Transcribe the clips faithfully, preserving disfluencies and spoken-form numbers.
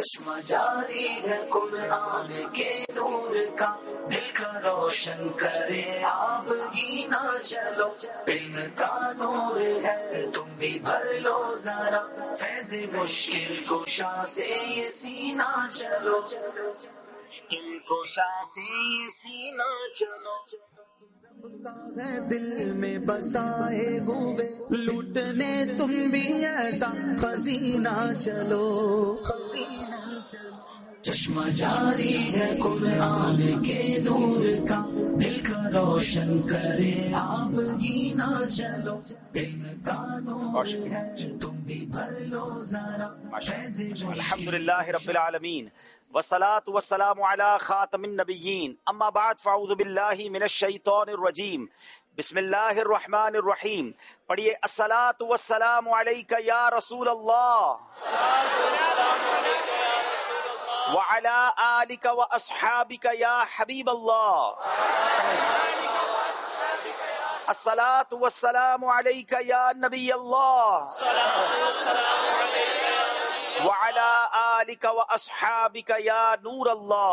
چشمہ جاری ہے قرآن کے نور کا، دل کا روشن کرے آپ ہی نہ چلو، علم کا نور ہے تم بھی بھر لو ذرا، فیض مشکل کشا سے یہ سینہ چلو، مشکل کشا سے یہ سینہ چلو، کا ہے دل میں بسائے ہوئے، لوٹنے تم بھی ایسا خزینہ چلو، خزینہ چلو، چشمہ جاری ہے قرآن کے نور کا، دل کا روشن کرے آپ ہی نہ چلو، علم کا نور ہے تم بھی بھر لو ذرا، الحمدللہ رب العالمین والصلاة والسلام على خاتم النبیین، اما بعد فاعوذ باللہ من الشیطان الرجیم، بسم اللہ الرحمن الرحیم۔ پڑھیے الصلاة والسلام علیک یا رسول اللہ وعلی آلک واصحابک یا حبیب اللہ، الصلاة والسلام علیک یا نبی اللہ وعلى آلك وأصحابك یا نور اللہ۔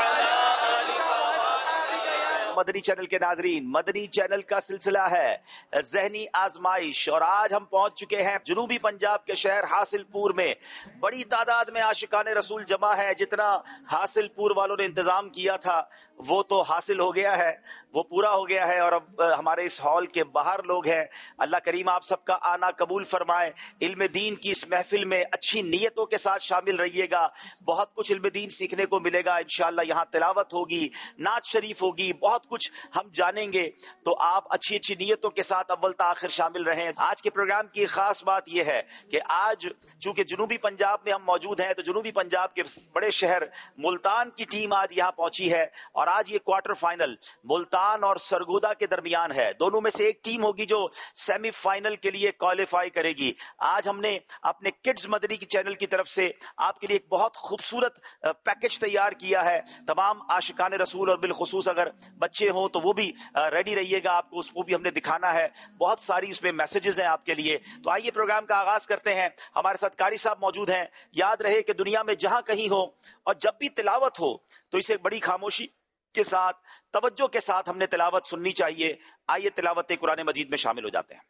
مدنی چینل کے ناظرین، مدنی چینل کا سلسلہ ہے ذہنی آزمائش، اور آج ہم پہنچ چکے ہیں جنوبی پنجاب کے شہر حاصل پور میں۔ بڑی تعداد میں عاشقان رسول جمع ہے، جتنا حاصل پور والوں نے انتظام کیا تھا وہ تو حاصل ہو گیا ہے، وہ پورا ہو گیا ہے، اور اب ہمارے اس ہال کے باہر لوگ ہیں۔ اللہ کریم آپ سب کا آنا قبول فرمائے۔ علم دین کی اس محفل میں اچھی نیتوں کے ساتھ شامل رہیے گا، بہت کچھ علم دین سیکھنے کو ملے گا انشاءاللہ۔ یہاں تلاوت ہوگی، نعت شریف ہوگی، بہت کچھ ہم جانیں گے، تو آپ اچھی اچھی نیتوں کے ساتھ اول تا آخر شامل رہیں۔ آج کے پروگرام کی خاص بات یہ ہے کہ آج چونکہ جنوبی پنجاب میں ہم موجود ہیں، تو جنوبی پنجاب کے بڑے شہر ملتان کی ٹیم آج یہاں پہنچی ہے، اور آج یہ کوارٹر فائنل ملتان اور سرگودا کے درمیان ہے۔ دونوں میں سے ایک ٹیم ہوگی جو سیمی فائنل کے لیے کوالیفائی کرے گی۔ آج ہم نے اپنے کڈز مدنی کی چینل کی طرف سے آپ کے لیے ایک بہت خوبصورت پیکج تیار کیا ہے۔ تمام عاشقان رسول اور بالخصوص اگر بچے ہوں تو وہ بھی ریڈی رہیے گا، آپ کو اس کو بھی ہم نے دکھانا ہے۔ بہت ساری اس میں میسیجز ہیں آپ کے لیے۔ تو آئیے پروگرام کا آغاز کرتے ہیں۔ ہمارے ساتھ قاری صاحب موجود ہیں۔ یاد رہے کہ دنیا میں جہاں کہیں ہو اور جب بھی تلاوت ہو تو اسے بڑی خاموشی کے ساتھ، توجہ کے ساتھ ہم نے تلاوت سننی چاہیے۔ آئیے تلاوت قرآن مجید میں شامل ہو جاتے ہیں۔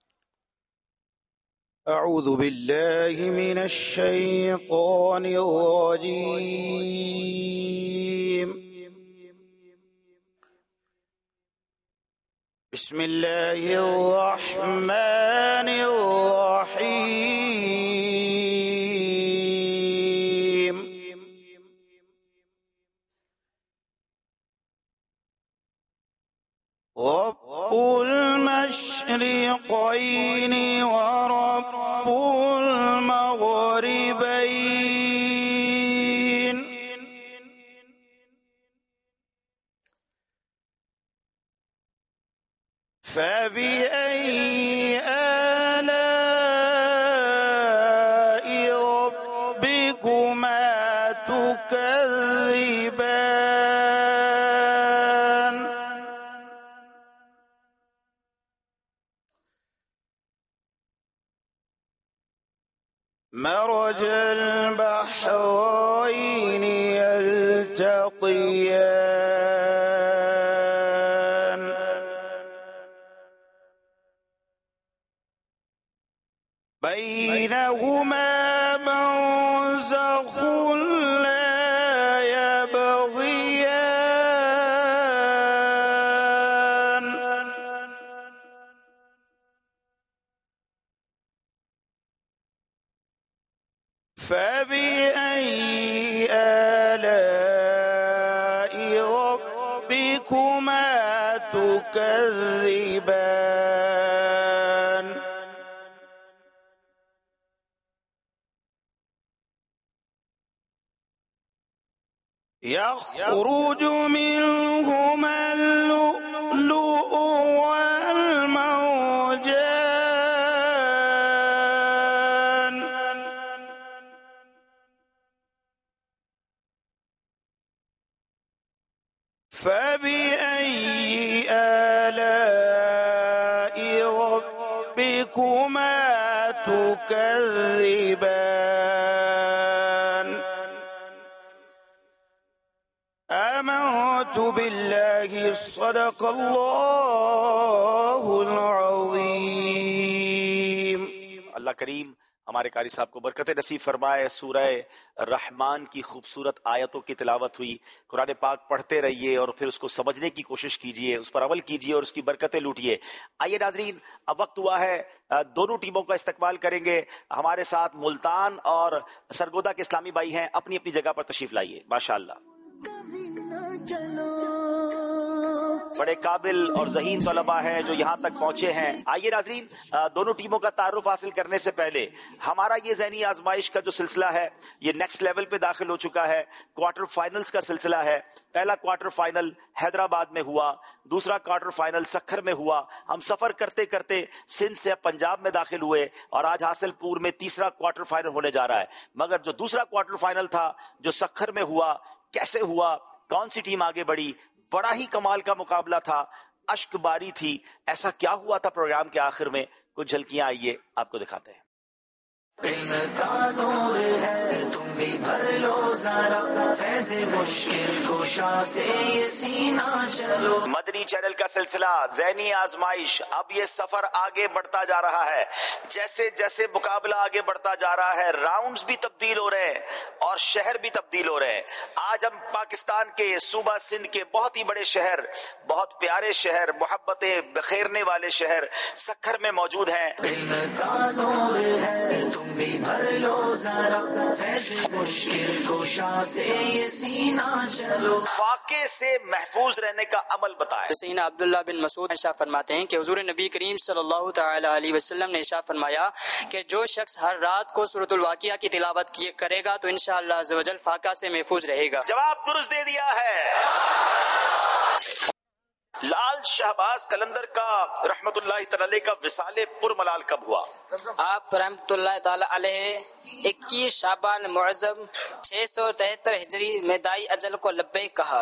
اعوذ باللہ من الشیطان الرجیم، بسم اللہ الرحمن الرحیم، رب المشرقین ورب المغربین، فبأي آلاء ربكما تكذبان، مرج البحرين يلتقيان، بينهما برزخ لا يبغيان، فبأي آلاء ربكما تكذبان، يخرج منهما اللؤلؤ والمرجان، فبأي آلاء ربكما تكذبان، آمنت بالله صدق الله العظيم. اللہ کریم ہمارے قاری صاحب کو برکت نصیب فرمائے. سورہ رحمان کی خوبصورت آیتوں کی تلاوت ہوئی. قرآن پاک پڑھتے رہیے اور پھر اس کو سمجھنے کی کوشش کیجئے، اس پر عمل کیجئے اور اس کی برکتیں لوٹیے. آئیے ناظرین، اب وقت ہوا ہے دونوں ٹیموں کا استقبال کریں گے. ہمارے ساتھ ملتان اور سرگودا کے اسلامی بھائی ہیں، اپنی اپنی جگہ پر تشریف لائیے. ماشاءاللہ بڑے قابل اور ذہین طلباء ہیں جو یہاں تک پہنچے ہیں. آئیے ناظرین، دونوں ٹیموں کا تعارف حاصل کرنے سے پہلے ہمارا یہ ذہنی آزمائش کا جو سلسلہ ہے یہ نیکسٹ لیول پہ داخل ہو چکا ہے. کوارٹر فائنلز کا سلسلہ ہے. پہلا کوارٹر فائنل حیدرآباد میں ہوا، دوسرا کوارٹر فائنل سکھر میں ہوا. ہم سفر کرتے کرتے سندھ سے پنجاب میں داخل ہوئے اور آج حاصل پور میں تیسرا کوارٹر فائنل ہونے جا رہا ہے. مگر جو دوسرا کوارٹر فائنل تھا جو سکھر میں ہوا، کیسے ہوا، کون سی ٹیم آگے بڑھی، بڑا ہی کمال کا مقابلہ تھا. اشک باری تھی. ایسا کیا ہوا تھا پروگرام کے آخر میں، کچھ جھلکیاں آئیے آپ کو دکھاتے ہیں. علم کا نور ہے تم بھی بھر لو ذرا، فیض مشکل کوشا سے یہ سینہ چلو. مدنی چینل کا سلسلہ ذہنی آزمائش، اب یہ سفر آگے بڑھتا جا رہا ہے. جیسے جیسے مقابلہ آگے بڑھتا جا رہا ہے راؤنڈز بھی تبدیل ہو رہے ہیں اور شہر بھی تبدیل ہو رہے ہیں. آج ہم پاکستان کے صوبہ سندھ کے بہت ہی بڑے شہر، بہت پیارے شہر، محبتیں بخیرنے والے شہر سکھر میں موجود ہیں. علم کا نور ہے تم بھی بھر لو ذرا، فیض مشکل کوشا سے یہ سینہ چلو. فاقے سے محفوظ رہنے کا عمل بتائیں. سیدنا عبداللہ بن مسعود ارشاد فرماتے ہیں کہ حضور نبی کریم صلی اللہ تعالی علیہ وسلم نے ارشاد فرمایا کہ جو شخص ہر رات کو سورۃ الواقعہ کی تلاوت کرے گا تو انشاءاللہ عز و جل فاقہ سے محفوظ رہے گا. جواب درست دے دیا ہے. لال شہباز قلندر کا رحمت اللہ تعالی کا وصال پر ملال کب ہوا؟ آپ رحمۃ اللہ تعالی علیہ اکیس شعبان معظم چھ سو تہتر ہجری میں دائی اجل کو لبیک کہا.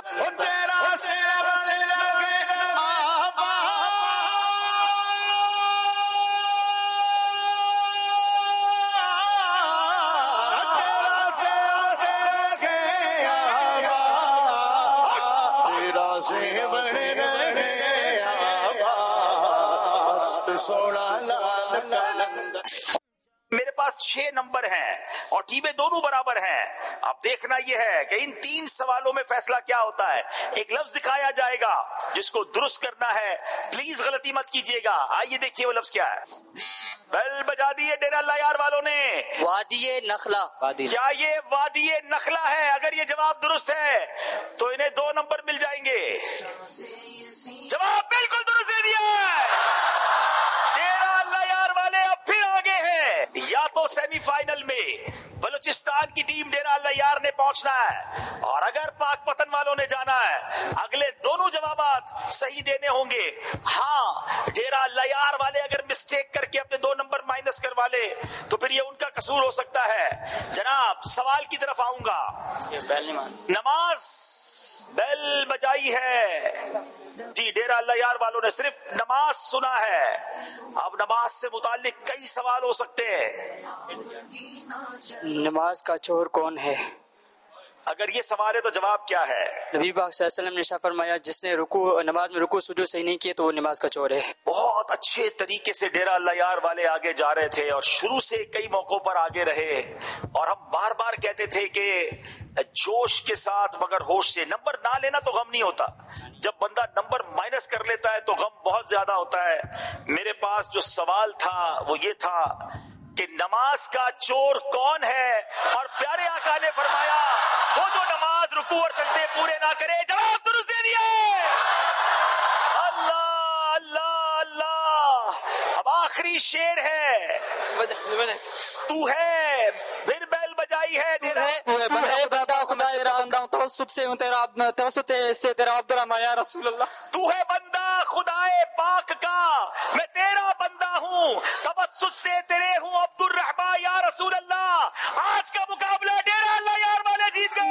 میرے پاس چھ نمبر ہیں اور ٹیمیں دونوں برابر ہیں. اب دیکھنا یہ ہے کہ ان تین سوالوں میں فیصلہ کیا ہوتا ہے. ایک لفظ دکھایا جائے گا جس کو درست کرنا ہے، پلیز غلطی مت کیجیے گا. آئیے دیکھیے وہ لفظ کیا ہے. بیل بجا دیے ڈیرہ اللہ یار والوں نے. وادی نخلا. کیا یہ وادی نخلا ہے؟ اگر یہ جواب درست ہے تو انہیں دو نمبر مل جائیں گے. جواب بالکل درست دے دیا ہے. ڈیرہ اللہ یار والے اب پھر آگے ہیں. یا تو سیمی فائنل میں بلوچستان کی ٹیم ڈیرہ اللہ یار نے پہنچنا ہے اور اگر پاک پتن والوں نے جانا ہے اگلے دونوں جوابات صحیح دینے ہوں گے. ہاں ڈیرہ اللہ یار والے اگر مسٹیک کر کے اپنے دو نمبر مائنس کروا لے تو پھر یہ ان کا قصور ہو سکتا ہے. جناب سوال کی طرف آؤں گا. نماز بیل بجائی ہے جی، ڈیرہ اللہ یار والوں نے صرف نماز سنا ہے. اب نماز سے متعلق کئی سوال ہو سکتے ہیں. نماز کا چور کون ہے؟ اگر یہ سوال ہے تو جواب کیا ہے؟ نبی پاک صلی اللہ علیہ وسلم نے ارشاد فرمایا جس نے رکوع نماز میں رکوع سجود صحیح نہیں کیے تو وہ نماز کا چور ہے. بہت اچھے طریقے سے ڈیرہ اللہ یار والے آگے جا رہے تھے اور شروع سے کئی موقعوں پر آگے رہے اور ہم بار بار کہتے تھے کہ جوش کے ساتھ مگر ہوش سے. نمبر نہ لینا تو غم نہیں ہوتا، جب بندہ نمبر مائنس کر لیتا ہے تو غم بہت زیادہ ہوتا ہے. میرے پاس جو سوال تھا وہ یہ تھا کہ نماز کا چور کون ہے؟ اور پیارے آقا نے فرمایا وہ جو نماز رکوع اور سجدے پورے نہ کرے. جواب درست دے دیا. اللہ اللہ اللہ. اب آخری شیر ہے. تو ہے پھر بیل بجائی ہے. توسط سے تیرا توسط سے تیرا عبدالرحمن یا رسول اللہ. تو ہے بندہ خدائے پاک کا، میں تیرا بندہ ہوں، توسط سے تیرے ہوں عبد الرحمن یا رسول اللہ. آج کا مقابلہ ڈیرہ اللہ یار والے جیت گئے.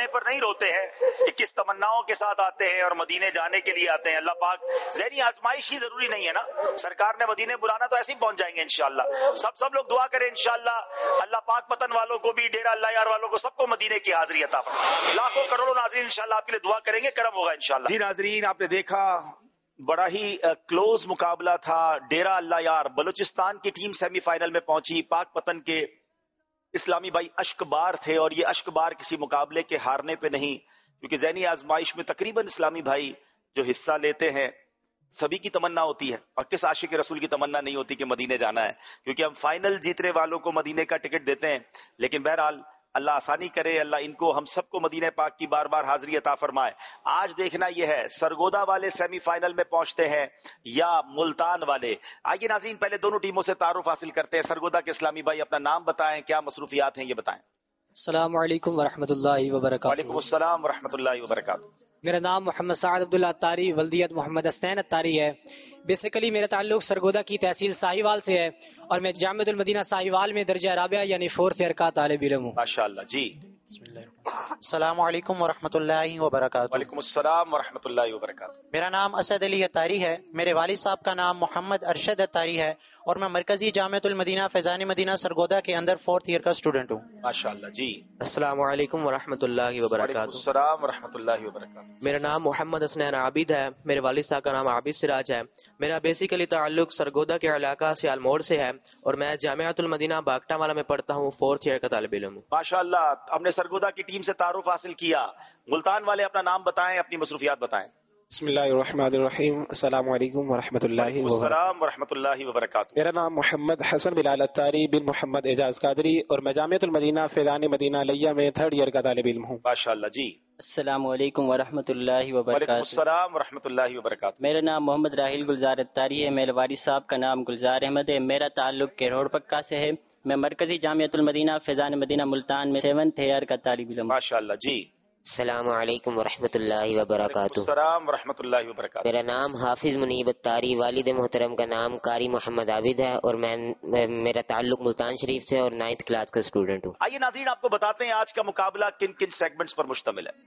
آنے پر نہیں روتے ہیں کہ کس تمناؤں کے ساتھ آتے ہیں اور مدینے جانے کے لیے آتے ہیں. اللہ پاک ذہنی آزمائش ہی ضروری نہیں ہے نا, سرکار نے مدینے بلانا تو ایسے ہی پہنچ جائیں گے انشاءاللہ. سب سب لوگ دعا کریں انشاءاللہ اللہ پاک پتن والوں کو بھی, ڈیرہ اللہ یار والوں کو, سب کو مدینے کی حاضری عطا فرمائے. لاکھوں کروڑوں ناظرین انشاءاللہ آپ کے لیے دعا کریں گے, کرم ہوگا انشاءاللہ. جی ناظرین, آپ نے دیکھا بڑا ہی کلوز مقابلہ تھا. ڈیرہ اللہ یار بلوچستان کی ٹیم سیمی فائنل میں پہنچی. پاک پتن کے اسلامی بھائی اشک بار تھے, اور یہ اشک بار کسی مقابلے کے ہارنے پہ نہیں, کیونکہ ذہنی آزمائش میں تقریباً اسلامی بھائی جو حصہ لیتے ہیں سبھی کی تمنا ہوتی ہے, اور کس عاشق رسول کی تمنا نہیں ہوتی کہ مدینے جانا ہے, کیونکہ ہم فائنل جیتنے والوں کو مدینے کا ٹکٹ دیتے ہیں. لیکن بہرحال اللہ آسانی کرے, اللہ ان کو ہم سب کو مدینہ پاک کی بار بار حاضری عطا فرمائے. آج دیکھنا یہ ہے سرگودا والے سیمی فائنل میں پہنچتے ہیں یا ملتان والے. آئیے ناظرین پہلے دونوں ٹیموں سے تعارف حاصل کرتے ہیں. سرگودا کے اسلامی بھائی اپنا نام بتائیں, کیا مصروفیات ہیں یہ بتائیں. السلام علیکم ورحمۃ اللہ وبرکاتہ. وعلیکم السلام ورحمۃ اللہ وبرکاتہ. میرا نام محمد سعد عبداللہ اتاری, ولدیت محمد حسین اتاری ہے. بیسیکلی میرا تعلق سرگودا کی تحصیل ساہیوال سے ہے, اور میں جامعۃ المدینہ ساہیوال میں درجہ رابعہ یعنی فورتھ ایئر کا طالب علم ہوں. ماشاءاللہ. جی بسم اللہ. السلام علیکم ورحمۃ اللہ وبرکاتہ. وعلیکم السلام ورحمۃ اللہ وبرکاتہ. میرا نام اسد علی اتاری ہے. میرے والد صاحب کا نام محمد ارشد اتاری ہے, اور میں مرکزی جامعۃ المدینہ فیضان مدینہ سرگودا کے اندر فورتھ ایئر کا اسٹوڈنٹ ہوں. ماشاءاللہ. جی السلام علیکم ورحمۃ اللہ وعلیکم وبرکاتہ. السلام ورحمۃ اللہ وبرکاتہ. میرا نام محمد حسنین عابد ہے. میرے والد صاحب کا نام عابد سراج ہے. میرا بیسیکلی تعلق سرگودا کے علاقہ سیال موڑ سے ہے, اور میں جامعۃ المدینہ باگٹا والا میں پڑھتا ہوں, فورتھ ایئر کا طالب علم ہوں. ماشاءاللہ. ہم نے سرگودا کی ٹیم سے تعارف حاصل کیا. ملتان والے اپنا نام بتائیں, اپنی مصروفیات بتائیں. بسم اللہ الرحمن الرحیم. السلام علیکم ورحمۃ اللہ وبرکاتہ. السلام ورحمۃ اللہ وبرکاتہ. میرا نام محمد حسن بلال اتاری بن محمد اعجاز قادری, اور میں جامعۃ المدینہ فیضان مدینہ لیا میں تھرڈ ایئر کا طالب علم ہوں. ماشاءاللہ. جی السلام علیکم ورحمۃ اللہ وعلیکم وبرکاتہ. السلام ورحمۃ اللہ وبرکاتہ. میرا نام محمد راہیل گلزار اتاری ہے. میرے والد صاحب کا نام گلزار احمد ہے. میرا تعلق کیروڑ پکا سے ہے. میں مرکزی جامعۃ المدینہ فیضان مدینہ ملتان میں سیونتھ ایئر کا طالب علم. ماشاءاللہ. جی السلام علیکم ورحمۃ اللہ وبرکاتہ. السلام ورحمۃ اللہ وبرکاتہ. میرا نام حافظ منیب اتاری, والد محترم کا نام قاری محمد عابد ہے, اور میں میرا تعلق ملتان شریف سے اور نائنتھ کلاس کا اسٹوڈنٹ ہوں. آئیے ناظرین آپ کو بتاتے ہیں آج کا مقابلہ کن کن سیگمنٹس پر مشتمل ہے.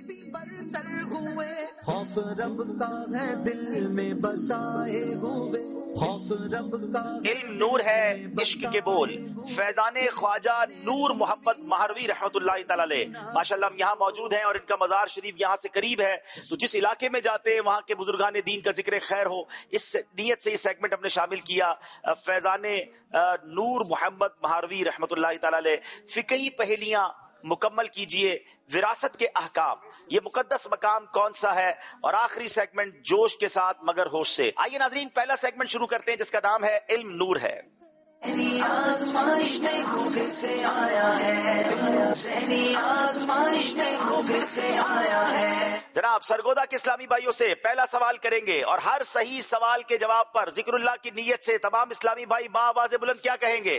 خوف رب کا ہے دل میں بسائے ہوئے, خوف رب کا علم نور ہے عشق کے بول, فیضان خواجہ نور محمد مہروی رحمۃ اللہ تعالی علیہ. ماشاءاللہ ہم یہاں موجود ہیں اور ان کا مزار شریف یہاں سے قریب ہے, تو جس علاقے میں جاتے ہیں وہاں کے بزرگان دین کا ذکر خیر ہو, اس نیت سے یہ سیگمنٹ ہم نے شامل کیا. فیضان نور محمد مہروی رحمۃ اللہ تعالی علیہ, فقہی پہلیاں مکمل کیجئے, وراثت کے احکام, یہ مقدس مقام کون سا ہے, اور آخری سیگمنٹ جوش کے ساتھ مگر ہوش سے. آئیے ناظرین پہلا سیگمنٹ شروع کرتے ہیں جس کا نام ہے علم نور ہے. ذہنی آزمائش دیکھو پھر سے آیا ہے, ذہنی آزمائش دیکھو پھر سے آیا ہے. جناب سرگودا کے اسلامی بھائیوں سے پہلا سوال کریں گے, اور ہر صحیح سوال کے جواب پر ذکر اللہ کی نیت سے تمام اسلامی بھائی بآواز بلند کیا کہیں گے؟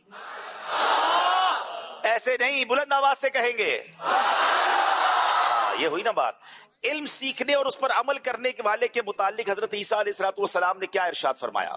ایسے نہیں, بلند آواز سے کہیں گے. ہاں یہ ہوئی نا بات. علم سیکھنے اور اس پر عمل کرنے کے والے کے متعلق حضرت عیسیٰ علیہ الصلوۃ والسلام نے کیا ارشاد فرمایا؟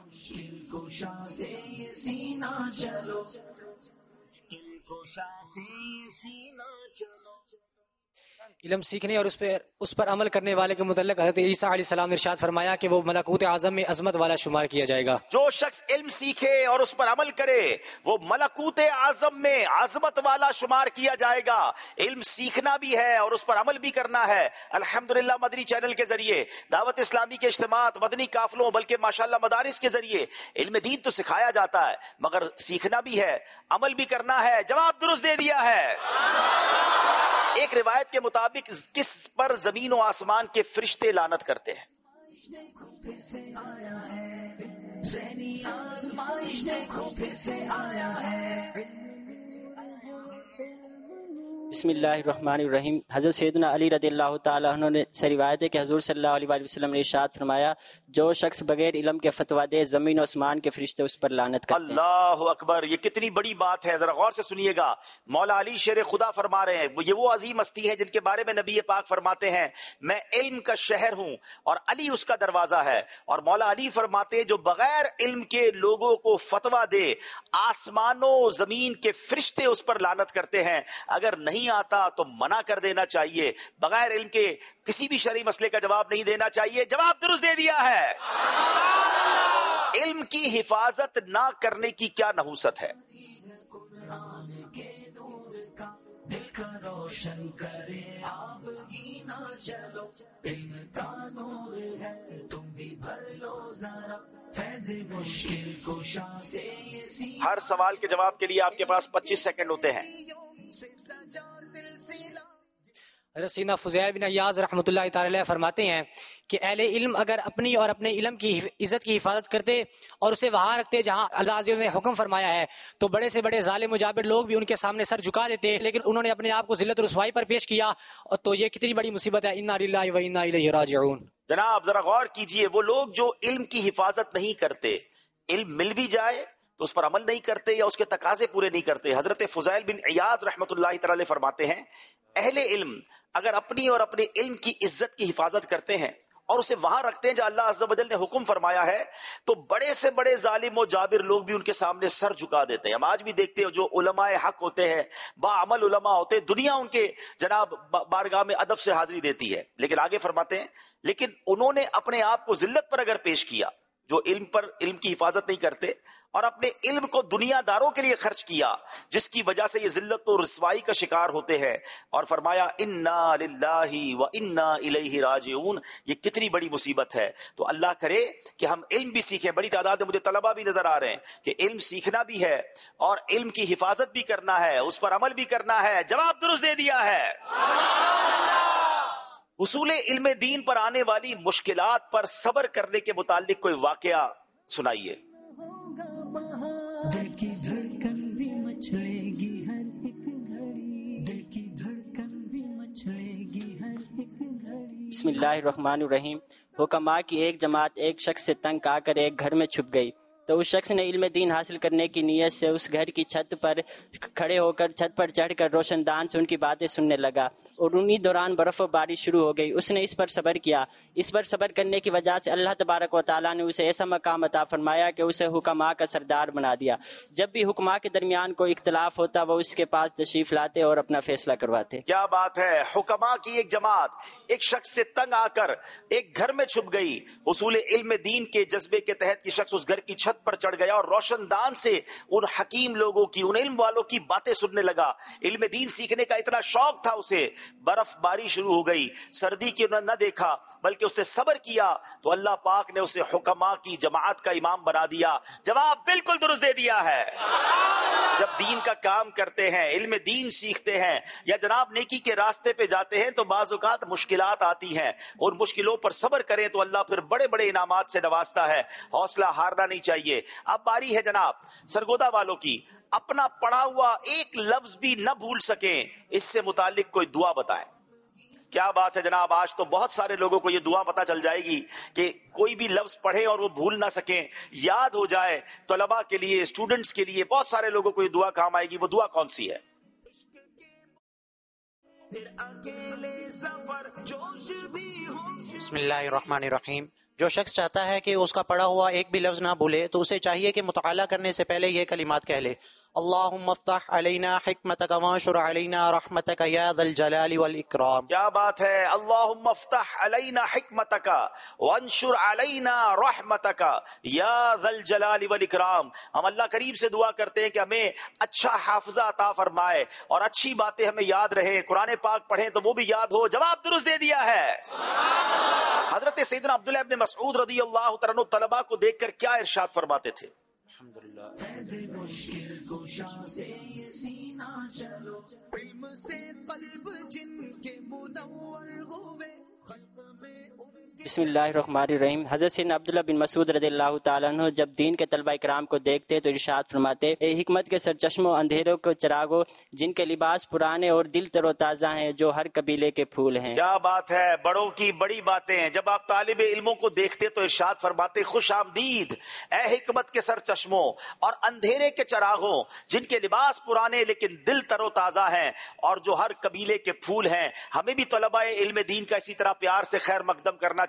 علم سیکھنے اور اس پر اس پر عمل کرنے والے کے متعلق حضرت عیسیٰ علیہ السلام نے ارشاد فرمایا کہ وہ ملکوت اعظم میں عظمت والا شمار کیا جائے گا. جو شخص علم سیکھے اور اس پر عمل کرے وہ ملکوت اعظم میں عظمت والا شمار کیا جائے گا. علم سیکھنا بھی ہے اور اس پر عمل بھی کرنا ہے. الحمدللہ مدنی چینل کے ذریعے, دعوت اسلامی کے اجتماعات, مدنی قافلوں, بلکہ ماشاءاللہ مدارس کے ذریعے علم دین تو سکھایا جاتا ہے, مگر سیکھنا بھی ہے, عمل بھی کرنا ہے. جواب درست دے دیا ہے. ایک روایت کے مطابق کس پر زمین و آسمان کے فرشتے لعنت کرتے ہیں؟ دیکھو پھر سے آیا ہے, ذہنی آزمائش دیکھو پھر سے آیا ہے. بسم اللہ الرحمن الرحیم. حضرت سیدنا علی رضی اللہ تعالیٰ عنہ نے سے روایت ہے کہ حضور صلی اللہ علیہ وآلہ وسلم نے ارشاد فرمایا, جو شخص بغیر علم کے فتویٰ دے زمین و آسمان کے فرشتے اس پر لعنت کرتے ہیں. اللہ اکبر, یہ کتنی بڑی بات ہے, ذرا غور سے سنیے گا. مولا علی شیر خدا فرما رہے ہیں, یہ وہ عظیم ہستی ہیں جن کے بارے میں نبی پاک فرماتے ہیں میں علم کا شہر ہوں اور علی اس کا دروازہ ہے. اور مولا علی فرماتے ہیں جو بغیر علم کے لوگوں کو فتویٰ دے آسمانوں زمین کے فرشتے اس پر لعنت کرتے ہیں. اگر نہیں نہیں آتا تو منع کر دینا چاہیے. بغیر علم کے کسی بھی شرعی مسئلے کا جواب نہیں دینا چاہیے. جواب درست دے دیا ہے. علم کی حفاظت نہ کرنے کی کیا نحوست ہے؟ دل کا روشن کرے آپ ہی نہ چلو، علم کا نور ہے تم بھی بھر لو ذرا، فیض مشکل کشا سے یہ سی. ہر سوال کے جواب کے لیے آپ کے پاس پچیس سیکنڈ ہوتے ہیں. حضرت سیدنا فضیل بن عیاض رحمۃ اللہ تعالی علیہ فرماتے ہیں کہ اہل علم اگر اپنی اور اپنے علم کی عزت کی حفاظت کرتے اور اسے وہاں رکھتے جہاں اللہ عز و جل نے حکم فرمایا ہے تو بڑے سے بڑے ظالم و جابر لوگ بھی ان کے سامنے سر جھکا دیتے، لیکن انہوں نے اپنے آپ کو ذلت و رسوائی پر پیش کیا، اور تو یہ کتنی بڑی مصیبت ہے. انا للہ و انا الیہ راجعون. جناب ذرا غور کیجئے، وہ لوگ جو علم کی حفاظت نہیں کرتے، علم مل بھی جائے تو اس پر عمل نہیں کرتے یا اس کے تقاضے پورے نہیں کرتے. حضرت فضیل بن عیاض رحمۃ اللہ تعالی فرماتے ہیں اہل علم اگر اپنی اور اپنے علم کی عزت کی حفاظت کرتے ہیں اور اسے وہاں رکھتے ہیں جہاں اللہ عز و جل نے حکم فرمایا ہے تو بڑے سے بڑے ظالم و جابر لوگ بھی ان کے سامنے سر جھکا دیتے ہیں. ہم آج بھی دیکھتے ہیں جو علماء حق ہوتے ہیں، باعمل علماء ہوتے ہیں، دنیا ان کے جناب بارگاہ میں ادب سے حاضری دیتی ہے. لیکن آگے فرماتے ہیں لیکن انہوں نے اپنے آپ کو ذلت پر اگر پیش کیا، جو علم پر علم کی حفاظت نہیں کرتے اور اپنے علم کو دنیا داروں کے لیے خرچ کیا، جس کی وجہ سے یہ ذلت و رسوائی کا شکار ہوتے ہیں. اور فرمایا انا للہ و انا الیہ راجعون. یہ کتنی بڑی مصیبت ہے. تو اللہ کرے کہ ہم علم بھی سیکھیں. بڑی تعداد میں مجھے طلبہ بھی نظر آ رہے ہیں کہ علم سیکھنا بھی ہے اور علم کی حفاظت بھی کرنا ہے، اس پر عمل بھی کرنا ہے. جواب درست دے دیا ہے. اصول علم دین پر آنے والی مشکلات پر صبر کرنے کے متعلق کوئی واقعہ سنائیے. دل کی دھڑکن بھی مچلے گی ہر ایک گھڑی، دل کی دھڑکن بھی مچلے گی ہر ایک گھڑی. بسم اللہ الرحمن الرحیم. حکماء کی ایک جماعت ایک شخص سے تنگ آ کر ایک گھر میں چھپ گئی تو اس شخص نے علم دین حاصل کرنے کی نیت سے اس گھر کی چھت پر کھڑے ہو کر چھت پر چڑھ کر روشن دان سے ان کی باتیں سننے لگا، اور انہی دوران برف و بارش شروع ہو گئی. اس نے اس پر صبر کیا. اس پر صبر کرنے کی وجہ سے اللہ تبارک و تعالیٰ نے اسے ایسا مقام عطا فرمایا کہ اسے حکماء کا سردار بنا دیا. جب بھی حکماء کے درمیان کوئی اختلاف ہوتا وہ اس کے پاس تشریف لاتے اور اپنا فیصلہ کرواتے. کیا بات ہے. حکماء کی ایک جماعت ایک شخص سے تنگ آ کر ایک گھر میں چھپ گئی. اصول علم دین کے جذبے کے تحت یہ شخص اس گھر کی چھت پر چڑھ گیا اور روشن دان سے ان حکیم لوگوں کی، ان علم والوں کی باتیں سننے لگا. علم دین سیکھنے کا اتنا شوق تھا اسے. برف باری شروع ہو گئی، سردی کی انہوں نے نہ دیکھا بلکہ اس نے صبر کیا تو اللہ پاک نے اسے حکماء کی جماعت کا امام بنا دیا. جواب بالکل درست دے دیا ہے. جب دین کا کام کرتے ہیں، علم دین سیکھتے ہیں یا جناب نیکی کے راستے پہ جاتے ہیں تو بعض اوقات مشکلات آتی ہیں، اور مشکلوں پر صبر کریں تو اللہ پھر بڑے بڑے انعامات سے نوازتا ہے. حوصلہ ہارنا نہیں چاہیے. اب باری ہے جناب سرگودا والوں کی. اپنا پڑھا ہوا ایک لفظ بھی نہ بھول سکیں، اس سے متعلق کوئی دعا بتائیں. کیا بات ہے جناب. آج تو بہت سارے لوگوں کو یہ دعا پتا چل جائے گی کہ کوئی بھی لفظ پڑھے اور وہ بھول نہ سکیں، یاد ہو جائے. طلباء کے لیے، اسٹوڈنٹس کے لیے بہت سارے لوگوں کو یہ دعا کام آئے گی. وہ دعا کون سی ہے؟ بسم اللہ الرحمن الرحیم. جو شخص چاہتا ہے کہ اس کا پڑھا ہوا ایک بھی لفظ نہ بھولے تو اسے چاہیے کہ مطالعہ کرنے سے پہلے یہ کلمات کہہ لے: اللہم افتح علینا حکمتک وانشر علینا رحمتک یا ذا الجلال والاکرام. کیا بات ہے. اللہم افتح علینا حکمتک وانشر علینا رحمتک یا ذا الجلال والاکرام. ہم اللہ کریم سے دعا کرتے ہیں کہ ہمیں اچھا حافظہ عطا فرمائے اور اچھی باتیں ہمیں یاد رہیں. قرآن پاک پڑھیں تو وہ بھی یاد ہو. جواب درست دے دیا ہے. حضرت سیدنا عبداللہ ابن مسعود رضی اللہ تعالیٰ عنہ طلباء کو دیکھ کر کیا ارشاد فرماتے تھے؟ فیض مشکل کشا سے یہ سینہ چلو، علم سے قلب جن کے منور ہوئے، خلق میں ان کے. بسم اللہ الرحمن الرحیم. حضرت سیدنا عبداللہ بن مسعود رضی اللہ تعالیٰ عنہ جب دین کے طلبہ کرام کو دیکھتے تو ارشاد فرماتے: اے حکمت کے سرچشموں، اندھیروں کو چراغوں، جن کے لباس پرانے اور دل تر و تازہ ہیں، جو ہر قبیلے کے پھول ہیں. کیا بات ہے. بڑوں کی بڑی باتیں ہیں. جب آپ طالب علموں کو دیکھتے تو ارشاد فرماتے: خوش آمدید اے حکمت کے سرچشموں اور اندھیرے کے چراغوں، جن کے لباس پرانے لیکن دل تر و تازہ ہیں اور جو ہر قبیلے کے پھول ہیں. ہمیں بھی طلباء علم دین کا اسی طرح پیار سے خیر مقدم کرنا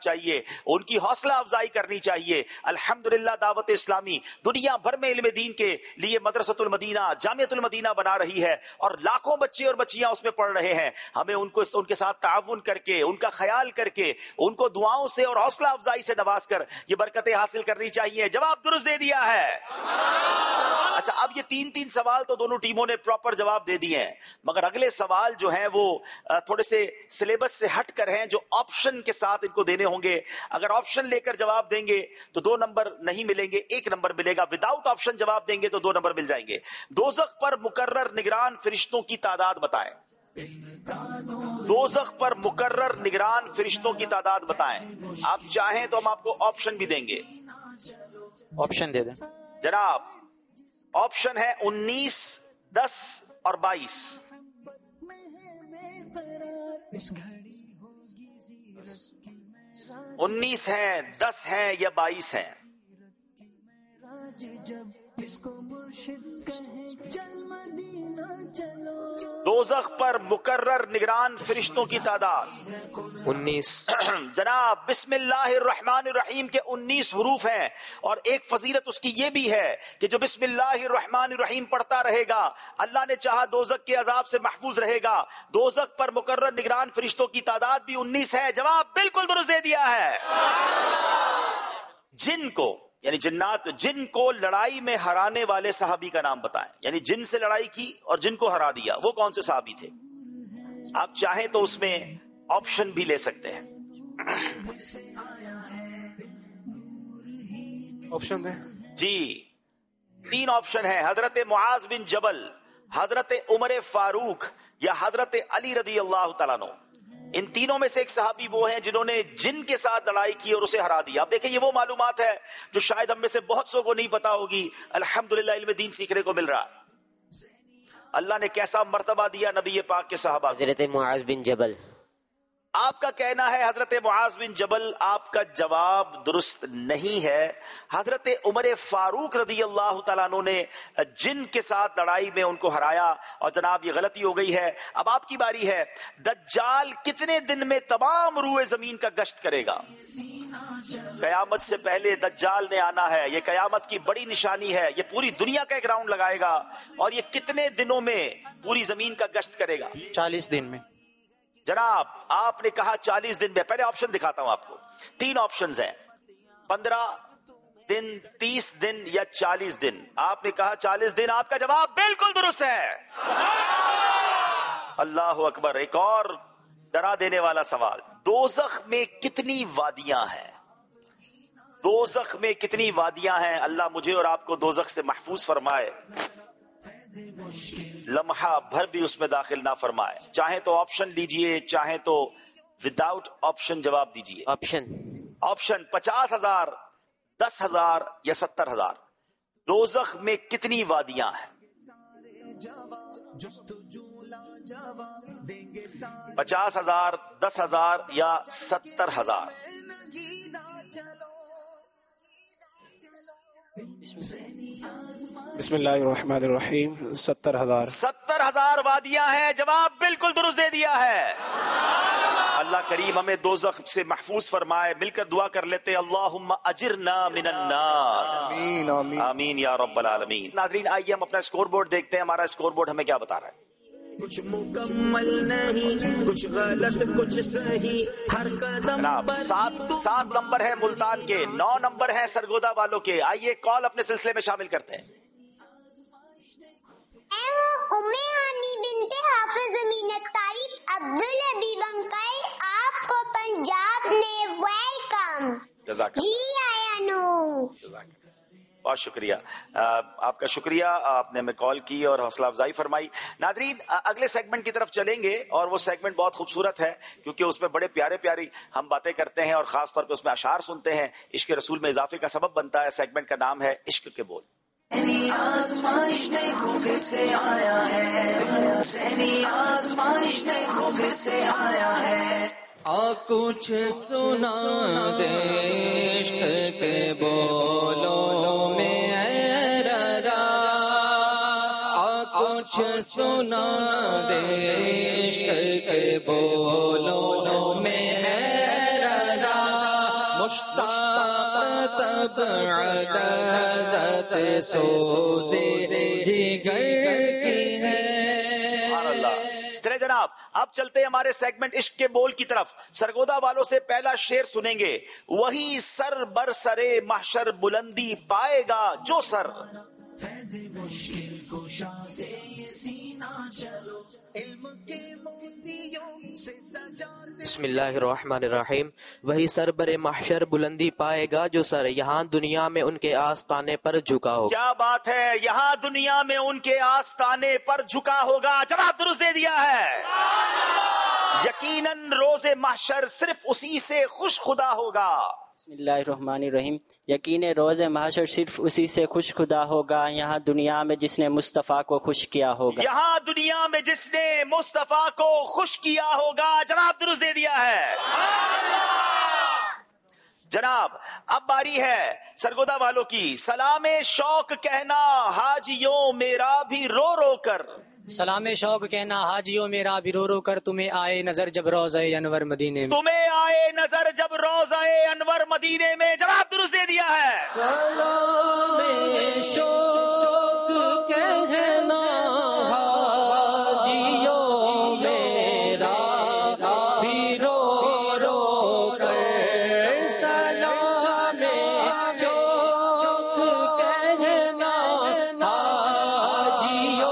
چاہیے, ان کی حوصلہ افزائی کرنی چاہیے. الحمدللہ دعوت اسلامی دنیا بھر میں علم دین کے لیے مدرسۃ المدینہ, جامعۃ المدینہ بنا رہی ہے اور لاکھوں بچے اور بچیاں اس میں پڑھ رہے ہیں. ہمیں ان کو ان کے ساتھ تعاون کر کے, ان کا خیال کر کے, ان کو دعاؤں سے اور حوصلہ افزائی سے نواز کر یہ برکتیں حاصل کرنی چاہیے. جواب درست دے دیا ہے. اچھا, اب یہ تین تین سوال تو دونوں ٹیموں نے پراپر جواب دے دیے ہیں, مگر اگلے سوال جو ہیں وہ تھوڑے سے سلیبس سے ہٹ کر ہیں, جو آپشن کے ساتھ ان کو دینے ہوں گے. اگر آپشن لے کر جواب دیں گے تو دو نمبر نہیں ملیں گے, ایک نمبر ملے گا. وداؤٹ آپشن جواب دیں گے تو دو نمبر مل جائیں گے. دوزخ پر مقرر نگران فرشتوں کی تعداد بتائیں. دوزخ پر مقرر نگران فرشتوں کی تعداد بتائیں. آپ چاہیں تو ہم آپ کو آپشن بھی دیں گے. آپشن دے دیں جناب. آپشن ہے انیس, دس اور بائیس. انیس ہیں, دس ہیں یا بائیس ہیں؟ دوزخ پر مقرر نگران فرشتوں کی تعداد انیس. جناب بسم اللہ الرحمن الرحیم کے انیس حروف ہیں, اور ایک فضیلت اس کی یہ بھی ہے کہ جو بسم اللہ الرحمن الرحیم پڑھتا رہے گا اللہ نے چاہا دوزخ کے عذاب سے محفوظ رہے گا. دوزخ پر مقرر نگران فرشتوں کی تعداد بھی انیس ہے. جواب بالکل درست دے دیا ہے. جن کو یعنی جنات, جن کو لڑائی میں ہرانے والے صحابی کا نام بتائیں. یعنی جن سے لڑائی کی اور جن کو ہرا دیا, وہ کون سے صحابی تھے؟ آپ چاہیں تو اس میں آپشن بھی لے سکتے ہیں. آپشن دیں جی, تین آپشن ہیں. حضرت معاذ بن جبل, حضرت عمر فاروق یا حضرت علی رضی اللہ تعالیٰ عنہ. ان تینوں میں سے ایک صحابی وہ ہیں جنہوں نے جن کے ساتھ لڑائی کی اور اسے ہرا دیا. اب دیکھیں یہ وہ معلومات ہے جو شاید ہم میں سے بہت سو کو نہیں پتا ہوگی. الحمدللہ علم دین سیکھنے کو مل رہا. اللہ نے کیسا مرتبہ دیا نبی پاک کے صحابہ کو. حضرت معاذ بن جبل. آپ کا کہنا ہے حضرت معاذ بن جبل, آپ کا جواب درست نہیں ہے. حضرت عمر فاروق رضی اللہ تعالیٰ عنہ نے جن کے ساتھ لڑائی میں ان کو ہرایا, اور جناب یہ غلطی ہو گئی ہے. اب آپ کی باری ہے. دجال کتنے دن میں تمام روئے زمین کا گشت کرے گا؟ قیامت سے پہلے دجال نے آنا ہے. یہ قیامت کی بڑی نشانی ہے. یہ پوری دنیا کا ایک راؤنڈ لگائے گا, اور یہ کتنے دنوں میں پوری زمین کا گشت کرے گا؟ چالیس دن میں. جناب آپ نے کہا چالیس دن میں. پہلے آپشن دکھاتا ہوں آپ کو. تین آپشنز ہیں, پندرہ دن, تیس دن یا چالیس دن. آپ نے کہا چالیس دن. آپ کا جواب بالکل درست ہے. اللہ اکبر. ایک اور ڈرا دینے والا سوال. دوزخ میں کتنی وادیاں ہیں؟ دوزخ میں کتنی وادیاں ہیں؟ اللہ مجھے اور آپ کو دوزخ سے محفوظ فرمائے, لمحہ بھر بھی اس میں داخل نہ فرمائے. چاہیں تو آپشن لیجئے, چاہیں تو وداؤٹ آپشن جواب دیجئے. آپشن. آپشن پچاس ہزار, دس ہزار یا ستر ہزار. دوزخ میں کتنی وادیاں ہیں؟ پچاس ہزار, دس ہزار یا ستر ہزار؟ بسم اللہ الرحمن الرحیم. ستر ہزار. ستر ہزار وادیاں ہیں. جواب بالکل درست دے دیا ہے. اللہ کریم ہمیں دوزخ سے محفوظ فرمائے. مل کر دعا کر لیتے, اللہم اجرنا من النار. آمین آمین آمین یا رب العالمین. ناظرین آئیے ہم اپنا اسکور بورڈ دیکھتے ہیں. ہمارا اسکور بورڈ ہمیں کیا بتا رہا ہے؟ کچھ مکمل نہیں, کچھ غلط, کچھ صحیح, ہر قدم جناب سات سات نمبر ہے ملتان کے, نو نمبر ہے سرگودا والوں کے. آئیے کال اپنے سلسلے میں شامل کرتے ہیں. حافظ امین الطاری عبدالحبیب انکل, آپ کو پنجاب نے ویلکم. جزاک جی آیا نو. بہت شکریہ, آپ کا شکریہ. آپ نے ہمیں کال کی اور حوصلہ افزائی فرمائی. ناظرین اگلے سیگمنٹ کی طرف چلیں گے, اور وہ سیگمنٹ بہت خوبصورت ہے کیونکہ اس میں بڑے پیارے پیاری ہم باتیں کرتے ہیں, اور خاص طور پہ اس میں اشعار سنتے ہیں. عشق رسول میں اضافے کا سبب بنتا ہے. سیگمنٹ کا نام ہے عشق کے بول. آزمائش دیکھو پھر سے آیا ہے, آزمائش دیکھو پھر سے آیا ہے. آ کچھ سنا دے عشق کے بولوں میں اے رضا, آ کچھ سنا دے عشق کے بولوں میں اے رضا. مشتاق تب عدالت سوزے جگر کی ہے. چلے جناب اب چلتے ہیں ہمارے سیگمنٹ عشق کے بول کی طرف. سرگودا والوں سے پہلا شعر سنیں گے. وہی سر بر سرے محشر بلندی پائے گا جو سر. فیض مشکل کشا سے یہ سینہ چلو علم کے موتیوں سے سجا. بسم اللہ الرحمن الرحیم. وہی سر بر محشر بلندی پائے گا جو سر یہاں دنیا میں ان کے آستانے پر جھکا ہوگا. کیا بات ہے, یہاں دنیا میں ان کے آستانے پر جھکا ہوگا. جواب درست دے دیا ہے. یقیناً روز محشر صرف اسی سے خوش خدا ہوگا. بسم اللہ الرحمن الرحیم. یقین روز محشر صرف اسی سے خوش خدا ہوگا یہاں دنیا میں جس نے مصطفیٰ کو خوش کیا ہوگا. یہاں دنیا میں جس نے مصطفیٰ کو خوش کیا ہوگا. جواب درست دے دیا ہے. جناب اب باری ہے سرگودا والوں کی. سلام شوق کہنا حاجیوں میرا بھی رو رو کر. سلام شوق کہنا حاجیوں میرا بھی رو رو کر تمہیں آئے نظر جب روضہ انور مدینے میں. تمہیں آئے نظر جب روضہ انور مدینے میں. جواب درست دے دیا ہے. سلام شوق کہنا حاجیوں میرا بھی رو رو کر. سلام شوق کہنا حاجیوں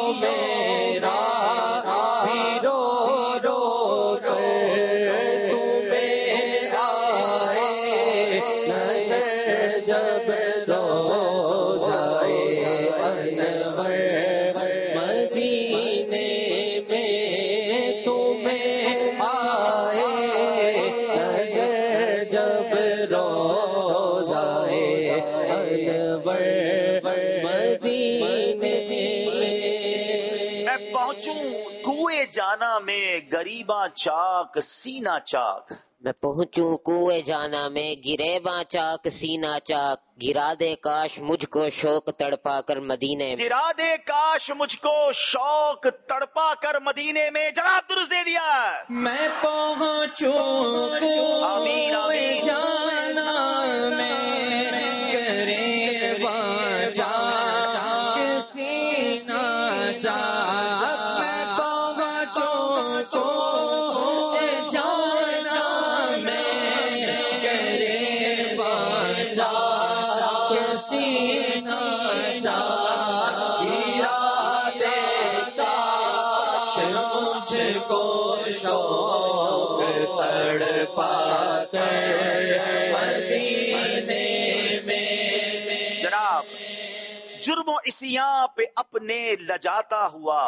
کوئے جانا میں گریباں چاک سینہ چاک. میں پہنچوں کوئے جانا میں گریباں چاک سینہ چاک. گرا دے کاش مجھ کو شوق تڑپا کر مدینے میں. گرا دے کاش مجھ کو شوق تڑپا کر مدینے میں. جواب درست دے دیا. میں پہنچوں کوئے جانا میں گریباں چاک سینہ چاک. جناب جرم و عصیاں پہ اپنے لجاتا ہوا.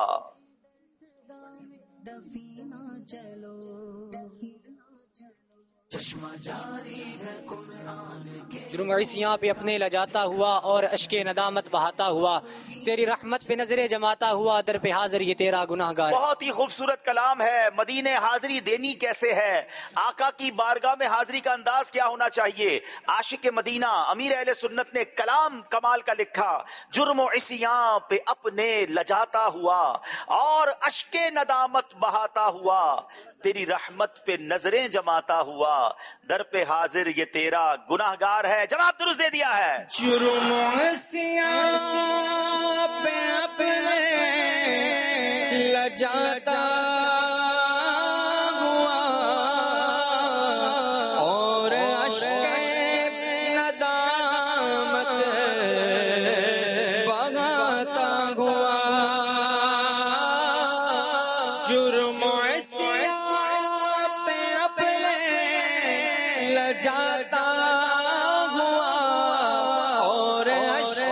جرم و عصیاں پہ اپنے لجاتا ہوا اور اشک ندامت بہاتا ہوا. تیری رحمت پہ نظریں جماتا ہوا در پہ حاضر یہ تیرا گناہ گار. بہت ہی خوبصورت کلام ہے. مدینے حاضری دینی کیسے ہے, آقا کی بارگاہ میں حاضری کا انداز کیا ہونا چاہیے. عاشق مدینہ امیر اہل سنت نے کلام کمال کا لکھا. جرم و عصیاں پہ اپنے لجاتا ہوا اور اشک ندامت بہاتا ہوا. تیری رحمت پہ نظریں جماتا ہوا در پہ حاضر یہ تیرا گناہ گار ہے. جواب درست دے دیا ہے. جرم و عصیاں پہ اپنے لجاتا ہوا اور اشک ندامت بہاتا ہوا. جرم و عصیاں پہ اپنے لجاتا ہوا اور اشک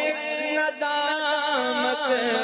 ندامت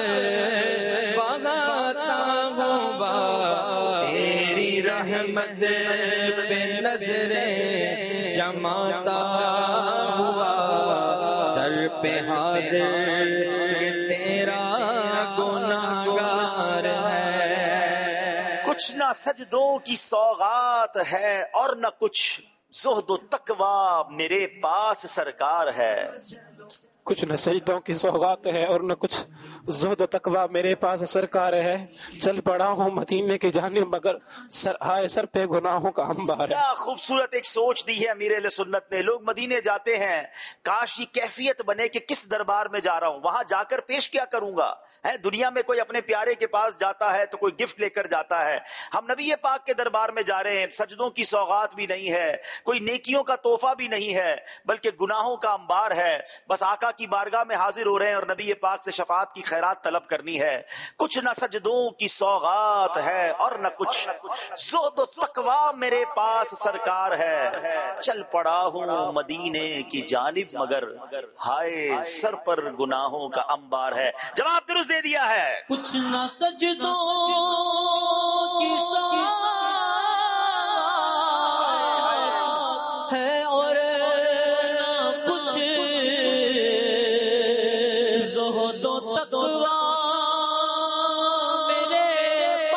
بہاتا ہوا. تیری رحمت پہ نظریں جماتا ہوا در پہ حاضر تیرا گناہ گار ہے. کچھ نہ سجدوں کی سوغات ہے اور نہ کچھ زہد و تقوی میرے پاس سرکار ہے. کچھ نہ سجدوں کی سوغات ہے اور نہ کچھ زہد و تقوی میرے پاس سرکار ہے، چل پڑا ہوں مدینے کی جانب مگر سر ہائے سر پہ گناہوں کا انبار ہے۔ کیا خوبصورت ایک سوچ دی ہے امیر اہل سنت نے۔ لوگ مدینے جاتے ہیں، کاش یہ کیفیت بنے کہ کس دربار میں جا رہا ہوں، وہاں جا کر پیش کیا کروں گا۔ ہے دنیا میں کوئی اپنے پیارے کے پاس جاتا ہے تو کوئی گفٹ لے کر جاتا ہے، ہم نبی پاک کے دربار میں جا رہے ہیں، سجدوں کی سوغات بھی نہیں ہے، کوئی نیکیوں کا تحفہ بھی نہیں ہے، بلکہ گناہوں کا انبار ہے۔ بس آقا کی بارگاہ میں حاضر ہو رہے ہیں اور نبی پاک سے شفاعت کی خیرات طلب کرنی ہے۔ کچھ نہ سجدوں کی سوغات ہے اور نہ کچھ زہد و تقوی میرے پاس سرکار ہے، چل پڑا ہوں مدینے کی جانب مگر ہائے سر پر گناہوں کا انبار ہے۔ جواب درست دے دیا ہے۔ کچھ نہ سجدوں کی سوغات ہے اور نہ کچھ زہد و تقوی میرے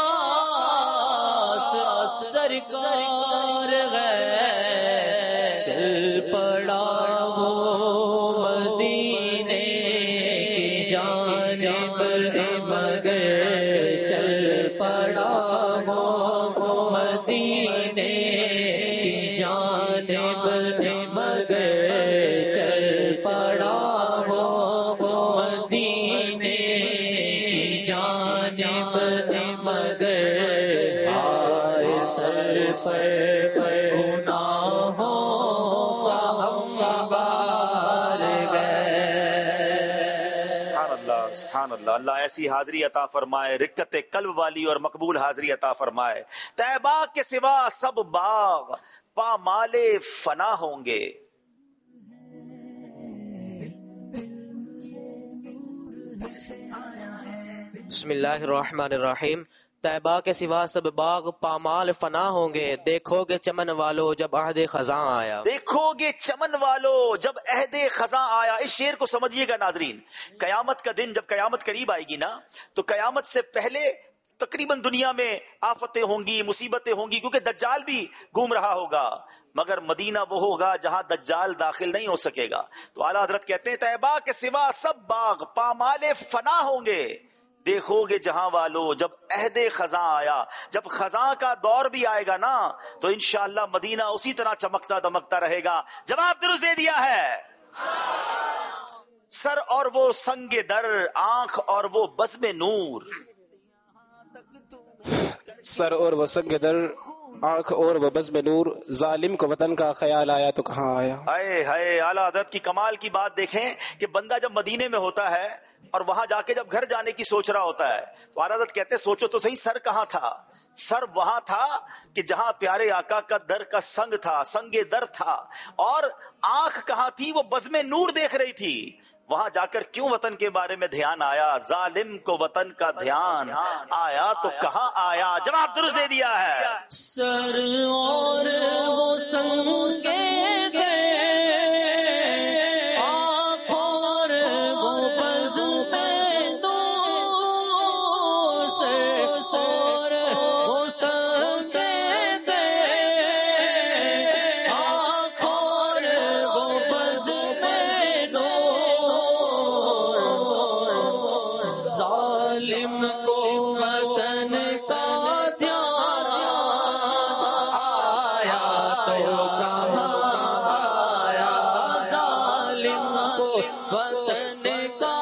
پاس سرکار ہے، چل پڑا ہوں مدینے کی جانب مگر چل پڑا ہوں مدینے کی جانب مگر چل پڑا ہوں مدینے کی جانب مگر ہائے سر پر گناہوں کا انبار سبحان اللہ سبحان اللہ۔ اللہ ایسی حاضری عطا فرمائے، رقت قلب والی اور مقبول حاضری عطا فرمائے۔ طیبہ کے سوا سب باغ پامال فنا ہوں گے۔ بسم اللہ الرحمن الرحیم۔ طیبہ کے سوا سب باغ پامال فنا ہوں گے، دیکھو گے چمن والو جب عہد خزاں آیا۔ دیکھو گے چمن والو جب عہد خزاں آیا۔ اس شعر کو سمجھیے گا ناظرین، قیامت کا دن جب قیامت قریب آئے گی نا تو قیامت سے پہلے تقریباً دنیا میں آفتیں ہوں گی، مصیبتیں ہوں گی، کیونکہ دجال بھی گھوم رہا ہوگا، مگر مدینہ وہ ہوگا جہاں دجال داخل نہیں ہو سکے گا۔ تو اعلیٰ حضرت کہتے ہیں طیبہ کے سوا سب باغ پامال فنا ہوں گے، دیکھو گے جہاں والو جب عہد خزاں آیا۔ جب خزاں کا دور بھی آئے گا نا تو انشاءاللہ مدینہ اسی طرح چمکتا دمکتا رہے گا۔ جواب درست دے دیا ہے۔ سر اور وہ سنگ در، آنکھ اور وہ بزم نور۔ سر اور وہ سنگ در، آنکھ اور وہ بزم نور، ظالم کو وطن کا خیال آیا تو کہاں آیا۔ ہائے ہائے، اعلیٰ حضرت کی کمال کی بات دیکھیں کہ بندہ جب مدینے میں ہوتا ہے اور وہاں جا کے جب گھر جانے کی سوچ رہا ہوتا ہے تو اعلیٰ حضرت کہتے ہیں سوچو تو صحیح، سر کہاں تھا؟ سر وہاں تھا کہ جہاں پیارے آقا کا در کا سنگ تھا، سنگ در تھا، اور آنکھ کہاں تھی؟ وہ بزم نور دیکھ رہی تھی۔ وہاں جا کر کیوں وطن کے بارے میں دھیان آیا؟ ظالم کو وطن کا دھیان آیا تو کہاں آیا؟ جواب درست دے دیا ہے۔ سر اور وہ سنگ دے، آنکھ اور وہ بزم نور، سر اور وہ سنگ دے، آنکھ اور وہ بزم نور، ظالم کو وطن کا دھیان آیا تو کہاں آیا، ظالم کو وطن کا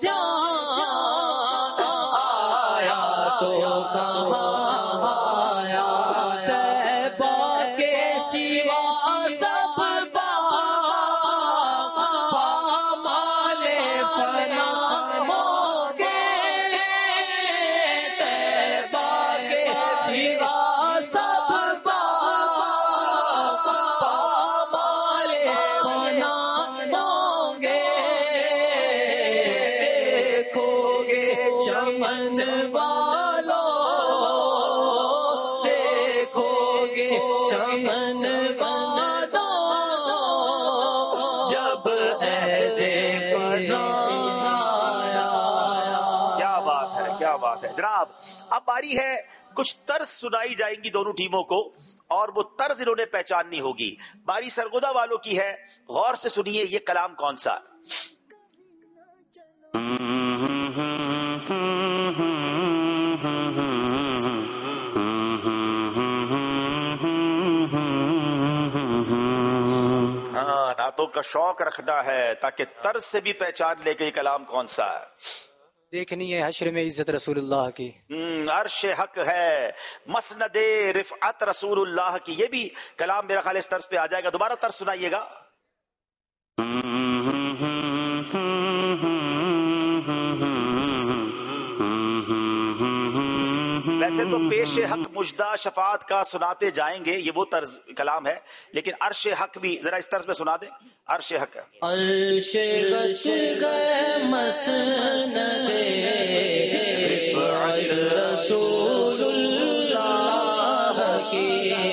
دھیان آیا تو کہاں آیا۔ طیبہ کے سوا سب باغ پامال فنا ہوں گے، طیبہ کے سوا سب باغ پامال فنا ہوں گے، دیکھو گے چمن والو، دیکھو گے چمن والو جب عہد خزاں آیا۔ کیا بات ہے، کیا بات ہے جناب۔ اب باری ہے کچھ طرز سنائی جائیں گی دونوں ٹیموں کو اور وہ طرز انہوں نے پہچاننی ہوگی۔ باری سرگودا والوں کی ہے، غور سے سنیے یہ کلام کون سا۔ ہاں نعتوں کا شوق رکھنا ہے تاکہ طرز سے بھی پہچان لے کہ یہ کلام کون سا ہے. دیکھنی ہے حشر میں عزت رسول اللہ کی. عرش حق ہے مسند رفعت رسول اللہ کی. یہ بھی کلام میرا خیال اس طرز پہ آ جائے گا. دوبارہ طرز سنائیے گا. ویسے تو پیش حق مجدہ شفاعت کا سناتے جائیں گے, یہ وہ طرز کلام ہے, لیکن عرش حق بھی ذرا اس طرز میں سنا دیں. عرش حق ہے عرش گئے مسند رفعت رسول اللہ کی,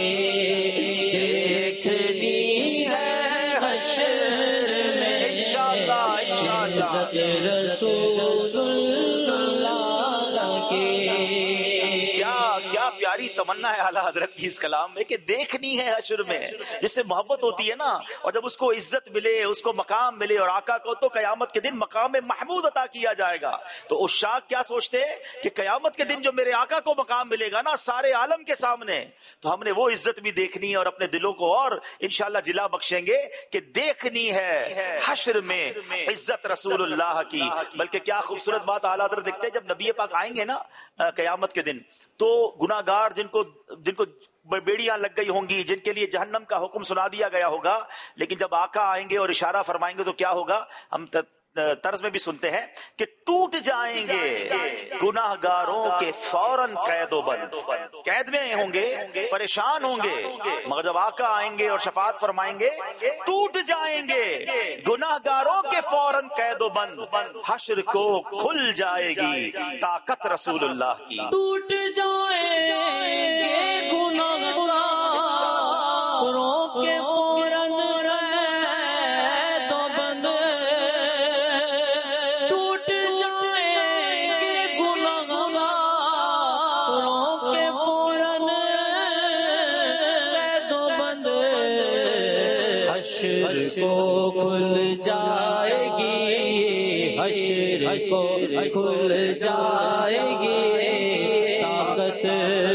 دیکھنی ہے حشر میں انشاءاللہ عزت رسول اللہ کی. کیا پیاری تمنا ہے اعلیٰ حضرت کی اس کلام میں کہ دیکھنی ہے حشر میں, جس سے محبت ہوتی ہے نا, اور جب اس کو عزت ملے, اس کو مقام ملے, اور آقا کو تو قیامت کے دن مقام محمود عطا کیا جائے گا. تو عشاق کیا سوچتے ہیں کہ قیامت کے دن جو میرے آقا کو مقام ملے گا نا سارے عالم کے سامنے, تو ہم نے وہ عزت بھی دیکھنی ہے اور اپنے دلوں کو اور انشاءاللہ جلا بخشیں گے کہ دیکھنی ہے حشر میں عزت رسول اللہ کی. بلکہ کیا خوبصورت بات اعلیٰ حضرت دیکھتے ہیں جب نبی پاک آئیں گے نا قیامت کے دن, تو گناہگار جن کو جن کو بیڑیاں لگ گئی ہوں گی, جن کے لیے جہنم کا حکم سنا دیا گیا ہوگا, لیکن جب آقا آئیں گے اور اشارہ فرمائیں گے تو کیا ہوگا, ہم طرز میں بھی سنتے ہیں کہ ٹوٹ جائیں گے گناہگاروں کے فوراً قید و بند. قید میں ہوں گے, پریشان ہوں گے, مگر جب آقا آئیں گے اور شفاعت فرمائیں گے ٹوٹ جائیں گے گناہگاروں کے فوراً قید و بند. حشر کو کھل جائے گی طاقت رسول اللہ کی. ٹوٹ جائیں گے گناہگاروں کے فوراً کو کھل جائے گی, حشر کو کھل جائے گی طاقت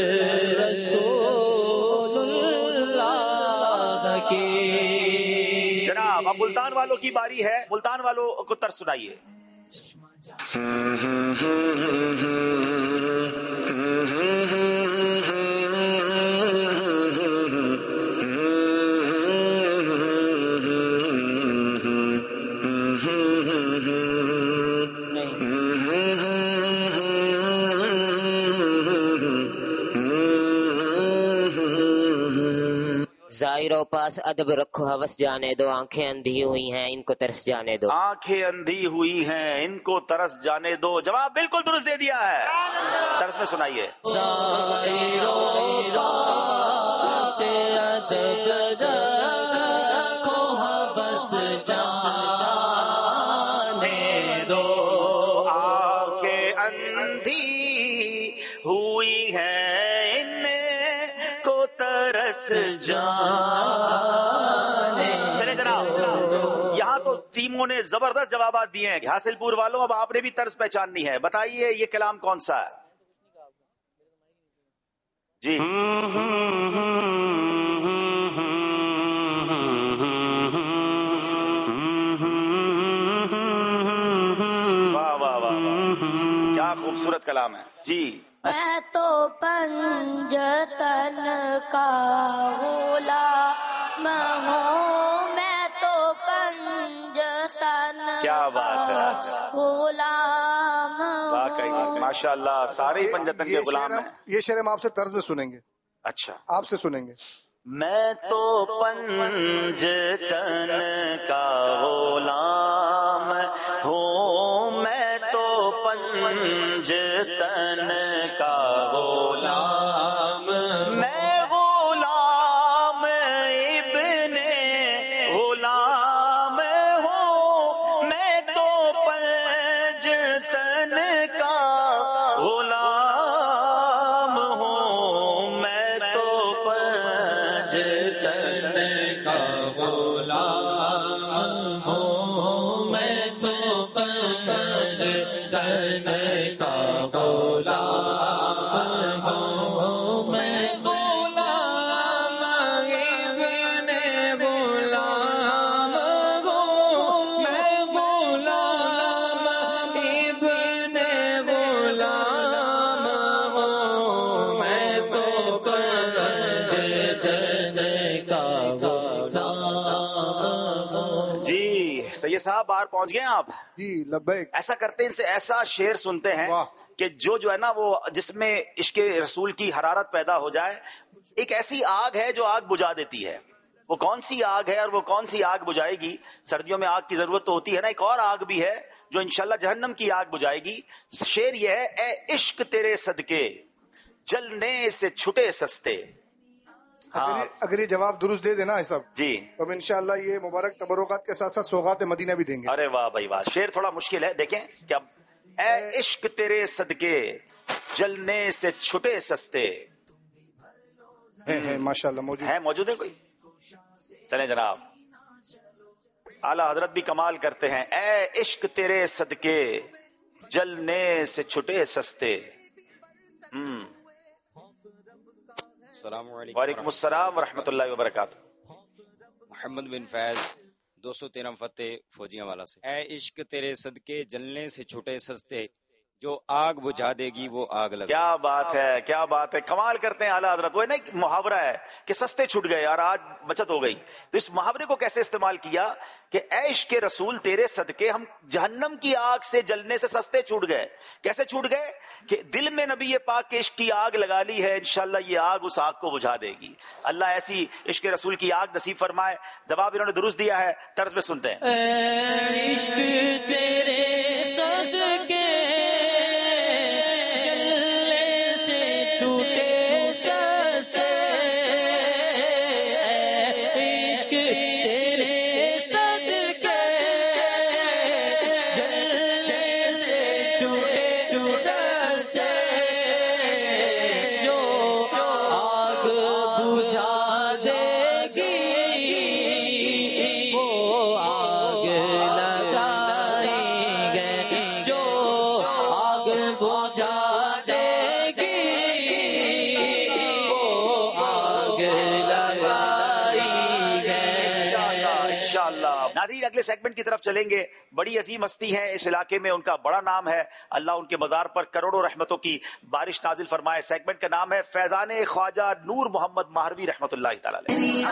رسول اللہ کی. جناب اب ملتان والوں کی باری ہے, ملتان والوں کو طرز سنائیے. ظاہروں پاس ادب رکھو ہوس جانے دو, آنکھیں اندھی ہوئی ہیں ان کو ترس جانے دو. آنکھیں اندھی ہوئی ہیں ان کو ترس جانے دو. جواب بالکل درست دے دیا ہے. طرز میں سنائیے. ظاہروں پاس ادب رکھو ہوس جانے دو, آنکھیں اندھی ہوئی ہیں ان کو ترس جانے. چلے جناب, یہاں تو ٹیموں نے زبردست جوابات دیے ہیں. حاصل پور والوں اب آپ نے بھی طرز پہچاننی ہے. بتائیے یہ کلام کون سا ہے جی؟ واہ واہ واہ, کیا خوبصورت کلام ہے جی. میں تو پنجتن کا غلام ہوں, میں تو پنجتن کیا بات ہے, غلام واقعی ماشاء اللہ سارے ہی پنجتن کے غلام ہیں. یہ شعر ہم آپ سے طرز میں سنیں گے. اچھا آپ سے سنیں گے. میں تو پنجتن کا غلام ہوں, میں تو پنجتن کا غلام, میں غلام ابن غلام ہوں, میں تو پنجتن کا غلام ہوں, میں تو پنجتن کا غلام ہوں, میں تو پنجتن کا غلام ہوں, میں غلام سید صاحب باہر پہنچ گئے آپ؟ جی لبیک. ایسا کرتے ہیں ان سے ایسا شعر سنتے ہیں کہ جو جو ہے نا وہ جس میں عشق رسول کی حرارت پیدا ہو جائے. ایک ایسی آگ ہے جو آگ بجھا دیتی ہے. وہ کون سی آگ ہے اور وہ کون سی آگ بجھائے گی؟ سردیوں میں آگ کی ضرورت تو ہوتی ہے نا. ایک اور آگ بھی ہے جو انشاءاللہ جہنم کی آگ بجھائے گی. شعر یہ ہے: اے عشق تیرے صدقے جلنے سے چھٹے سستے. اگر یہ اگر یہ جواب درست دے دینا صاحب جی تو ہم انشاءاللہ یہ مبارک تبرکات کے ساتھ ساتھ سوغات مدینہ بھی دیں گے. ارے واہ بھائی واہ. شعر تھوڑا مشکل ہے، دیکھیں کیا: اے عشق تیرے صدقے جلنے سے چھٹے سستے. ماشاءاللہ موجود ہے موجود ہے کوئی؟ چلیں جناب. اعلی حضرت بھی کمال کرتے ہیں. اے عشق تیرے صدقے جلنے سے چھٹے سستے. ہم السلام علیکم. وعلیکم السلام ورحمۃ اللہ وبرکاتہ. محمد بن فیض دو سو تیرہ فتح فوجیاں والا سے. اے عشق تیرے صدقے جلنے سے چھوٹے سستے، جو آگ بجھا دے گی وہ آگ لگا. کیا بات ہے، کیا بات ہے. کمال کرتے ہیں اعلی حضرت. وہ نا ایک محاورہ ہے کہ سستے چھٹ گئے اور آج بچت ہو گئی. تو اس محاورے کو کیسے استعمال کیا کہ اے عشق رسول تیرے صدقے ہم جہنم کی آگ سے جلنے سے سستے چھوٹ گئے. کیسے چھوٹ گئے کہ دل میں نبی پاک کے عشق کی آگ لگا لی ہے. انشاءاللہ یہ آگ اس آگ کو بجھا دے گی. اللہ ایسی عشق رسول کی آگ نصیب فرمائے. جواب انہوں نے درست دیا ہے، طرز میں سنتے ہیں. اے عشق تیرے صدقے اگلے سیگمنٹ کی طرف چلیں گے. بڑی عظیم ہستی ہے اس علاقے میں، ان کا بڑا نام ہے. اللہ ان کے مزار پر کروڑوں رحمتوں کی بارش نازل فرمائے. سیگمنٹ کا نام ہے فیضان خواجہ نور محمد مہروی رحمۃ اللہ تعالی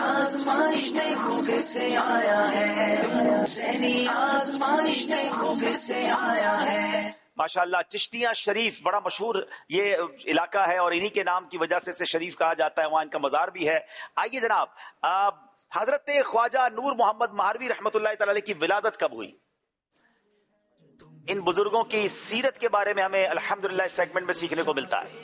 علیہ. ماشاء اللہ چشتیاں شریف بڑا مشہور یہ علاقہ ہے اور انہی کے نام کی وجہ سے اسے شریف کہا جاتا ہے. وہاں ان کا مزار بھی ہے. آئیے جناب، حضرت خواجہ نور محمد مہروی رحمۃ اللہ تعالی علیہ کی ولادت کب ہوئی؟ ان بزرگوں کی سیرت کے بارے میں ہمیں الحمدللہ اس سیگمنٹ میں سیکھنے کو ملتا ہے.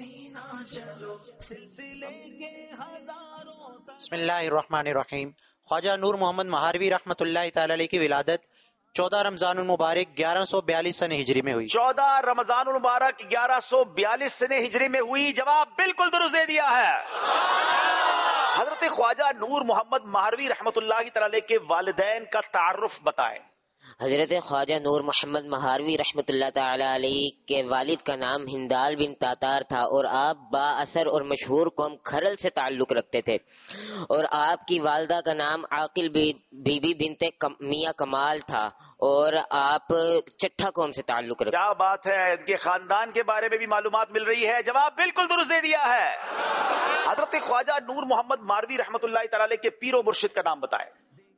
بسم اللہ الرحمن الرحیم. خواجہ نور محمد مہروی رحمۃ اللہ تعالی علیہ کی ولادت چودہ رمضان المبارک گیارہ سو بیالیس سن ہجری میں ہوئی. چودہ رمضان المبارک گیارہ سو بیالیس سن ہجری میں ہوئی. جواب بالکل درست دے دیا ہے. حضرت خواجہ نور محمد مہروی رحمۃ اللہ تعالی کے والدین کا تعارف بتائیں. حضرت خواجہ نور محمد مہروی رحمۃ اللہ تعالی علیہ کے والد کا نام ہندال بن تاتار تھا اور آپ با اثر اور مشہور قوم کھرل سے تعلق رکھتے تھے، اور آپ کی والدہ کا نام عاقل بی بی بنت میاں کمال تھا اور آپ چٹھا قوم سے تعلق رکھتے. کیا بات ہے. ان کے خاندان کے بارے میں بھی معلومات مل رہی ہے. جواب بالکل درست دے دیا ہے. حضرت خواجہ نور محمد مہروی رحمۃ اللہ تعالی علیہ کے پیر و مرشد کا نام بتائیں.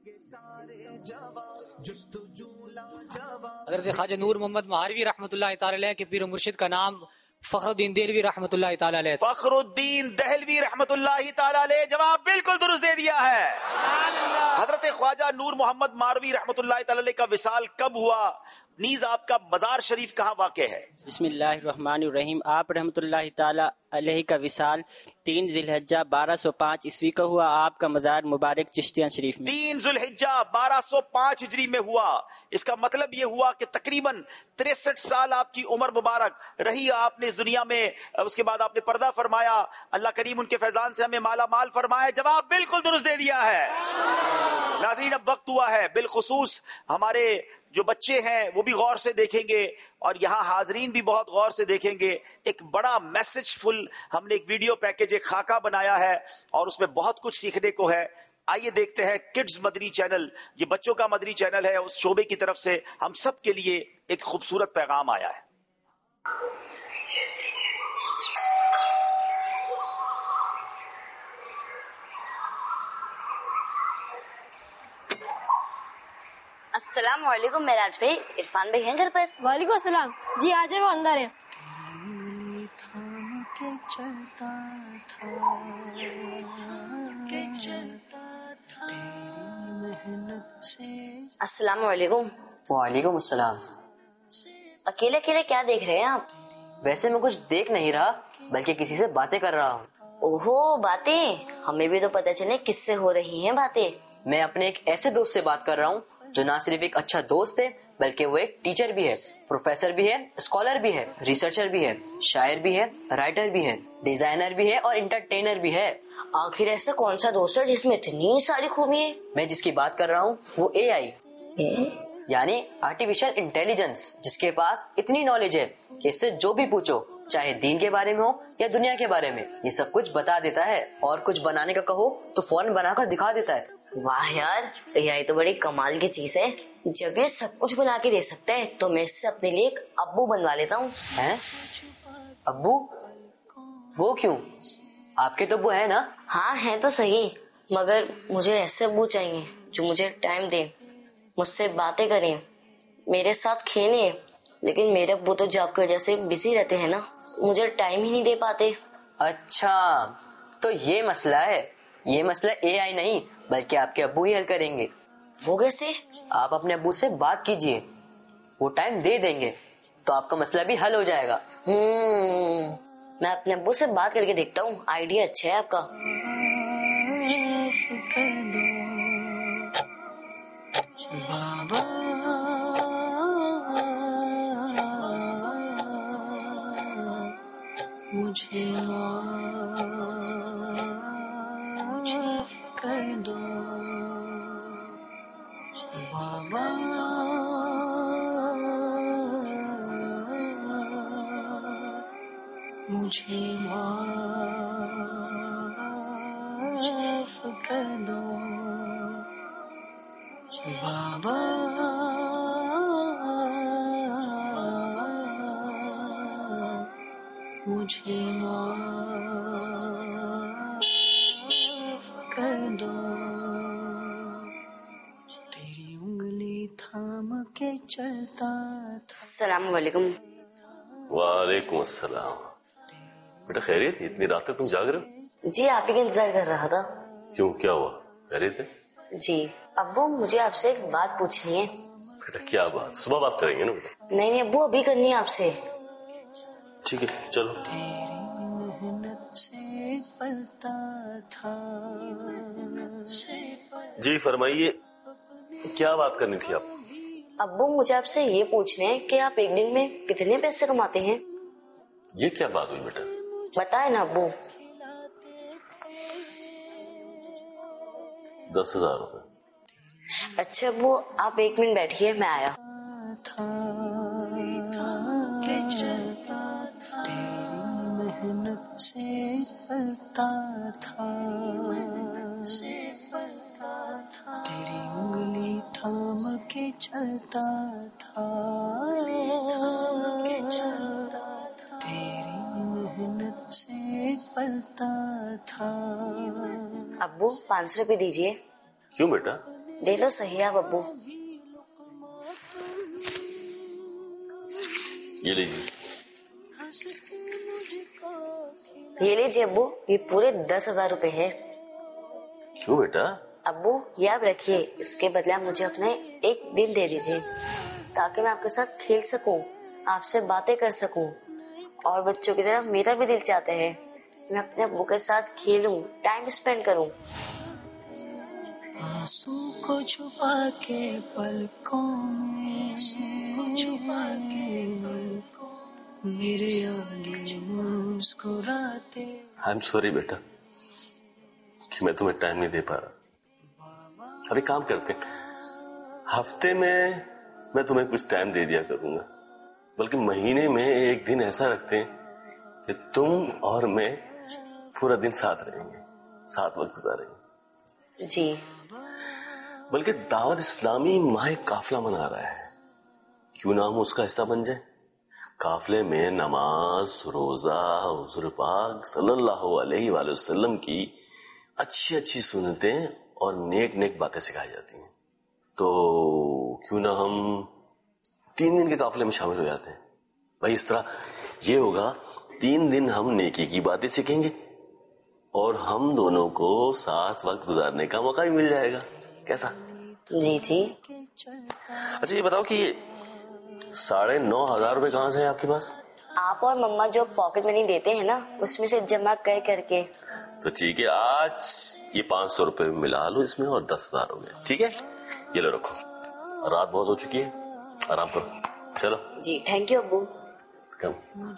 حضرت خواجہ نور محمد مہروی رحمۃ اللہ تعالی علیہ کے پیر و مرشد کا نام فخر الدین دہلوی رحمۃ اللہ تعالی علیہ. فخر الدین دہلوی رحمۃ اللہ تعالی علیہ. جواب بالکل درست دے دیا ہے. حضرت خواجہ نور محمد مہروی رحمۃ اللہ تعالی علیہ کا وصال کب ہوا؟ نیز آپ کا مزار شریف کہاں واقع ہے؟ بسم اللہ الرحمن الرحیم. آپ رحمۃ اللہ تعالی علیہ کا وصال تین ذی الحجہ بارہ سو پانچ عیسوی کا ہوا. آپ کا مزار مبارک چشتیاں شریف میں تین ذی الحجہ بارہ سو پانچ ہجری میں ہوا. اس کا مطلب یہ ہوا کہ تقریباً تریسٹھ سال آپ کی عمر مبارک رہی آپ نے اس دنیا میں. اس کے بعد آپ نے پردہ فرمایا. اللہ کریم ان کے فیضان سے ہمیں مالا مال فرمائے. جواب بالکل درست دے دیا ہے. ناظرین اب وقت ہوا ہے، بالخصوص ہمارے جو بچے ہیں وہ بھی غور سے دیکھیں گے اور یہاں حاضرین بھی بہت غور سے دیکھیں گے. ایک بڑا میسج فل ہم نے ایک ویڈیو پیکج ایک خاکہ بنایا ہے اور اس میں بہت کچھ سیکھنے کو ہے. آئیے دیکھتے ہیں. کڈز مدنی چینل، یہ بچوں کا مدنی چینل ہے، اس شعبے کی طرف سے ہم سب کے لیے ایک خوبصورت پیغام آیا ہے. السلام علیکم معراج بھائی، عرفان بھائی ہیں گھر پر؟ وعلیکم السلام، جی آ جائے، وہ اندر ہے۔ السلام علیکم۔ وعلیکم السلام۔ اکیلے اکیلے کیا دیکھ رہے ہیں آپ؟ ویسے میں کچھ دیکھ نہیں رہا، بلکہ کسی سے باتیں کر رہا ہوں۔ اوہو، باتیں؟ ہمیں بھی تو پتہ چلے کس سے ہو رہی ہیں باتیں۔ میں اپنے ایک ایسے دوست سے بات کر رہا ہوں جو نہ صرف ایک اچھا دوست ہے بلکہ وہ ایک ٹیچر بھی ہے، پروفیسر بھی ہے، اسکالر بھی ہے، ریسرچر بھی ہے، شاعر بھی ہے، رائٹر بھی ہے، ڈیزائنر بھی ہے اور انٹرٹینر بھی ہے۔ آخر ایسا کون سا دوست ہے جس میں اتنی ساری خوبی ہے؟ میں جس کی بات کر رہا ہوں وہ اے آئی یعنی آرٹیفیشل انٹیلیجنس، جس کے پاس اتنی نالج ہے کہ اس سے جو بھی پوچھو، چاہے دین کے بارے میں ہو یا دنیا کے بارے میں، یہ سب کچھ بتا دیتا ہے، اور کچھ بنانے کا کہو تو فوراً بنا کر دکھا دیتا ہے۔ واہ یار، اے آئی تو بڑی کمال کی چیز ہے۔ جب یہ سب کچھ بنا کے دے سکتا ہے تو میں اس سے اپنے لیے ایک ابو بنوا لیتا ہوں۔ ہیں؟ ابو؟ وہ کیوں؟ آپ کے تو ابو ہے نا؟ ہاں ہیں تو صحیح، مگر مجھے ایسے ابو چاہیے جو مجھے ٹائم دے، مجھ سے باتیں کریں، میرے ساتھ کھیلیں۔ لیکن میرے ابو تو جاب کی وجہ سے بزی رہتے ہیں نا، مجھے ٹائم ہی نہیں دے پاتے۔ اچھا، تو یہ مسئلہ ہے۔ یہ مسئلہ اے آئی نہیں بلکہ آپ کے ابو ہی حل کریں گے۔ وہ کیسے؟ آپ اپنے ابو سے بات کیجئے، وہ ٹائم دے دیں گے تو آپ کا مسئلہ بھی حل ہو جائے گا۔ ہوں میں اپنے ابو سے بات کر کے دیکھتا ہوں، آئیڈیا اچھا ہے آپ کا۔ مجھے معاف کر دو بابا، مجھے معاف کر دو بابا، مجھے معاف کر دو، تیری انگلی تھام کے چلتا تھا۔ السلام علیکم۔ وعلیکم السلام۔ بیٹا خیریت؟ اتنی رات تک تم جاگ رہے ہو؟ جی آپ ہی کا انتظار کر رہا تھا۔ کیوں، کیا ہوا؟ خیریت ہے؟ جی ابو، مجھے آپ سے ایک بات پوچھنی ہے۔ بیٹا کیا بات؟ صبح بات کریں گے نا بیٹا۔ نہیں نہیں ابو، ابھی کرنی ہے آپ سے۔ ٹھیک ہے چلو۔ محنت سے پلتا تھا۔ جی فرمائیے، کیا بات کرنی تھی آپ؟ ابو مجھے آپ سے یہ پوچھنا ہے کہ آپ ایک دن میں کتنے پیسے کماتے ہیں؟ یہ کیا بات ہوئی بیٹا؟ بتائے نا ابو۔ دس ہزار روپے۔ اچھا ابو، آپ ایک منٹ بیٹھیے، میں آیا۔ محنت سے پلتا تھا، تیری انگلی تھام کے چلتا تھا، تیری محنت سے پلتا تھا۔ ابو پانچ سو روپے دیجیے۔ کیوں بیٹا؟ لے لو صحیح آپ ابو۔ یہ لیجیے۔ یہ لیجیے ابو، یہ پورے دس ہزار روپے ہے۔ کیوں بیٹا؟ ابو یہ آپ رکھیے، اس کے بدلے آپ مجھے اپنے ایک دن دے دیجیے تاکہ میں آپ کے ساتھ کھیل سکوں، آپ سے باتیں کر سکوں، اور بچوں کی طرح میرا بھی دل چاہتا ہے میں اپنے ابو کے ساتھ کھیلوں، ٹائم اسپینڈ کروں۔ آنسو کو چھپا کے پلکوں میں چھپا کے میرے آگے مسکراتے۔ آئی ایم سوری بیٹا کہ میں تمہیں ٹائم نہیں دے پا رہا۔ ابھی کام کرتے ہیں، ہفتے میں میں تمہیں کچھ ٹائم دے دیا کروں گا، بلکہ مہینے میں ایک دن ایسا رکھتے ہیں کہ تم اور میں پورا دن ساتھ رہیں گے، ساتھ وقت گزاریں گے۔ جی بلکہ دعوت اسلامی ماہ قافلہ منا رہا ہے، کیوں نہ ہم اس کا حصہ بن جائیں؟ قافلے میں نماز، روزہ، حضور پاک صلی اللہ علیہ وآلہ وسلم کی اچھی اچھی سنتیں اور نیک نیک باتیں سکھائی جاتی ہیں۔ تو کیوں نہ ہم تین دن کے قافلے میں شامل ہو جاتے ہیں. بھائی اس طرح یہ ہوگا تین دن ہم نیکی کی باتیں سیکھیں گے اور ہم دونوں کو ساتھ وقت گزارنے کا موقع بھی مل جائے گا. کیسا؟ جی جی. اچھا یہ بتاؤ کہ ساڑھے نو ہزار روپے کہاں سے ہیں آپ کے پاس؟ آپ اور مما جو پاکٹ منی دیتے ہیں نا اس میں سے جمع کر کر کے. تو ٹھیک ہے آج یہ پانچ سو روپے ملا لو اس میں اور دس ہزار ہو گئے. ٹھیک ہے یہ لو رکھو. رات بہت ہو چکی ہے آرام کرو. چلو جی تھینک یو ابو. کم.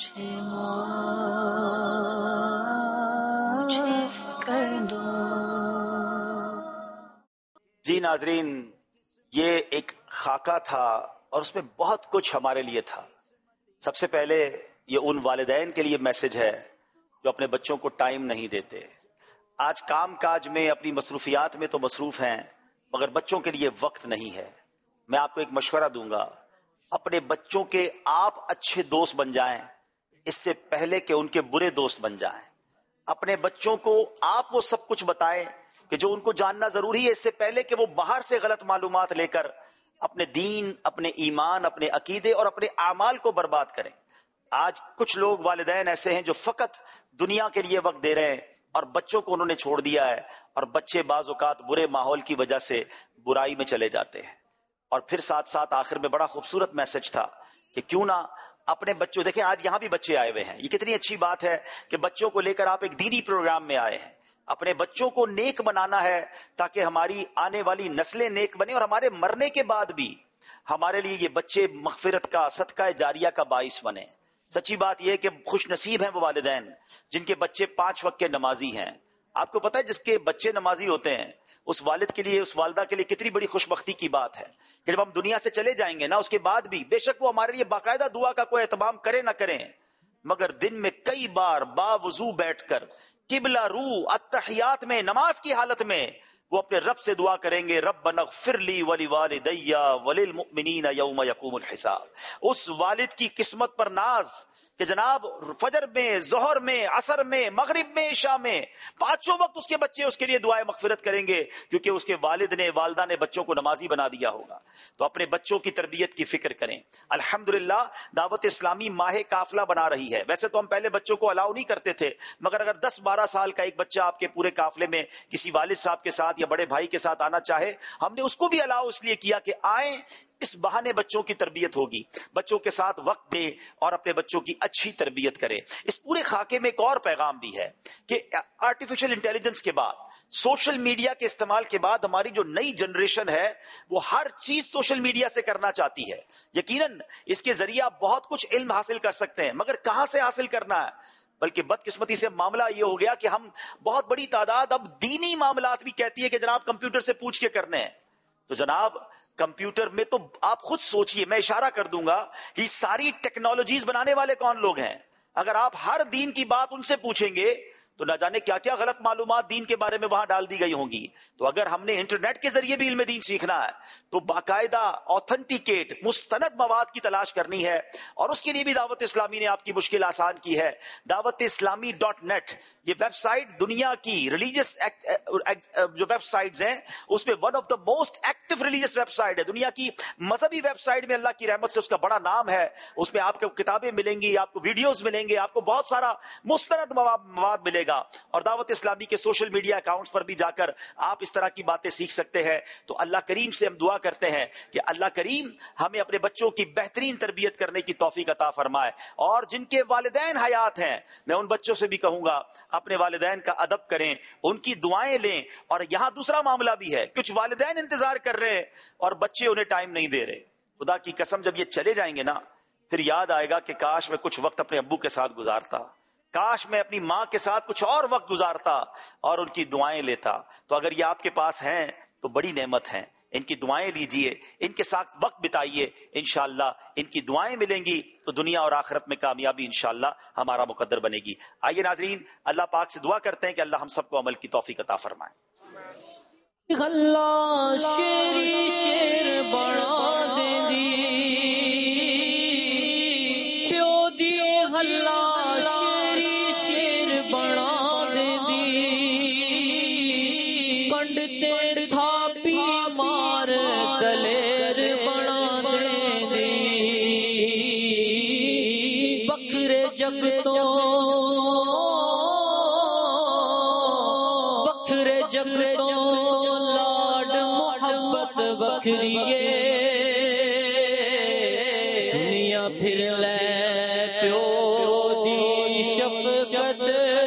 جی ناظرین یہ ایک خاکہ تھا اور اس میں بہت کچھ ہمارے لیے تھا. سب سے پہلے یہ ان والدین کے لیے میسج ہے جو اپنے بچوں کو ٹائم نہیں دیتے. آج کام کاج میں اپنی مصروفیات میں تو مصروف ہیں مگر بچوں کے لیے وقت نہیں ہے. میں آپ کو ایک مشورہ دوں گا اپنے بچوں کے آپ اچھے دوست بن جائیں اس سے پہلے کہ ان کے برے دوست بن جائیں. اپنے بچوں کو آپ وہ سب کچھ بتائیں کہ جو ان کو جاننا ضروری ہے اس سے پہلے کہ وہ باہر سے غلط معلومات لے کر اپنے دین اپنے ایمان اپنے عقیدے اور اپنے اعمال کو برباد کریں. آج کچھ لوگ والدین ایسے ہیں جو فقط دنیا کے لیے وقت دے رہے ہیں اور بچوں کو انہوں نے چھوڑ دیا ہے اور بچے بعض اوقات برے ماحول کی وجہ سے برائی میں چلے جاتے ہیں. اور پھر ساتھ ساتھ آخر میں بڑا خوبصورت میسج تھا کہ کیوں نہ اپنے بچوں دیکھیں آج یہاں بھی بچے آئے ہوئے ہیں. یہ کتنی اچھی بات ہے کہ بچوں کو لے کر آپ ایک دینی پروگرام میں آئے ہیں. اپنے بچوں کو نیک بنانا ہے تاکہ ہماری آنے والی نسلیں نیک بنے اور ہمارے مرنے کے بعد بھی ہمارے لیے یہ بچے مغفرت کا صدقہ جاریہ کا باعث بنے. سچی بات یہ کہ خوش نصیب ہیں وہ والدین جن کے بچے پانچ وقت کے نمازی ہیں. آپ کو پتہ ہے جس کے بچے نمازی ہوتے ہیں اس والد کے لیے اس والدہ کے لیے کتنی بڑی خوش بختی کی بات ہے کہ جب ہم دنیا سے چلے جائیں گے نا اس کے بعد بھی بے شک وہ ہمارے لیے باقاعدہ دعا کا کوئی اہتمام کرے نہ کریں مگر دن میں کئی بار باوضو بیٹھ کر قبلہ رو التحیات میں نماز کی حالت میں وہ اپنے رب سے دعا کریں گے ربنا اغفر لی ولوالدی وللمؤمنین یوم یقوم الحساب. اس والد کی قسمت پر ناز کہ جناب فجر میں ظہر میں عصر میں مغرب میں عشاء میں پانچوں وقت اس کے بچے اس کے لیے دعائیں مغفرت کریں گے کیونکہ اس کے والد نے والدہ نے بچوں کو نمازی بنا دیا ہوگا. تو اپنے بچوں کی تربیت کی فکر کریں. الحمدللہ دعوت اسلامی ماہ قافلہ بنا رہی ہے. ویسے تو ہم پہلے بچوں کو الاؤ نہیں کرتے تھے مگر اگر دس بارہ سال کا ایک بچہ آپ کے پورے قافلے میں کسی والد صاحب کے ساتھ یا بڑے بھائی کے ساتھ آنا چاہے ہم نے اس کو بھی الاؤ اس لیے کیا کہ آئیں اس بہانے بچوں کی تربیت ہوگی. بچوں کے ساتھ وقت دیں اور اپنے بچوں کی اچھی تربیت کریں. اس پورے خاکے میں ایک اور پیغام بھی ہے کہ آرٹیفیشل انٹیلیجنس کے بعد سوشل میڈیا کے استعمال کے بعد ہماری جو نئی جنریشن ہے وہ ہر چیز سوشل میڈیا سے کرنا چاہتی ہے. یقیناً اس کے ذریعے آپ بہت کچھ علم حاصل کر سکتے ہیں مگر کہاں سے حاصل کرنا ہے. بلکہ بدقسمتی سے معاملہ یہ ہو گیا کہ ہم بہت بڑی تعداد اب دینی معاملات بھی کہتی ہے کہ جناب کمپیوٹر سے پوچھ کے کرنے ہیں. تو جناب کمپیوٹر میں تو آپ خود سوچئے میں اشارہ کر دوں گا کہ ساری ٹیکنالوجیز بنانے والے کون لوگ ہیں. اگر آپ ہر دین کی بات ان سے پوچھیں گے تو نہ جانے کیا کیا غلط معلومات دین کے بارے میں وہاں ڈال دی گئی ہوں گی. تو اگر ہم نے انٹرنیٹ کے ذریعے بھی علم دین سیکھنا ہے تو باقاعدہ اوتھنٹیکیٹ مستند مواد کی تلاش کرنی ہے اور اس کے لیے بھی دعوت اسلامی نے آپ کی مشکل آسان کی ہے. دعوت اسلامی ڈاٹ نیٹ یہ ویب سائٹ دنیا کی ریلیجس جو ویب سائٹس ہیں اس میں one of the most active religious website ہے. دنیا کی مذہبی ویب سائٹ میں اللہ کی رحمت سے اس کا بڑا نام ہے. اس میں آپ کو کتابیں ملیں گی آپ کو ویڈیوز ملیں گے آپ کو بہت سارا مستند مواد ملے گا اور دعوت اسلامی کے سوشل میڈیا اکاؤنٹس پر بھی جا کر آپ اس طرح کی باتیں سیکھ سکتے ہیں. تو اللہ کریم سے ہم دعا کرتے ہیں کہ اللہ کریم ہمیں اپنے بچوں کی بہترین تربیت کرنے کی توفیق عطا فرمائے. اور جن کے والدین حیات ہیں میں ان بچوں سے بھی کہوں گا اپنے والدین کا ادب کریں ان کی دعائیں لیں. اور یہاں دوسرا معاملہ بھی ہے کچھ والدین انتظار کر رہے ہیں اور بچے انہیں ٹائم نہیں دے رہے. خدا کی قسم جب یہ چلے جائیں گے نا پھر یاد آئے گا کہ کاش میں کچھ وقت اپنے ابو کے ساتھ گزارتا کاش میں اپنی ماں کے ساتھ کچھ اور وقت گزارتا اور ان کی دعائیں لیتا. تو اگر یہ آپ کے پاس ہیں تو بڑی نعمت ہیں. ان کی دعائیں لیجئے ان کے ساتھ وقت بتائیے انشاءاللہ ان کی دعائیں ملیں گی تو دنیا اور آخرت میں کامیابی انشاءاللہ ہمارا مقدر بنے گی. آئیے ناظرین اللہ پاک سے دعا کرتے ہیں کہ اللہ ہم سب کو عمل کی توفیق عطا فرمائے. اللہ شیر شیر بڑا دے دی پیو دی اللہ شیری شیر بڑا دے دی کنڈ تے تھا پی مار کر بکھریے دنیا پھر لے پیو دی شفقت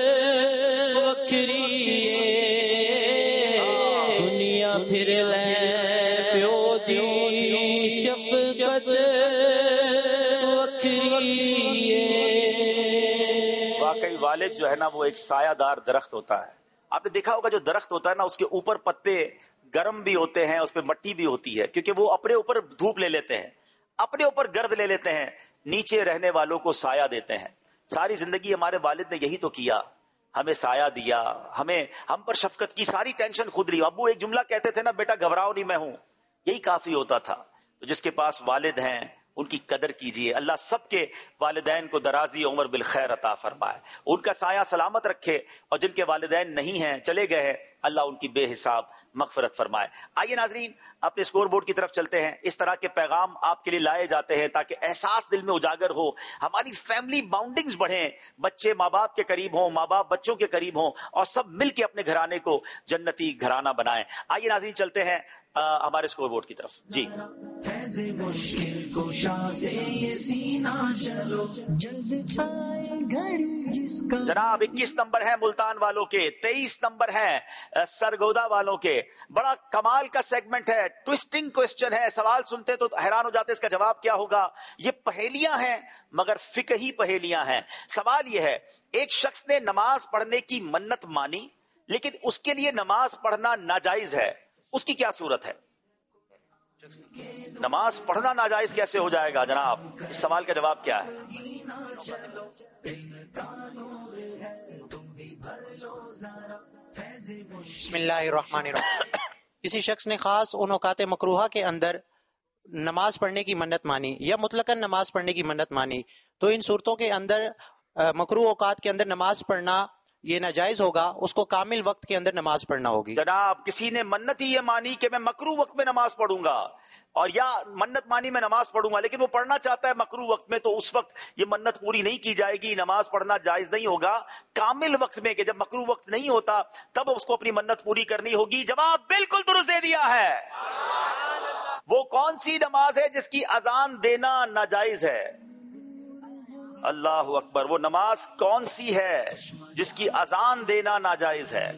بکھریے دنیا پھر لے پیو دی شفقت بکھریے. واقعی والد جو ہے نا وہ ایک سایہ دار درخت ہوتا ہے. آپ نے دیکھا ہوگا جو درخت ہوتا ہے نا اس کے اوپر پتے گرم بھی ہوتے ہیں, اس پہ مٹی بھی ہوتی ہے کیونکہ وہ اپنے اوپر دھوپ لے لیتے ہیں, اپنے اوپر گرد لے لیتے ہیں, نیچے رہنے والوں کو سایہ دیتے ہیں. ساری زندگی ہمارے والد نے یہی تو کیا, ہمیں سایہ دیا, ہمیں ہم پر شفقت کی, ساری ٹینشن خود لی. ابو ایک جملہ کہتے تھے نا, بیٹا گھبراؤ نہیں میں ہوں, یہی کافی ہوتا تھا. تو جس کے پاس والد ہیں ان کی قدر کیجئے. اللہ سب کے والدین کو درازی عمر بالخیر عطا فرمائے, ان کا سایہ سلامت رکھے, اور جن کے والدین نہیں ہیں چلے گئے ہیں اللہ ان کی بے حساب مغفرت فرمائے. آئیے ناظرین اپنے اسکور بورڈ کی طرف چلتے ہیں. اس طرح کے پیغام آپ کے لیے لائے جاتے ہیں تاکہ احساس دل میں اجاگر ہو, ہماری فیملی باؤنڈنگز بڑھیں, بچے ماں باپ کے قریب ہوں, ماں باپ بچوں کے قریب ہوں, اور سب مل کے اپنے گھرانے کو جنتی گھرانہ بنائیں. آئیے ناظرین چلتے ہیں ہمارے اسکور بورڈ کی طرف. جی فیض مشکل کشا سے یہ سینہ چلو جلد آئے گھڑی جس کا. جناب اکیس نمبر ہے ملتان والوں کے, تیئیس نمبر ہے سرگودا والوں کے. بڑا کمال کا سیگمنٹ ہے, ٹوسٹنگ کوسچن ہے. سوال سنتے تو حیران ہو جاتے اس کا جواب کیا ہوگا. یہ پہیلیاں ہیں مگر فقہی پہیلیاں ہیں. سوال یہ ہے, ایک شخص نے نماز پڑھنے کی منت مانی لیکن اس کے لیے نماز پڑھنا ناجائز ہے, اس کی کیا صورت ہے؟ نماز پڑھنا ناجائز کیسے ہو جائے گا جناب؟ اس سوال کا جواب کیا ہے؟ بسم اللہ الرحمن الرحیم. کسی شخص نے خاص ان اوقات مکروہہ کے اندر نماز پڑھنے کی منت مانی یا مطلقاً نماز پڑھنے کی منت مانی, تو ان صورتوں کے اندر مکروہ اوقات کے اندر نماز پڑھنا یہ ناجائز ہوگا, اس کو کامل وقت کے اندر نماز پڑھنا ہوگی. جناب کسی نے منت ہی یہ مانی کہ میں مکروہ وقت میں نماز پڑھوں گا, اور یا منت مانی میں نماز پڑھوں گا, لیکن وہ پڑھنا چاہتا ہے مکروہ وقت میں, تو اس وقت یہ منت پوری نہیں کی جائے گی, نماز پڑھنا جائز نہیں ہوگا. کامل وقت میں کہ جب مکروہ وقت نہیں ہوتا تب اس کو اپنی منت پوری کرنی ہوگی. جواب بالکل درست دے دیا ہے. وہ کون سی نماز ہے جس کی اذان دینا ناجائز ہے؟ اللہ اکبر. وہ نماز کون سی ہے جس کی اذان دینا ناجائز ہے؟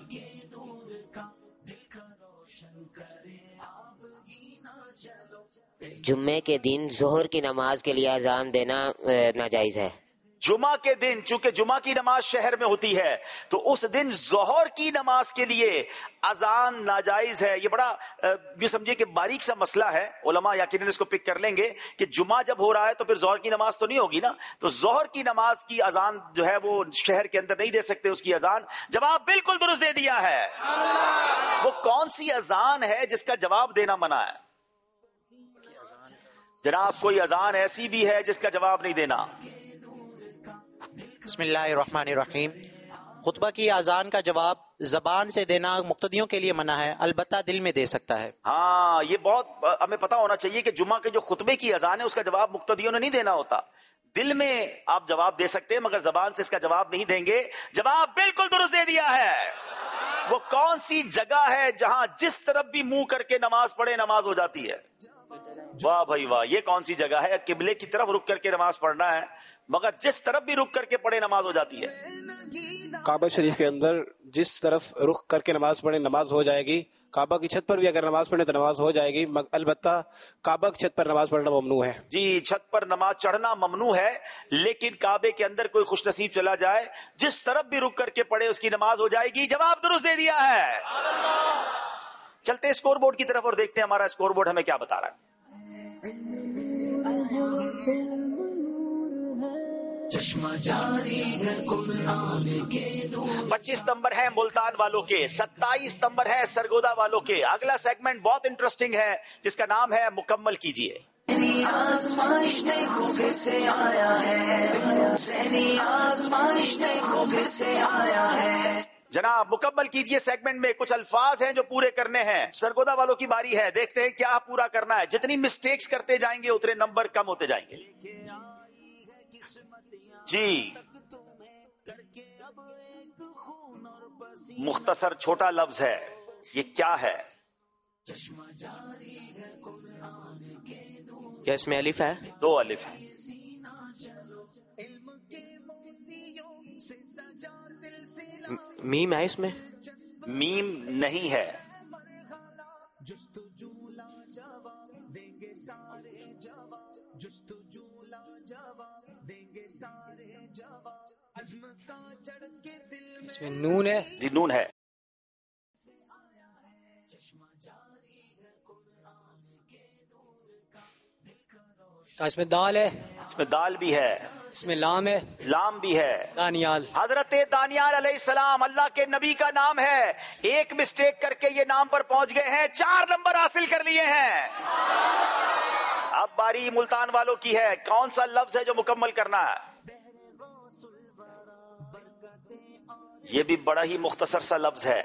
جمعے کے دن ظہر کی نماز کے لیے اذان دینا ناجائز ہے. جمعہ کے دن, چونکہ جمعہ کی نماز شہر میں ہوتی ہے تو اس دن ظہر کی نماز کے لیے اذان ناجائز ہے. یہ بڑا یہ سمجھے کہ باریک سا مسئلہ ہے, علماء یقیناً اس کو پک کر لیں گے کہ جمعہ جب ہو رہا ہے تو پھر ظہر کی نماز تو نہیں ہوگی نا, تو ظہر کی نماز کی اذان جو ہے وہ شہر کے اندر نہیں دے سکتے اس کی اذان. جواب بالکل درست دے دیا ہے. وہ کون سی اذان ہے جس کا جواب دینا منع ہے؟ جناب کوئی اذان ایسی بھی ہے جس کا جواب نہیں دینا. بسم اللہ الرحمن الرحیم. خطبہ کی اذان کا جواب زبان سے دینا مقتدیوں کے لیے منع ہے, البتہ دل میں دے سکتا ہے. ہاں یہ بہت ہمیں پتا ہونا چاہیے کہ جمعہ کے جو خطبے کی اذان ہے اس کا جواب مقتدیوں نے نہیں دینا ہوتا. دل میں آپ جواب دے سکتے ہیں مگر زبان سے اس کا جواب نہیں دیں گے. جواب بالکل درست دے دیا ہے. وہ کون سی جگہ ہے جہاں جس طرف بھی منہ کر کے نماز پڑھے نماز ہو جاتی ہے؟ واہ بھائی واہ, یہ کون سی جگہ ہے؟ قبلے کی طرف رک کر کے نماز پڑھنا ہے مگر جس طرف بھی رک کر کے پڑھے نماز ہو جاتی ہے. کعبہ شریف کے اندر جس طرف رخ کر کے نماز پڑھے نماز ہو جائے گی. کعبہ کی چھت پر بھی اگر نماز پڑھے تو نماز ہو جائے گی, البتہ کعبہ کی چھت پر نماز پڑھنا ممنوع ہے. جی چھت پر نماز چڑھنا ممنوع ہے, لیکن کعبے کے اندر کوئی خوش نصیب چلا جائے جس طرف بھی رک کر کے پڑھے اس کی نماز ہو جائے گی. جواب درست دے دیا ہے. چلتے اسکور بورڈ کی طرف اور دیکھتے ہیں ہمارا اسکور بورڈ ہمیں کیا بتا رہا ہے. چشمہ جاری ہے قرآن کے نور. پچیس نمبر ہے ملتان والوں کے, ستائیس نمبر ہے سرگودا والوں کے. اگلا سیگمنٹ بہت انٹرسٹنگ ہے جس کا نام ہے مکمل کیجئے. آزمائش دیکھو پھر سے آیا ہے, آزمائش دیکھو پھر سے آیا ہے. جناب مکمل کیجئے سیگمنٹ میں کچھ الفاظ ہیں جو پورے کرنے ہیں. سرگودا والوں کی باری ہے, دیکھتے ہیں کیا پورا کرنا ہے. جتنی مسٹیکس کرتے جائیں گے اتنے نمبر کم ہوتے جائیں گے. جی مختصر چھوٹا لفظ ہے, یہ کیا ہے؟ کیا اس میں الف ہے؟ دو الف ہے. میم ہے اس میں؟ میم نہیں ہے. اس میں نون ہے؟ جی نون ہے. اس میں دال ہے؟ اس میں دال بھی ہے. اس میں لام ہے؟ لام بھی ہے. دانیال. حضرت دانیال علیہ السلام اللہ کے نبی کا نام ہے. ایک مسٹیک کر کے یہ نام پر پہنچ گئے ہیں, چار نمبر حاصل کر لیے ہیں. اب باری ملتان والوں کی ہے. کون سا لفظ ہے جو مکمل کرنا ہے؟ یہ بھی بڑا ہی مختصر سا لفظ ہے.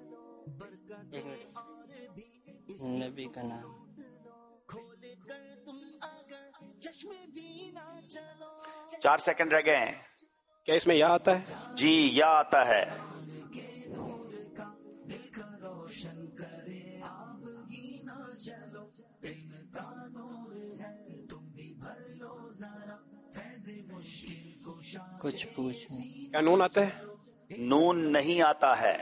نبی کا نام. چار سیکنڈ رہ گئے ہیں. کیا اس میں یا آتا ہے؟ جی یا آتا ہے. کچھ پوچھ. کیا نون آتا ہے؟ نون نہیں آتا ہے.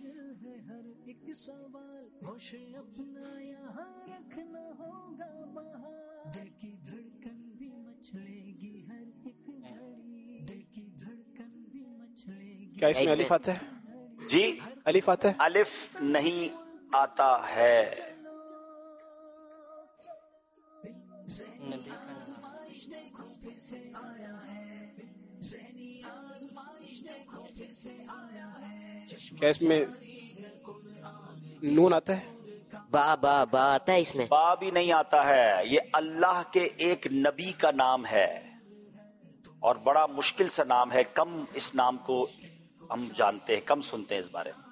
کیا اس میں الف آتا ہے؟ جی الف آتا ہے؟ الف نہیں آتا ہے. کیا اس میں نون آتا ہے؟ با با با آتا ہے اس میں؟ با بھی نہیں آتا ہے. یہ اللہ کے ایک نبی کا نام ہے اور بڑا مشکل سا نام ہے. کم اس نام کو ہم جانتے ہیں, کم سنتے ہیں اس بارے میں.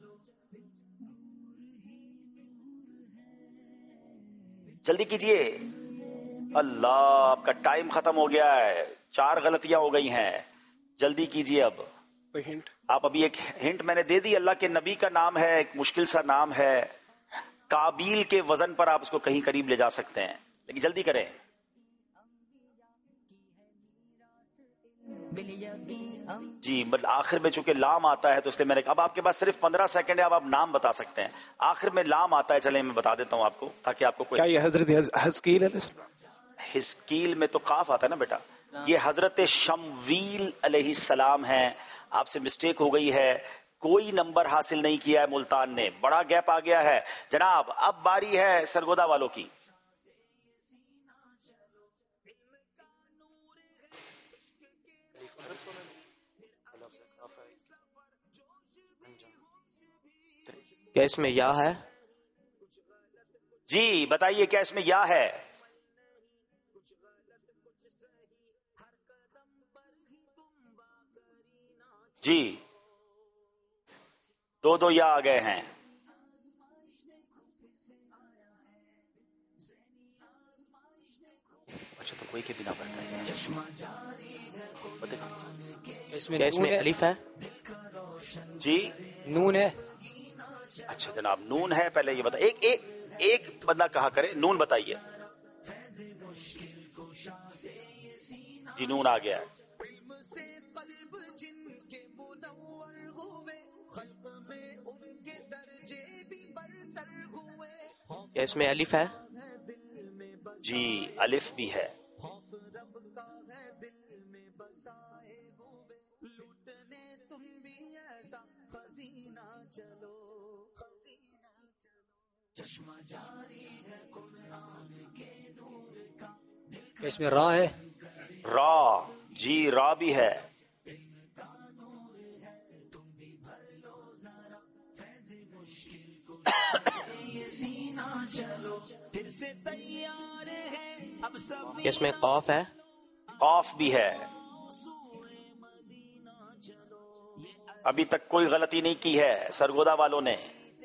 جلدی کیجئے. اللہ آپ کا ٹائم ختم ہو گیا ہے. چار غلطیاں ہو گئی ہیں. جلدی کیجئے. اب کوئی ہنٹ؟ آپ ابھی ایک ہنٹ میں نے دے دی. اللہ کے نبی کا نام ہے, ایک مشکل سا نام ہے. کابیل کے وزن پر آپ اس کو کہیں قریب لے جا سکتے ہیں, لیکن جلدی کریں. جی مطلب آخر میں چونکہ لام آتا ہے تو اس لیے میں نے اب آپ کے پاس صرف پندرہ سیکنڈ ہے. اب آپ نام بتا سکتے ہیں. آخر میں لام آتا ہے. چلیں میں بتا دیتا ہوں آپ کو تاکہ آپ کو کوئی. کیا یہ حضرت حزقیل علیہ السلام؟ حزقیل میں تو قاف آتا ہے نا بیٹا. یہ حضرت شمویل علیہ السلام ہیں. آپ سے مسٹیک ہو گئی ہے. کوئی نمبر حاصل نہیں کیا ہے ملتان نے. بڑا گیپ آ گیا ہے جناب. اب باری ہے سرگودا والوں کی. کیا اس میں یا ہے؟ جی بتائیے کیا اس میں یا ہے؟ جی دو دو یا آ گئے ہیں. اچھا تو کوئی کے بنا پڑتا ہے. کیا اس میں الف ہے؟ جی نون ہے. اچھا جناب نون ہے. پہلے یہ بتا, ایک ایک ایک بندہ کہا کرے نون بتائیے. جی نون آ گیا ہے. کیا اس میں الف ہے؟ جی الف بھی ہے. اس میں را ہے. را. جی را بھی ہے. اس میں قاف ہے. قاف بھی ہے. ابھی تک کوئی غلطی نہیں کی ہے سرگودا والوں نے.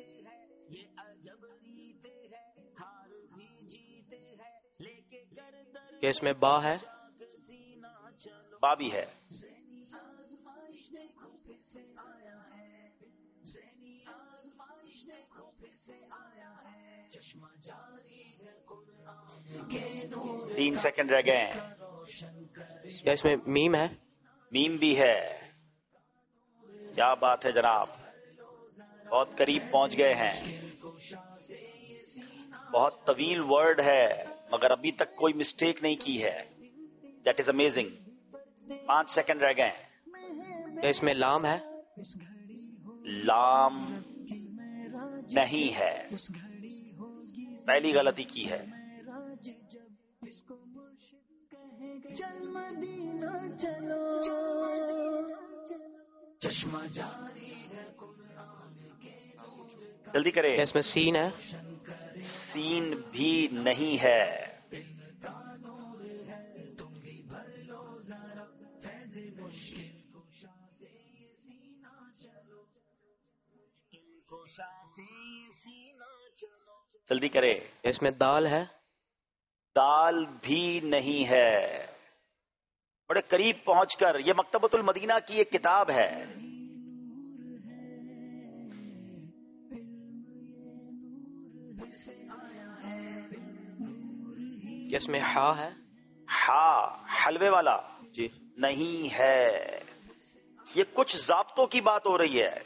کہ اس میں با ہے. با بھی ہے. تین سیکنڈ رہ گئے ہیں. کیا اس میں میم ہے؟ میم بھی ہے. کیا بات ہے جناب، بہت قریب پہنچ گئے ہیں. بہت طویل ورڈ ہے مگر ابھی تک کوئی مسٹیک نہیں کی ہے. That is amazing. پانچ سیکنڈ رہ گئے ہیں. کیا اس میں لام ہے؟ لام نہیں ہے. پہلی غلطی کی ہے. جلدی کرے. کیا اس میں سین ہے؟ سین بھی نہیں ہے. جلدی کرے. اس میں دال ہے؟ دال بھی نہیں ہے. بڑے قریب پہنچ کر، یہ مکتبۃ المدینہ کی ایک کتاب ہے. اس میں ہا ہے؟ ہا حلوے والا جی نہیں ہے. یہ کچھ ضابطوں کی بات ہو رہی ہے.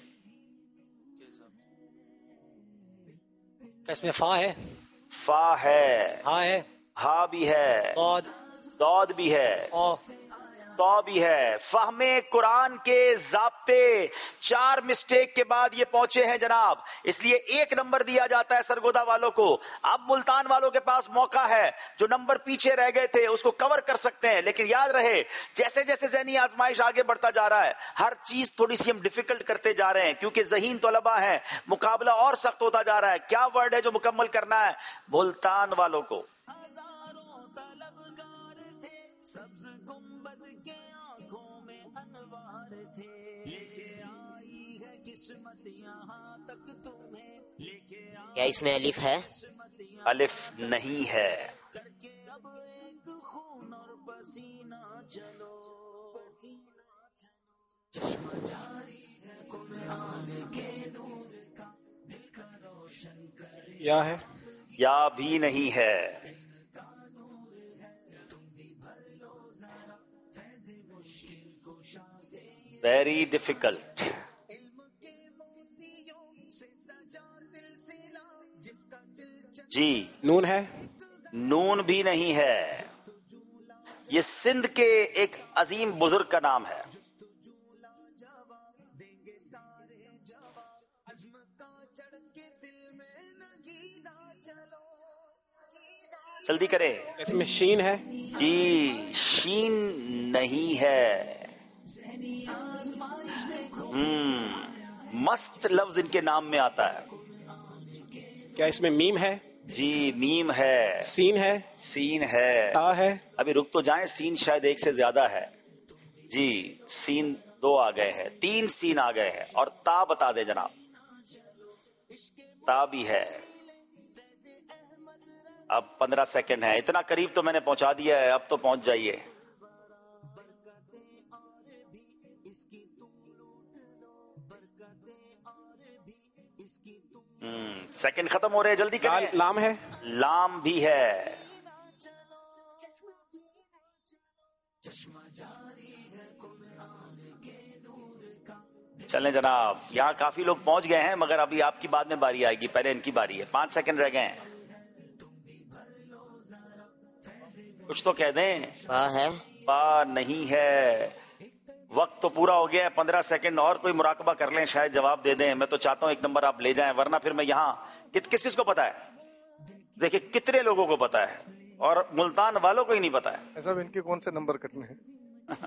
اس میں فا ہے؟ فا ہے. ہا ہے؟ ہا بھی ہے. داد داد بھی ہے. تو بھی ہے. فہم قرآن کے ضابطے چار مسٹیک کے بعد یہ پہنچے ہیں جناب، اس لیے ایک نمبر دیا جاتا ہے سرگودا والوں کو. اب ملتان والوں کے پاس موقع ہے، جو نمبر پیچھے رہ گئے تھے اس کو کور کر سکتے ہیں. لیکن یاد رہے، جیسے جیسے ذہنی آزمائش آگے بڑھتا جا رہا ہے، ہر چیز تھوڑی سی ہم ڈیفیکلٹ کرتے جا رہے ہیں کیونکہ ذہین طلباء ہیں، مقابلہ اور سخت ہوتا جا رہا ہے. کیا ورڈ ہے جو مکمل کرنا ہے ملتان والوں کو؟ کیا اس میں الف ہے؟ الف نہیں ہے. یا ہے؟ یا بھی نہیں ہے. Very difficult. جی نون ہے؟ نون بھی نہیں ہے. یہ سندھ کے ایک عظیم بزرگ کا نام ہے. جلدی کریں. اس میں شین ہے؟ جی شین نہیں ہے. ہم مست لفظ ان کے نام میں آتا ہے. کیا اس میں میم ہے؟ جی میم ہے. سین ہے؟ سین ہے. تا ہے؟ ابھی رک تو جائیں، سین شاید ایک سے زیادہ ہے. جی سین دو آ گئے ہیں، تین سین آ گئے ہیں. اور تا بتا دے جناب. تا بھی ہے. اب پندرہ سیکنڈ ہے. اتنا قریب تو میں نے پہنچا دیا ہے، اب تو پہنچ جائیے. سیکنڈ ختم ہو رہے ہیں، جلدی کریں. لام ہے؟ لام بھی ہے. چلیں جناب، یہاں کافی لوگ پہنچ گئے ہیں مگر ابھی آپ کی بعد میں باری آئے گی، پہلے ان کی باری ہے. پانچ سیکنڈ رہ گئے ہیں. کچھ تو کہہ دیں. با ہے؟ با نہیں ہے. وقت تو پورا ہو گیا ہے. پندرہ سیکنڈ اور کوئی مراقبہ کر لیں، شاید جواب دے دیں. میں تو چاہتا ہوں ایک نمبر آپ لے جائیں، ورنہ پھر میں یہاں کس کس کو پتا ہے؟ دیکھیں کتنے لوگوں کو پتا ہے اور ملتان والوں کو ہی نہیں پتا ہے. ایسا ان کے کون سے نمبر کٹنے ہیں؟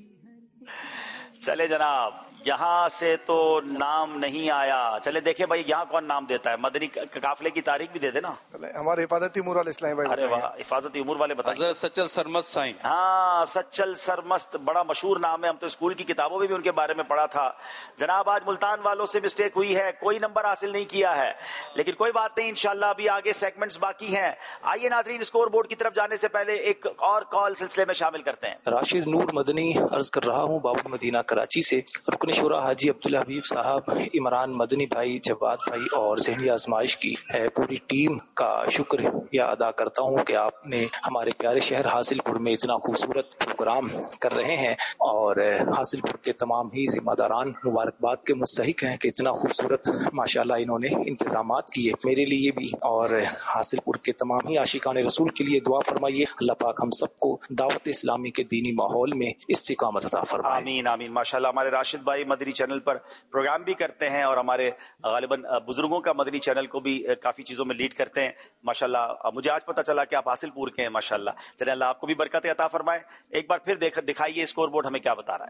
چلے جناب، یہاں سے تو نام نہیں آیا. چلے دیکھیں بھائی یہاں کون نام دیتا ہے. مدنی قافلے کی تاریخ بھی دے دے نا. ہمارے حفاظتی امور والے اسلام بھائی. ارے واہ، حفاظتی امور والے بتائیں. حضرت سچل سرمست سائیں. ہاں سچل سرمست بڑا مشہور نام ہے، ہم تو اسکول کی کتابوں میں بھی ان کے بارے میں پڑھا تھا. جناب آج ملتان والوں سے مسٹیک ہوئی ہے، کوئی نمبر حاصل نہیں کیا ہے، لیکن کوئی بات نہیں، انشاءاللہ ابھی آگے سیگمنٹس باقی ہیں. آئیے ناظرین، اسکور بورڈ کی طرف جانے سے پہلے ایک اور کال سلسلے میں شامل کرتے ہیں. راشد نور مدنی عرض کر رہا ہوں باب المدینہ کراچی سے. رکن شورا حاجی عبدالحبیب صاحب، عمران مدنی بھائی، جواد بھائی اور ذہنی آزمائش کی ہے پوری ٹیم کا شکریہ ادا کرتا ہوں کہ آپ نے ہمارے پیارے شہر حاصل پور میں اتنا خوبصورت پروگرام کر رہے ہیں، اور حاصل پور کے تمام ہی ذمہ داران مبارکباد کے مستحق ہیں کہ اتنا خوبصورت ماشاءاللہ انہوں نے انتظامات کیے میرے لیے بھی، اور حاصل پور کے تمام ہی عاشقان رسول کے لیے دعا فرمائیے، اللہ پاک ہم سب کو دعوت اسلامی کے دینی ماحول میں استقامت عطا فرمائے۔ آمین آمین۔ ماشاءاللہ ہمارے راشد بھائی مدنی چینل پر پروگرام بھی کرتے ہیں، اور ہمارے غالباً بزرگوں کا مدنی چینل کو بھی کافی چیزوں میں لیڈ کرتے ہیں ماشاءاللہ۔ مجھے آج پتہ چلا کہ آپ حاصل پور کے ہیں ماشاءاللہ۔ چلے اللہ آپ کو بھی برکت عطا فرمائے۔ ایک بار پھر دیکھ دکھائیے اسکور بورڈ ہمیں کیا بتا رہا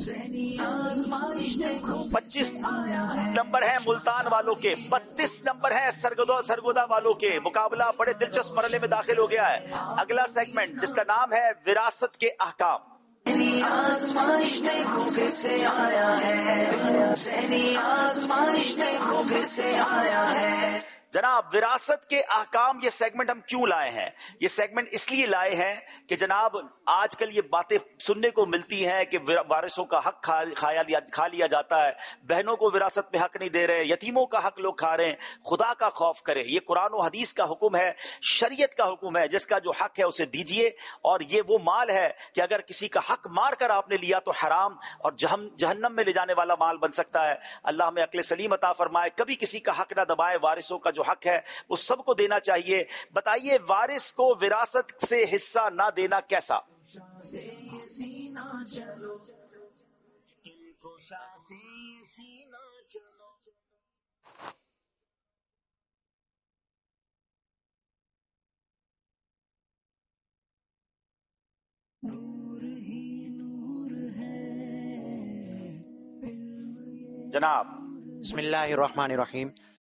ہے۔ پچیس نمبر ہے ملتان والوں کے، بتیس نمبر ہے سرگودا سرگودا والوں کے۔ مقابلہ بڑے دلچسپ مرحلے میں داخل ہو گیا ہے۔ اگلا سیگمنٹ جس کا نام ہے وراثت کے احکام۔ آزمائش دیکھو پھر سے آیا ہے، ذہنی آزمائش دیکھو پھر سے آیا ہے۔ جناب وراثت کے احکام یہ سیگمنٹ ہم کیوں لائے ہیں؟ یہ سیگمنٹ اس لیے لائے ہیں کہ جناب آج کل یہ باتیں سننے کو ملتی ہیں کہ وارثوں کا حق کھا لیا جاتا ہے، بہنوں کو وراثت میں حق نہیں دے رہے، یتیموں کا حق لوگ کھا رہے ہیں۔ خدا کا خوف کرے، یہ قرآن و حدیث کا حکم ہے، شریعت کا حکم ہے، جس کا جو حق ہے اسے دیجئے، اور یہ وہ مال ہے کہ اگر کسی کا حق مار کر آپ نے لیا تو حرام اور جہنم میں لے جانے والا مال بن سکتا ہے۔ اللہ ہمیں عقل سلیم عطا فرمائے، کبھی کسی کا حق نہ دبائے، وارثوں کا جو حق ہے وہ سب کو دینا چاہیے۔ بتائیے وارث کو وراثت سے حصہ نہ دینا کیسا؟ جناب بسم اللہ الرحمن الرحیم۔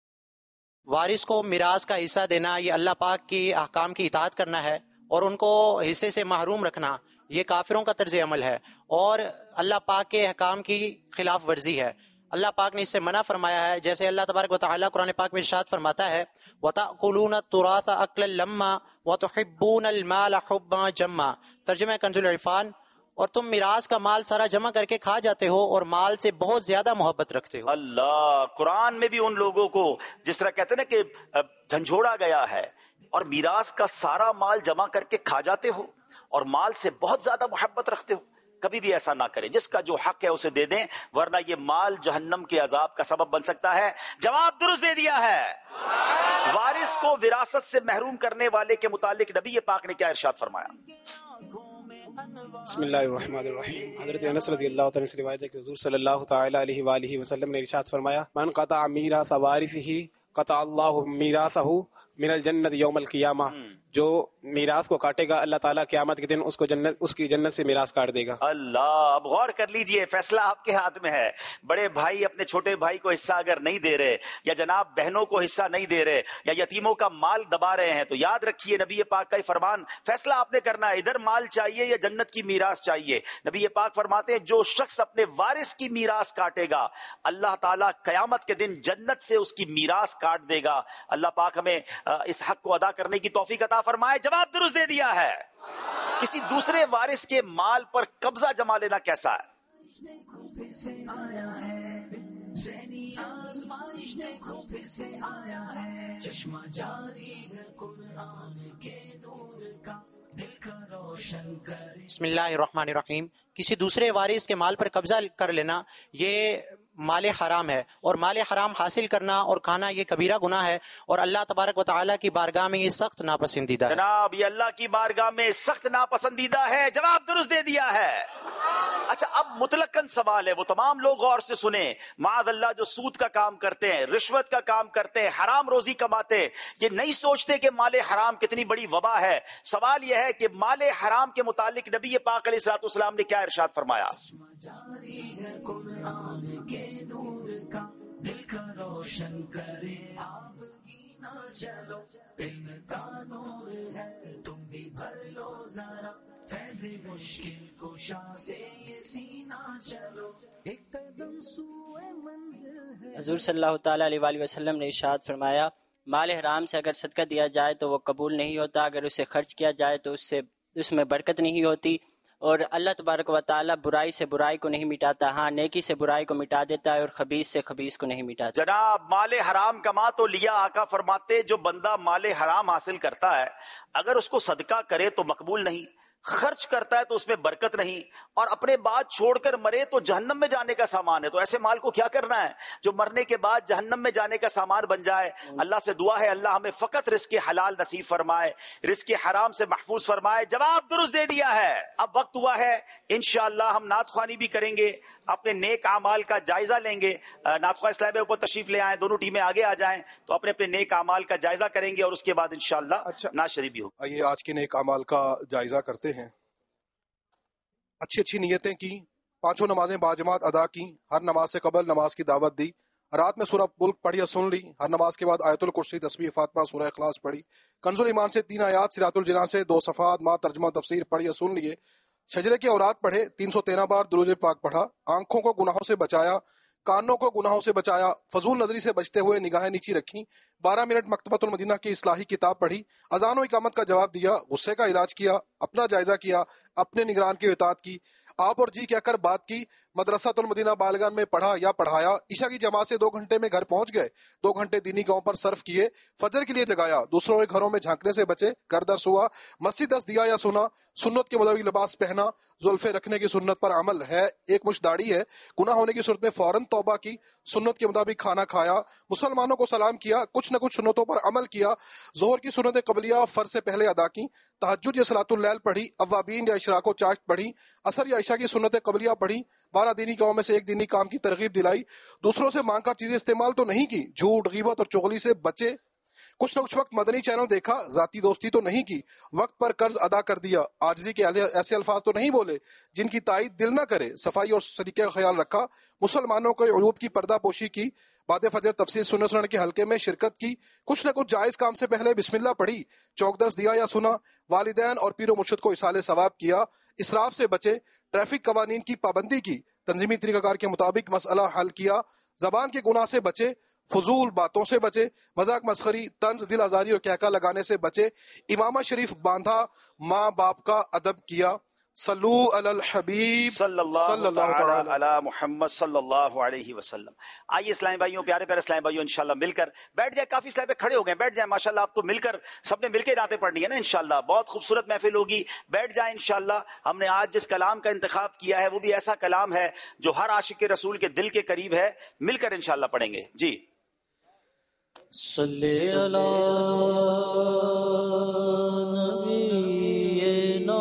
وارث کو میراث کا حصہ دینا یہ اللہ پاک کی احکام کی اطاعت کرنا ہے، اور ان کو حصے سے محروم رکھنا یہ کافروں کا طرز عمل ہے اور اللہ پاک کے احکام کی خلاف ورزی ہے۔ اللہ پاک نے اس سے منع فرمایا ہے، جیسے اللہ تبارک و تعالیٰ قرآن پاک میں ارشاد فرماتا ہے وَتَأْكُلُونَ التُّرَاثَ أَكْلًا لَمًّا وَتُحِبُّونَ الْمَالَ حُبًّا جَمًّا۔ ترجمہ کنز العرفان، اور تم میراث کا مال سارا جمع کر کے کھا جاتے ہو اور مال سے بہت زیادہ محبت رکھتے ہو۔ اللہ قرآن میں بھی ان لوگوں کو جس طرح کہتے ہیں نا کہ جھنجھوڑا گیا ہے، اور میراث کا سارا مال جمع کر کے کھا جاتے ہو اور مال سے بہت زیادہ محبت رکھتے ہو۔ کبھی بھی ایسا نہ کریں، جس کا جو حق ہے اسے دے دیں، ورنہ یہ مال جہنم کے عذاب کا سبب بن سکتا ہے۔ جواب درست دے دیا ہے۔ وارث کو وراثت سے محروم کرنے والے کے متعلق نبی پاک نے کیا ارشاد فرمایا؟ بسم اللہ الرحمن الرحیم۔ حضرت انس رضی اللہ تعالیٰ سے روایت ہے کہ حضور صلی اللہ تعالی علیہ وآلہ وسلم نے ارشاد فرمایا من قطع میراث وارثہ قطع اللہ میراثہ من الجنت یوم القیامہ، جو میراث کو کاٹے گا اللہ تعالیٰ قیامت کے دن اس کو جنت اس کی جنت سے میراث کاٹ دے گا۔ اللہ، اب غور کر لیجئے، فیصلہ آپ کے ہاتھ میں ہے۔ بڑے بھائی اپنے چھوٹے بھائی کو حصہ اگر نہیں دے رہے، یا جناب بہنوں کو حصہ نہیں دے رہے، یا یتیموں کا مال دبا رہے ہیں، تو یاد رکھیے نبی پاک کا فرمان، فیصلہ آپ نے کرنا ہے، ادھر مال چاہیے یا جنت کی میراث چاہیے۔ نبی پاک فرماتے ہیں جو شخص اپنے وارث کی میراث کاٹے گا اللہ تعالیٰ قیامت کے دن جنت سے اس کی میراث کاٹ دے گا۔ اللہ پاک ہمیں اس حق کو ادا کرنے کی توفیق عطا فرمائے۔ جواب درست دے دیا ہے۔ کسی دوسرے وارث کے مال پر قبضہ جما لینا کیسا ہے؟ بسم اللہ الرحمن الرحیم۔ کسی دوسرے وارث کے مال پر قبضہ کر لینا یہ مال حرام ہے، اور مال حرام حاصل کرنا اور کھانا یہ کبیرہ گناہ ہے، اور اللہ تبارک و تعالیٰ کی بارگاہ میں یہ سخت ناپسندیدہ ہے۔ جناب یہ اللہ کی بارگاہ میں سخت ناپسندیدہ ہے۔ جواب درست دے دیا ہے۔ اچھا اب مطلقاً سوال ہے، وہ تمام لوگ غور سے سنیں، معاذ اللہ جو سود کا کام کرتے ہیں، رشوت کا کام کرتے ہیں، حرام روزی کماتے ہیں، یہ نہیں سوچتے کہ مال حرام کتنی بڑی وبا ہے۔ سوال یہ ہے کہ مال حرام کے متعلق نبی پاک علیہ الصلوۃ والسلام نے کیا ارشاد فرمایا؟ روشن کرے آپ کی نہ چلو علم کا نور ہے تم بھی بھر لو ذرا فیض مشکل کشا سے یہ سینہ چلو ایک قدم سوئے منزل ہے۔ حضور صلی اللہ تعالیٰ علیہ وآلہ وسلم نے ارشاد فرمایا مال حرام سے اگر صدقہ دیا جائے تو وہ قبول نہیں ہوتا، اگر اسے خرچ کیا جائے تو اس سے اس میں برکت نہیں ہوتی، اور اللہ تبارک و تعالیٰ برائی سے برائی کو نہیں مٹاتا، ہاں نیکی سے برائی کو مٹا دیتا ہے اور خبیث سے خبیث کو نہیں مٹاتا۔ جناب مال حرام کما تو لیا، آقا فرماتے جو بندہ مال حرام حاصل کرتا ہے اگر اس کو صدقہ کرے تو مقبول نہیں، خرچ کرتا ہے تو اس میں برکت نہیں، اور اپنے بعد چھوڑ کر مرے تو جہنم میں جانے کا سامان ہے۔ تو ایسے مال کو کیا کرنا ہے جو مرنے کے بعد جہنم میں جانے کا سامان بن جائے؟ اللہ سے دعا ہے اللہ ہمیں فقط رزق حلال نصیب فرمائے، رزق حرام سے محفوظ فرمائے۔ جواب درست دے دیا ہے۔ اب وقت ہوا ہے انشاءاللہ ہم نعت خوانی بھی کریں گے، اپنے نیک اعمال کا جائزہ لیں گے۔ نعت خواہ اسلام اوپر تشریف لے آئیں، دونوں ٹیمیں آگے آ جائیں تو اپنے اپنے نیک اعمال کا جائزہ کریں گے اور اس کے بعد انشاءاللہ نعت شریف بھی ہوگی۔ آئیے آج کے نیک اعمال کا جائزہ کرتے ہیں۔ اچھی اچھی نیتیں کی، پانچوں نمازیں باجماعت ادا کی، ہر نماز سے قبل نماز کی دعوت دی، رات میں سورہ ملک پڑھی یا سن لی، ہر نماز کے بعد آیت الکرسی، تسبیح فاطمہ، سورہ اخلاص پڑھی، کنز الایمان سے تین آیات، صراط الجنان سے دو صفحات ماں ترجمہ تفسیر پڑھی یا سن لیے، شجرے کے اوراد پڑھے، تین سو تیرہ بار درود پاک پڑھا، آنکھوں کو گناہوں سے بچایا، کانوں کو گناہوں سے بچایا، فضول نظری سے بچتے ہوئے نگاہیں نیچی رکھی، بارہ منٹ مکتبۃ المدینہ کی اصلاحی کتاب پڑھی، اذان و اقامت کا جواب دیا، غصے کا علاج کیا، اپنا جائزہ کیا، اپنے نگران کی اطاعت کی، آپ اور جی کہہ کر بات کی، مدرسۃ المدینہ بالغان میں پڑھا یا پڑھایا، عشاء کی جماعت سے دو گھنٹے میں گھر پہنچ گئے، دو گھنٹے دینی کاموں پر صرف کیے، فجر کے لیے جگایا، دوسروں کے گھروں میں جھانکنے سے بچے، گھر در سوا، مسجد درس دیا یا سنا، سنت کے مطابق لباس پہنا، زلفے رکھنے کی سنت پر عمل ہے، ایک مشت داڑھی ہے، گناہ ہونے کی صورت میں فوراً توبہ کی، سنت کے مطابق کھانا کھایا، مسلمانوں کو سلام کیا، کچھ نہ کچھ سنتوں پر عمل کیا، ظہر کی سنت قبلیہ فرض سے پہلے ادا کی، تہجد یا صلاۃ اللیل پڑھی، اوابین یا اشراق و چاشت پڑھی، عصر یا عشاء کی سنت قبلیہ پڑھی، بارہ دینی کاموں میں سے ایک دینی کام کی ترغیب دلائی، دوسروں سے مانگ کر چیزیں استعمال تو نہیں کی، جھوٹ غیبت اور چغلی سے بچے، کچھ نہ کچھ وقت مدنی چینل دیکھا، ذاتی دوستی تو نہیں کی، وقت پر قرض ادا کر دیا، عاجزی کے ایسے الفاظ تو نہیں بولے جن کی تائید دل نہ کرے، صفائی اور سلیقے کا خیال رکھا، مسلمانوں کے عیوب کی پردہ پوشی کی، بعد فجر تفسیر سننے سننے کے حلقے میں شرکت کی، کچھ نہ کچھ جائز کام سے پہلے بسم اللہ پڑھی، چوک درس دیا یا سنا، والدین اور پیر و مرشد کو اصالہ ثواب کیا، اسراف سے بچے، ٹریفک قوانین کی پابندی کی، تنظیمی طریقہ کار کے مطابق مسئلہ حل کیا، زبان کے گناہ سے بچے، فضول باتوں سے بچے، مذاق مسخری، طنز، دل آزاری اور کہکا لگانے سے بچے، امامہ شریف باندھا، ماں باپ کا ادب کیا، صلو علی الحبیب صلی اللہ تعالی علی محمد صلی اللہ علیہ وسلم۔ آئیے اسلامی بھائیوں، پیارے پیارے اسلامی بھائیوں، انشاءاللہ مل کر بیٹھ جائے، کافی اسلامی کھڑے ہو گئے، بیٹھ جائیں ماشاءاللہ، آپ تو مل کر سب نے مل کے راتیں پڑھنی ہے نا انشاءاللہ، بہت خوبصورت محفل ہوگی، بیٹھ جائیں انشاءاللہ۔ ہم نے آج جس کلام کا انتخاب کیا ہے وہ بھی ایسا کلام ہے جو ہر عاشق رسول کے دل کے قریب ہے، مل کر انشاءاللہ پڑھیں گے۔ جی صلی علی نبینا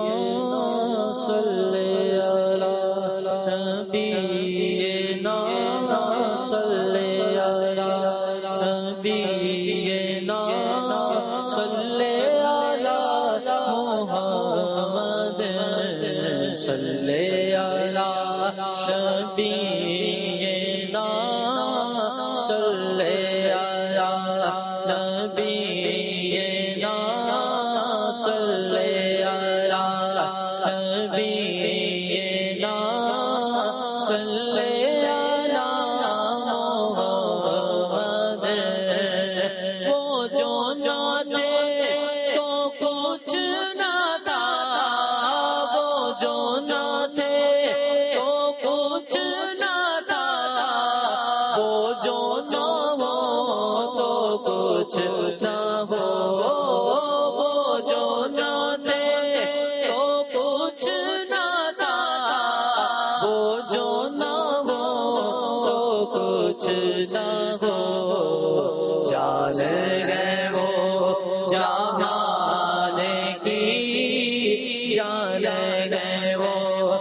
صلی علی نبینا صلی علی نبینا صلی علی محمد صلی علی نبینا صلی نبینا صلی علی نبینا صلی علی محمد۔ وہ جو چاہتے تو کچھ نہ تھا، وہ جو نہ تھے تو کچھ نہ تھا، وہ جو نہ ہو تو کچھ نہ ہو، وہ جو نہ تھے تو کچھ نہ تھا، وہ جو نہ ہو تو کچھ نہ ہو، جان گئے وہ جہان کی، جان گئے وہ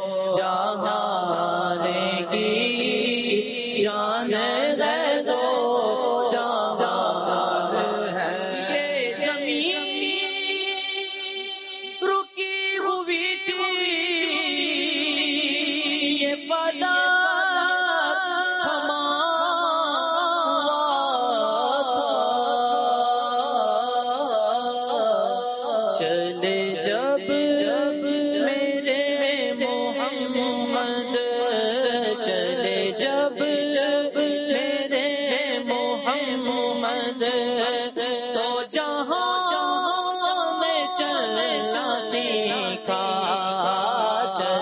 جہان کی، جان گئے وہ جہان ہے، یہ زمین رکی ہوئی تھی، یہ فلک تھما چلے جب میرے محمد، چلے جب میرے محمد، تو جہاں میں چلنا سیکھا، چلے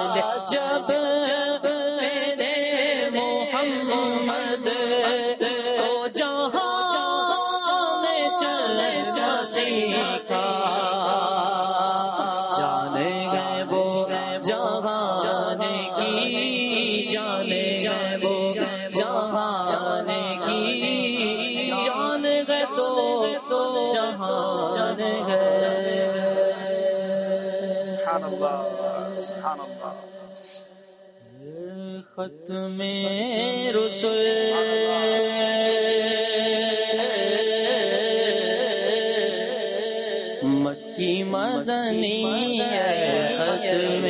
جان ہے. سبحان اللہ سبحان اللہ. ختم رسل مکی مدنی ہے. ختم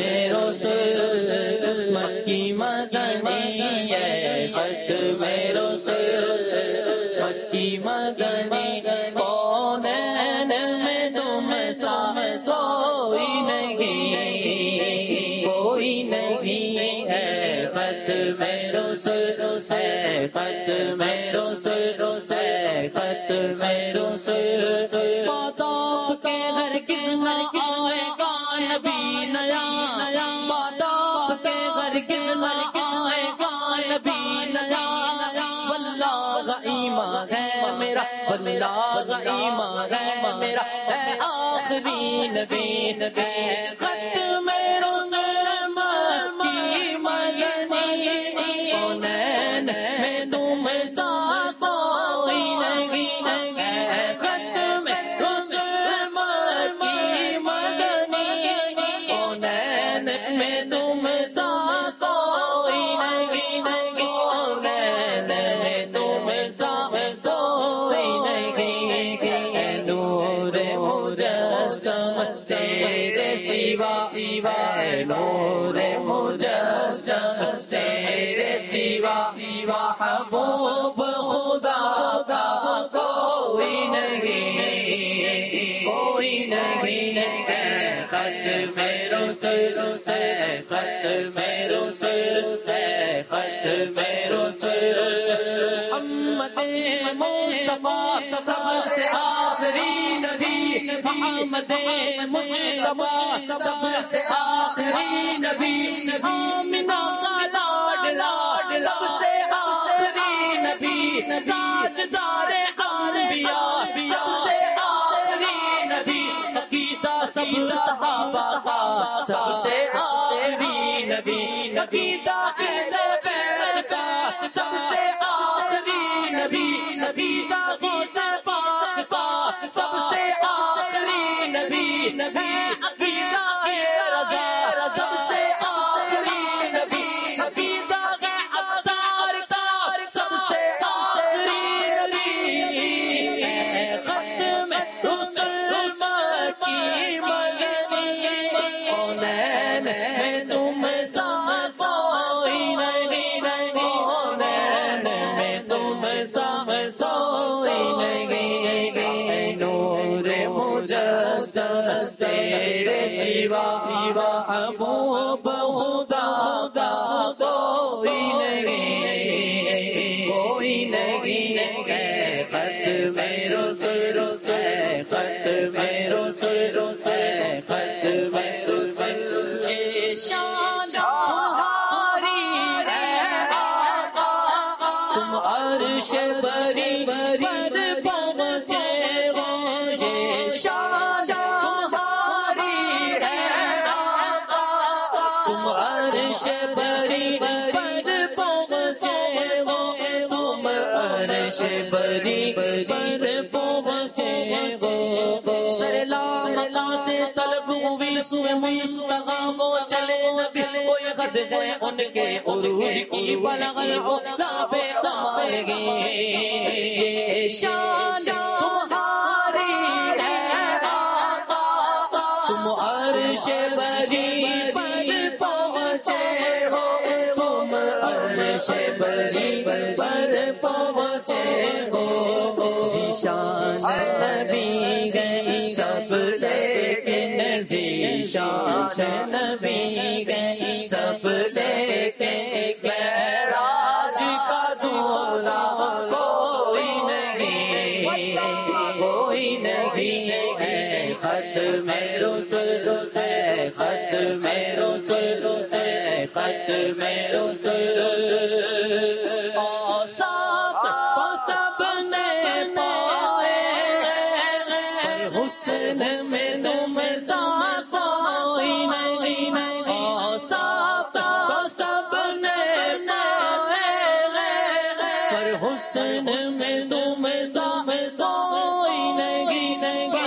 رسل مکی مدنی ہے. ختم رسل مکی مدنی. کونین میں تم سا کوئی نہیں کوئی نہیں ہے. ختم رسل ہے. ختم رسل ہے. ختم رسل پاداب کے ہر کس نہ آئے گا نبی نیا. پاداب کے ہر کس نہ آئے گا نبی نیا. واللہ ایمان ہے میرا واللہ ایمان ہے میرا ہے آخری نبی نبی. ختم رسل مکی مدنی. کونین میں تم سا کوئی نہیں ہے. ختم رسل مکی مدنی. کونین میں تم سا کوئی نہیں. کونین میں تم سا کوئی نہیں. نور مجسم تیرے سوا سوا. نور مجسم تیرے سوا سوا. محبوب خدا کا کوئی نہیں کوئی نہیں ہے. ختم رسل سے. ختم رسل سے. ختم رسل محمد مصطفیٰ سب سے آخری نبی. محمد مصطفیٰ سب سے آخری نبی. آمنہ کا لاڈ سب سے آخری نبی. تاجدار انبیاء سب سے آخری نبی. عقیدہ سب صحابہ کا سب سے آخری نبی. عقیدہ اہل بیت کا سب سے آخری نبی. عقیدہ غوث پاک کا سب سے آخری نبی. نبی عقیدہ رضا سب سے آخری نبی. عقیدہ عطار کا سب سے آخری نبی. ختم رسل مکی مدنی. کونین میں تم سا کوئی نہیں. کونین میں تم سا کوئی نہیں. نور مجسم تیرے سوا سوا. محبوب خدا کا کوئی نہیں کوئی نہیں ہے. ختم رسل سے. ختم رسل سے. ختم رسل یہ شان تمہاری ہے آقا. تم عرش بری بری پہنچے ہو. یہ شان تمہاری ہے آقا. تم عرش بری بری پہنچے ہو. تم عرش بری بری پہنچے ہو. سر لا سے طلب ہوئی سوئے مصطفیٰ کو چلے نبی. کوئی قد ہے ان کے عروج کی بلغ العلا پہ دارگی. یہ شان تمہاری ہے آقا. تم عرش بری پر پہنچے ہو. تم عرش بری پر پہنچے ہو. ذیشان نبی گئی سب لیکن ذیشان نبی گئی سب لیکن. معراج کا دولا کوئی نہیں کوئی نہیں ہے. ختم رسل سے. ختم رسل سے. ختم رسل اوصاف تو سب نے پائے. حسن میں تم سا کوئی نہیں. اوصاف تو سب نے پائے. پر حسن میں تم سا کوئی نہیں.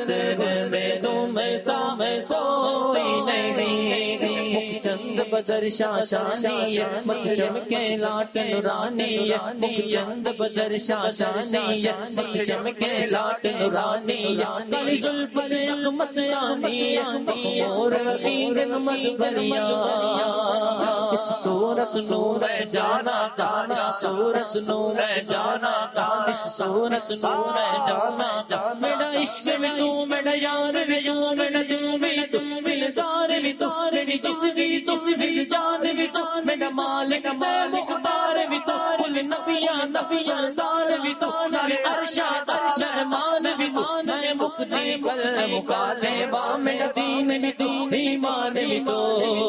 حسن میں تم سا کوئی نہیں مکھ چند بدر شاشانی مکھ چمکے لاٹ نورانی مکھ چند بدر شاشانی مکھ چمکے لاٹ نورانی کل زلف اقمت رانی مخمور رقیق مدبریا اس صورت نور جانا جانا صورت نور جانا جانا اس صورت نور جانا جانا میرا عشق میں تو میرا یار بھی تو میرا دل بھی تو میرا دار بھی تو میری جد بھی تو میری جان بھی تو میرا مالک میں مختار بھی تو کل نبیاں نبیاں دار بھی تو نال ارشاد ارشمان بھی تو میں مقدی بل مقالے با میرا دین بھی تو ایمان بھی تو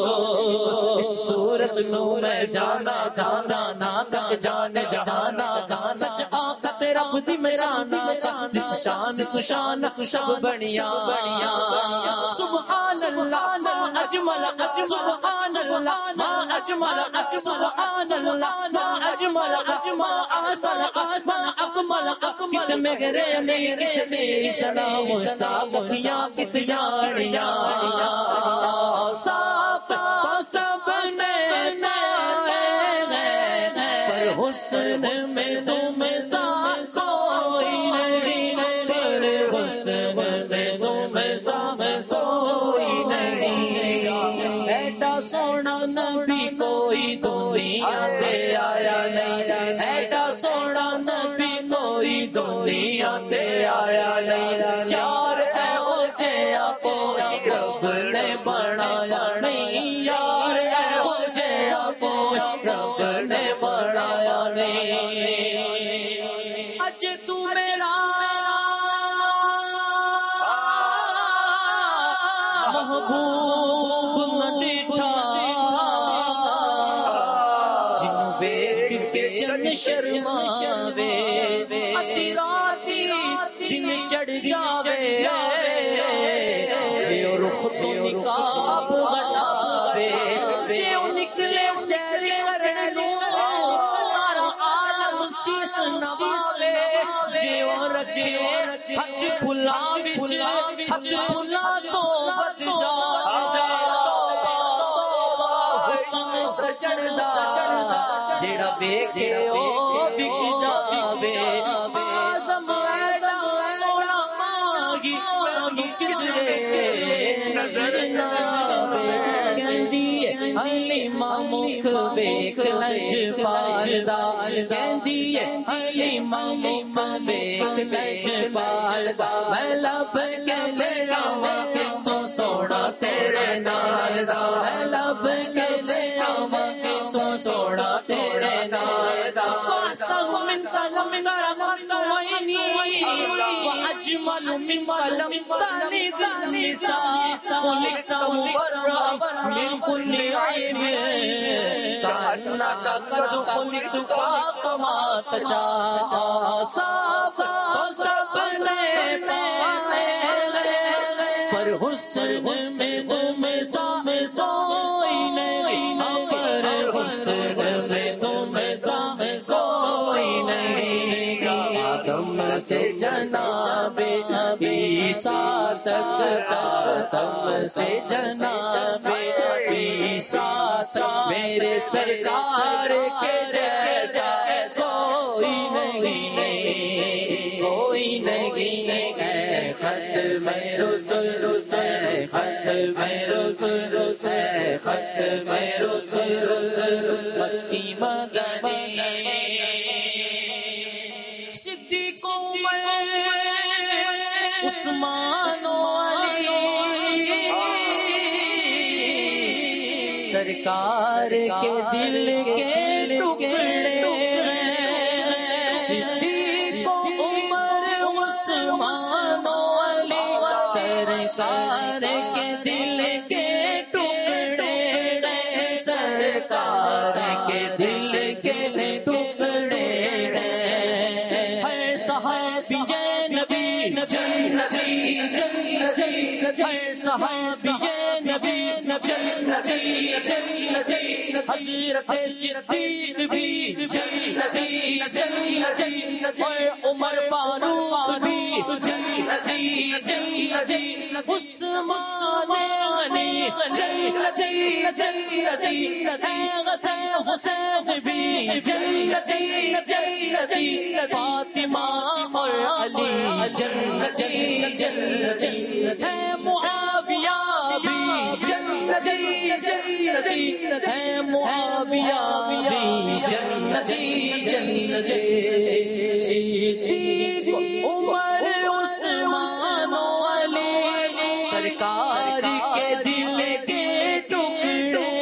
صورت نور جانا جانا نا تک جان جانا سچ آقا تیرا خود میرا نا جس شان سشان سب بنیا سبحان اللہ ما اجمل سبحان اللہ ما اجمل سبحان اللہ ما اجمل ما احسن احسن اکمل اکمل میرے میرے میری سلام مشتاق کیا کت جانیا صاف سب نے پر حسن میں تم سا کوئی نہیں پر حسن میں تم سا کوئی نہیں ایڈا سونا نبی کوئی دنیا پہ آیا نہیں ایڈا سونا نبی کوئی دنیا پہ آیا نہیں یار اے ہو جیا کوئی رب نے بنایا نہیں یار اے ہو جیا کوئی رب نے بنایا نہیں اج تو میرا محبوب نڈھا جنوں ویکھ کے جن شرماوے اتی راتی دن چڑھ جاوے جے رخ تو نقاب ہٹاوے جے نکلے سیر کرنے نوں سارا عالم چیز نواوے جے رکھے ہتھ پھلا وچ ہتھ پھلا تو ود جاوے حسن سجن دا جیڑا ویکھے او وک جاوے آزم ایڈا سونا مانگی سانو کسے نظر نہ آوے کہندی علی مامک ویکھ لج پالدا کہندی علی مامک ویکھ لج پالدا میں لب کے لے آواں کہ تو سونا تیرے نال دا میں لب کے لے آواں کہ تو سونا تیرے نال دا سب من سلام غرمت وعینی واجمل من قلم طالب النساء خلقت مبرأ من كل عيب كأنك قد خلقت فما تشاء صاف سب نے پائے پر حسن میں تم سا کوئی نہیں پر حسن میں تم سا کوئی نہیں آدم سے جناب عیسیٰ تک آدم سے جناب عیسیٰ تک میرے سرکار کے جیسا کوئی نہیں کوئی نہیں ہے خط میں رسول سے خط میں رسول سے خط میں رسول مکی مدنی صدیق عمر عثمان و علی سرکار کے دل کے ٹکڑے صدیق عمر عثمان و علی سرکار کے دل کے ٹکڑے سرکار کے دل کے ٹکڑے ہے صحابی نبی نبی نبی نبی ہے صحابی نبی جنتی جنتی حضرت صدیق بھی جنتی جنتی اور عمر فاروق بھی جنتی جنتی عثمان غنی جنتی جنتی حسین حسین بھی جنتی جنتی فاطمہ اور علی جنتی جنتی ہے معاویہ بھی جنتی جنتی ہے معاویہ بھی جنتی جنتی عمر عثمان و علی سرکار کے دل کے ٹکڑے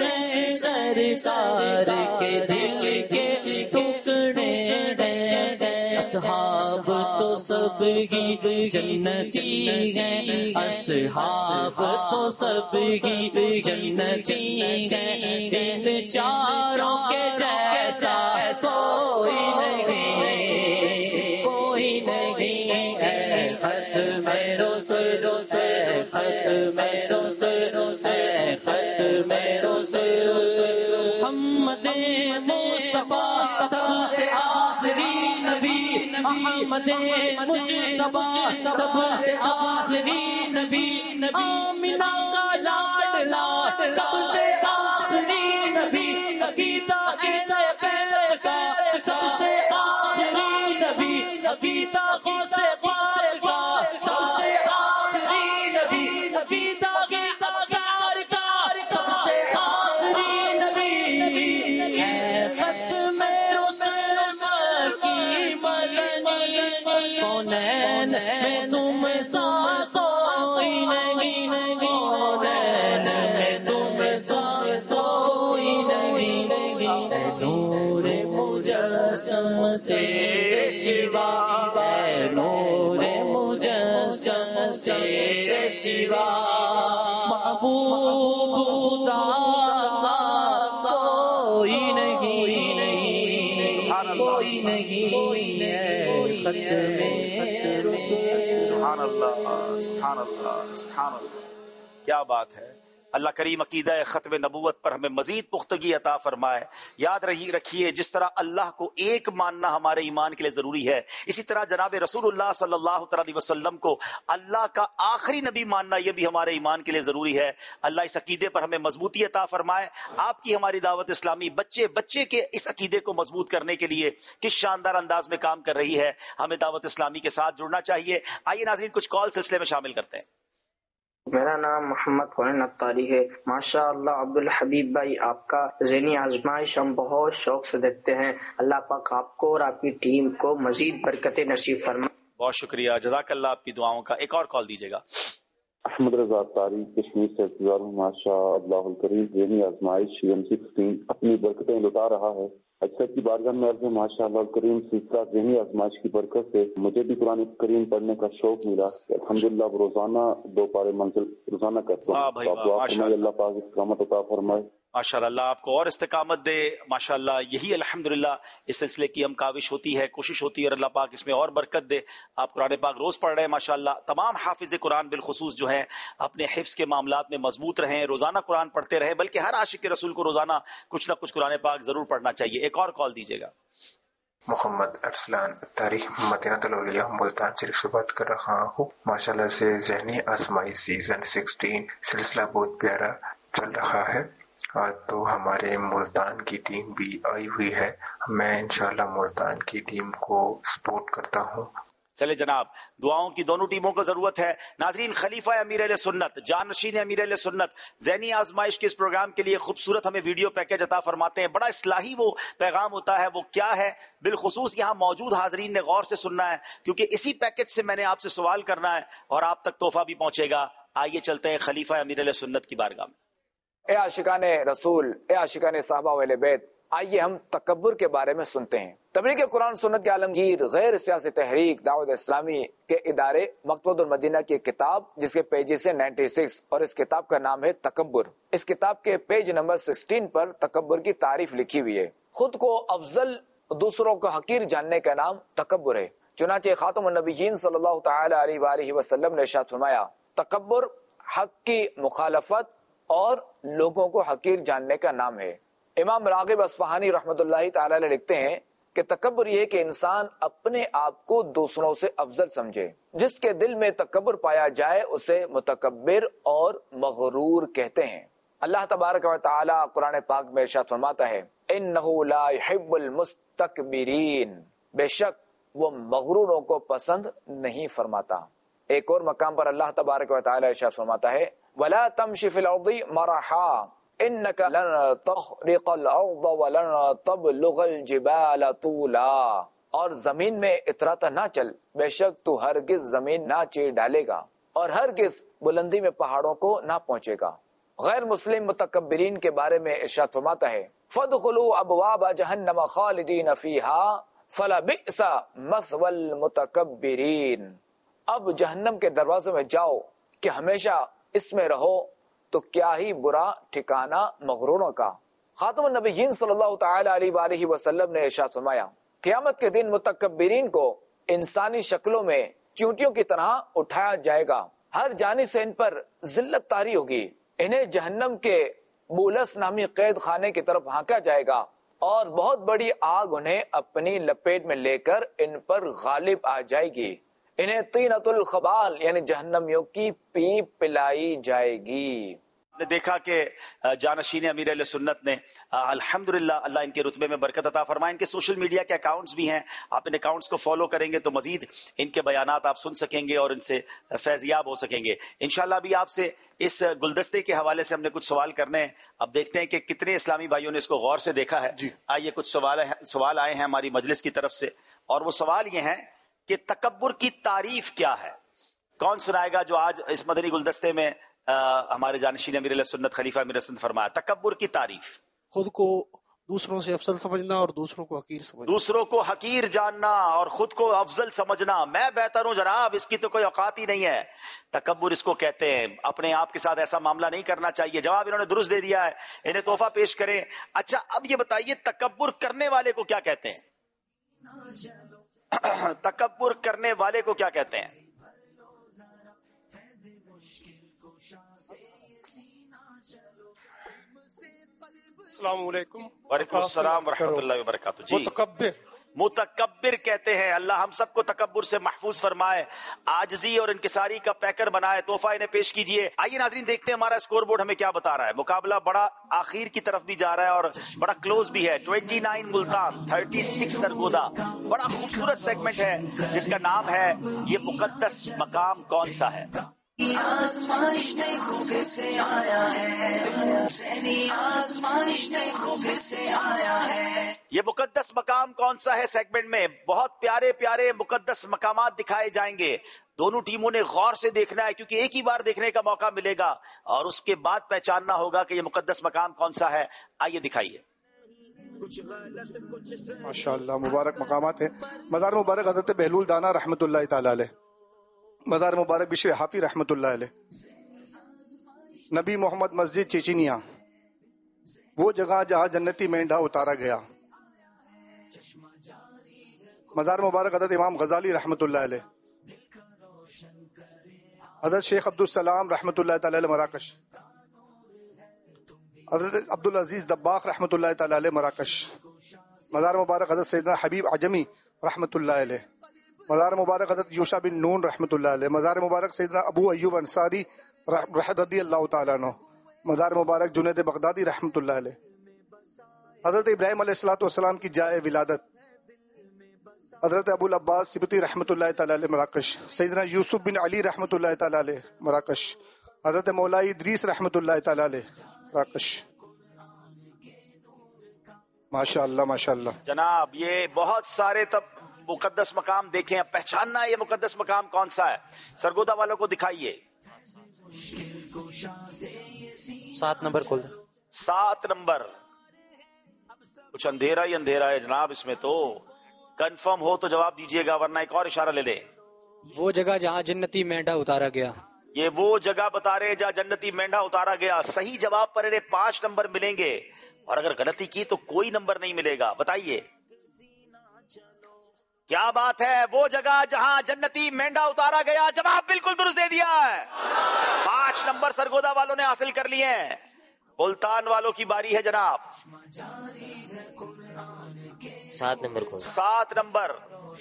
سرکار کے دل کے ٹکڑے اصحاب تو سب ہی جنتی ہیں اصحاب تو سب ہی جنتی ہیں ان چاروں کے جیسا کوئی نہیں کوئی نہیں ہے ختم رسول سے ختم رسول سے ختم رسول محمد مصطفیٰ سب سے آخری نبی محمد مجتبیٰ سب سے آخری نبی آمینہ کا لاڈلا سب سے آخری نبی عقیدہ عیسیٰ پیر کا سب سے آخری نبی عقیدہ غوث پاک کا سب سے آخری نبی عقیدہ عقیدہ غار کا سب سے آخری نبی ہے ختم رسل کی مدنی کونین میں تم سا کوئی نہیں کونین میں تم سا کوئی نہیں نور مجسم سے سوا ہے نور مجسم سے سوا محبوب کوئی نہیں کوئی نہیں ہے سبحان اللہ سبحان اللہ سبحان اللہ. کیا بات ہے. اللہ کریم عقیدہ ختم نبوت پر ہمیں مزید پختگی عطا فرمائے. یاد رہی رکھیے جس طرح اللہ کو ایک ماننا ہمارے ایمان کے لیے ضروری ہے، اسی طرح جناب رسول اللہ صلی اللہ علیہ وسلم کو اللہ کا آخری نبی ماننا یہ بھی ہمارے ایمان کے لیے ضروری ہے. اللہ اس عقیدے پر ہمیں مضبوطی عطا فرمائے. آپ کی ہماری دعوت اسلامی بچے بچے کے اس عقیدے کو مضبوط کرنے کے لیے کس شاندار انداز میں کام کر رہی ہے. ہمیں دعوت اسلامی کے ساتھ جڑنا چاہیے. آئیے ناظرین کچھ کال سلسلے میں شامل کرتے ہیں. میرا نام محمد کونین اختاری ہے. ماشاء اللہ عبدالحبیب بھائی آپ کا ذہنی آزمائش ہم بہت شوق سے دیکھتے ہیں. اللہ پاک آپ کو اور آپ کی ٹیم کو مزید برکتیں نصیب فرمائے. بہت شکریہ، جزاک اللہ آپ کی دعاؤں کا. ایک اور کال دیجیے گا. احمد رضا تاری کشمیر سے انتظار ہوں. ماشاء اللہ الکریم ذہنی آزمائش ایم سکسٹین اپنی برکتیں لٹا رہا ہے. اچھا کی بارگاہ میں عرض ہے ماشاء اللہ الکریم سلسلہ ذہنی آزمائش کی برکت سے مجھے بھی قرآن کریم پڑھنے کا شوق ملا. الحمدللہ روزانہ دو پارے منزل روزانہ کرتا ہوں. اللہ پاک استقامت عطا فرمائے. ماشاء اللہ اللہ آپ کو اور استقامت دے. ماشاء اللہ یہی الحمدللہ اس سلسلے کی ہم کاوش ہوتی ہے، کوشش ہوتی ہے، اور اللہ پاک اس میں اور برکت دے. آپ قرآن پاک روز پڑھ رہے ہیں ماشاء اللہ. تمام حافظ قرآن بالخصوص جو ہیں اپنے حفظ کے معاملات میں مضبوط رہیں، روزانہ قرآن پڑھتے رہیں، بلکہ ہر عاشق رسول کو روزانہ کچھ نہ کچھ قرآن پاک ضرور پڑھنا چاہیے. ایک اور کال دیجیے گا. محمد ارسلان تاریخ مدینہ الاولیاء ملتان شریف سے بات کر رہا ہوں. ماشاءاللہ سے ذہنی آزمائی سیزن سکسٹین سلسلہ بہت پیارا چل رہا ہے. تو ہمارے ملتان کی ٹیم بھی آئی ہوئی ہے. میں انشاءاللہ ملتان کی ٹیم کو سپورٹ کرتا ہوں. چلے جناب، دعاؤں کی دونوں ٹیموں کو ضرورت ہے. ناظرین خلیفہ امیر اہل سنت، جانشین امیر اہل سنت ذہنی آزمائش کے اس پروگرام کے لیے خوبصورت ہمیں ویڈیو پیکج عطا فرماتے ہیں. بڑا اصلاحی وہ پیغام ہوتا ہے. وہ کیا ہے بالخصوص یہاں موجود حاضرین نے غور سے سننا ہے، کیونکہ اسی پیکج سے میں نے آپ سے سوال کرنا ہے اور آپ تک تحفہ بھی پہنچے گا. آئیے چلتے ہیں خلیفہ امیر اہل سنت کی بارگاہ میں. اے عاشقان رسول، اے عاشقان صحابہ و اہل بیت، آئیے ہم تکبر کے بارے میں سنتے ہیں. تبلیغ قرآن سنت کے عالمگیر غیر سیاسی تحریک دعوت اسلامی کے ادارے مکتبۃ المدینہ کی کتاب جس کے پیجز ہے چھیانوے اور اس کتاب کا نام ہے تکبر. اس کتاب کے پیج نمبر سولہ پر تکبر کی تعریف لکھی ہوئی ہے. خود کو افضل، دوسروں کو حقیر جاننے کا نام تکبر ہے. چنانچہ خاتم النبیین صلی اللہ تعالی علیہ وآلہ وسلم نے ارشاد فرمایا، تکبر حق کی مخالفت اور لوگوں کو حقیر جاننے کا نام ہے۔ امام راغب اصفہانی رحمۃ اللہ تعالی علیہ لکھتے ہیں کہ تکبر یہ ہے کہ انسان اپنے آپ کو دوسروں سے افضل سمجھے۔ جس کے دل میں تکبر پایا جائے اسے متکبر اور مغرور کہتے ہیں۔ اللہ تبارک و تعالی قرآن پاک میں ارشاد فرماتا ہے انہ لا يحب المستکبرین، بے شک وہ مغروروں کو پسند نہیں فرماتا۔ ایک اور مقام پر اللہ تبارک و تعالی ارشاد فرماتا ہے ولا تمشی فی الارض مرحا انک لن تخرق الارض ولن تبلغ الجبال طولا، اور زمین میں اتراتا نہ چل، بے شک تو ہرگز زمین نہ چیر ڈالے گا اور ہرگز بلندی میں پہاڑوں کو نہ پہنچے گا۔ غیر مسلم متکبرین کے بارے میں ارشاد فرماتا ہے فادخلوا ابواب جہنم خالدین فیہا فلبئس مثوى المتکبرین، اب جہنم کے دروازوں میں جاؤ کہ ہمیشہ اس میں رہو تو کیا ہی برا ٹھکانہ مغروروں کا۔ خاتم النبیین صلی اللہ تعالی علیہ وآلہ وسلم نے ارشاد فرمایا قیامت کے دن متکبرین کو انسانی شکلوں میں چیونٹیوں کی طرح اٹھایا جائے گا، ہر جانب سے ان پر ذلت طاری ہوگی، انہیں جہنم کے بولس نامی قید خانے کی طرف ہانکا جائے گا اور بہت بڑی آگ انہیں اپنی لپیٹ میں لے کر ان پر غالب آ جائے گی، انہیں طینۃ الخبال یعنی جہنمیوں کی پیپ پلائی جائے گی۔ نے دیکھا کہ جانشین امیر اہل سنت نے الحمدللہ اللہ ان کے رتبے میں برکت عطا فرمائے، ان کے سوشل میڈیا کے اکاؤنٹس بھی ہیں، آپ ان اکاؤنٹس کو فالو کریں گے تو مزید ان کے بیانات آپ سن سکیں گے اور ان سے فیضیاب ہو سکیں گے۔ انشاءاللہ بھی آپ سے اس گلدستے کے حوالے سے ہم نے کچھ سوال کرنے ہیں، اب دیکھتے ہیں کہ کتنے اسلامی بھائیوں نے اس کو غور سے دیکھا ہے۔ جی آئیے کچھ سوال سوال آئے ہیں ہماری مجلس کی طرف سے، اور وہ سوال یہ ہیں کہ تکبر کی تعریف کیا ہے؟ کون سنائے گا جو آج اس مدنی گلدستے میں آ, ہمارے جانشین امیر علیہ سنت خلیفہ امیر سنت فرمایا تکبر کی تعریف؟ خود کو دوسروں سے افضل سمجھنا اور دوسروں کو حقیر سمجھنا۔ دوسروں کو حقیر جاننا اور خود کو افضل سمجھنا، میں بہتر ہوں جناب، اس کی تو کوئی اوقات ہی نہیں ہے۔ تکبر اس کو کہتے ہیں، اپنے آپ کے ساتھ ایسا معاملہ نہیں کرنا چاہیے۔ جواب انہوں نے درست دے دیا ہے، انہیں تحفہ پیش کریں۔ اچھا اب یہ بتائیے تکبر کرنے والے کو کیا کہتے ہیں؟ تکبر کرنے والے کو کیا کہتے ہیں؟ السلام علیکم۔ وعلیکم السلام ورحمۃ اللہ وبرکاتہ۔ جی متکبر متکبر کہتے ہیں، اللہ ہم سب کو تکبر سے محفوظ فرمائے، عاجزی اور انکساری کا پیکر بنائے۔ تحفہ انہیں پیش کیجئے۔ آئیے ناظرین دیکھتے ہیں ہمارا اسکور بورڈ ہمیں کیا بتا رہا ہے۔ مقابلہ بڑا آخر کی طرف بھی جا رہا ہے اور بڑا کلوز بھی ہے۔ उनतीس ملتان، چھتیس سرگودا، بڑا خوبصورت سیگمنٹ ہے جس کا نام ہے یہ مقدس مقام کون سا ہے۔ آزمائش دیکھو پھر سے آیا ہے، ذہنی آزمائش دیکھو پھر سے آیا ہے۔ یہ مقدس مقام کون سا ہے سیگمنٹ میں بہت پیارے پیارے مقدس مقامات دکھائے جائیں گے۔ دونوں ٹیموں نے غور سے دیکھنا ہے کیونکہ ایک ہی بار دیکھنے کا موقع ملے گا اور اس کے بعد پہچاننا ہوگا کہ یہ مقدس مقام کون سا ہے۔ آئیے دکھائیے۔ ماشاءاللہ مبارک مقامات ہیں۔ مزار مبارک حضرت بہلول دانا رحمۃ اللہ تعالی علیہ، مزار مبارک بشر حافی رحمۃ اللہ علیہ، نبی محمد مسجد چیچینیا، وہ جگہ جہاں جنتی مینڈا اتارا گیا، مزار مبارک حضرت امام غزالی رحمۃ اللہ علیہ، حضرت شیخ عبدالسلام رحمۃ اللہ تعالی علیہ مراکش، حضرت عبدالعزیز دباغ رحمۃ اللہ تعالی علیہ مراکش، مزار مبارک حضرت سیدنا حبیب عجمی رحمۃ اللہ علیہ، مزار مبارک حضرت یوشا بن نون رحمۃ اللہ علیہ، مزار مبارک سیدنا ابو ایوب انصاری رضی اللہ تعالیٰ عنہ، مزار مبارک جنید بغدادی رحمۃ اللہ علیہ، حضرت ابراہیم علیہ الصلوۃ والسلام کی جائے ولادت، حضرت ابو العباس سبتی رحمۃ اللہ تعالی علیہ مراکش، سیدنا یوسف بن علی رحمۃ اللہ تعالی علیہ مراکش، حضرت مولائی ادریس رحمۃ اللہ تعالی علیہ مراکش۔ ماشاء اللہ ماشاء اللہ جناب یہ بہت سارے تب مقدس مقام دیکھیں، اب پہچاننا ہے یہ مقدس مقام کون سا ہے۔ سرگودا والوں کو دکھائیے۔ سات نمبر کھول دیں۔ سات نمبر، کچھ اندھیرا ہی اندھیرا ہے جناب اس میں، تو کنفرم ہو تو جواب دیجیے گا ورنہ ایک اور اشارہ لے لیں۔ وہ جگہ جہاں جنتی مینڈا اتارا گیا۔ یہ وہ جگہ بتا رہے جہاں جنتی مینڈا اتارا گیا۔ صحیح جواب پر انہیں پانچ نمبر ملیں گے اور اگر غلطی کی تو کوئی نمبر نہیں ملے گا۔ بتائیے کیا بات ہے؟ وہ جگہ جہاں جنتی مینڈا اتارا گیا، جواب بالکل درست دے دیا ہے۔ پانچ نمبر सरगोदा वालों ने हासिल कर लिए हैं। मुल्तान वालों की बारी है जनाब। सात नंबर को सात नंबर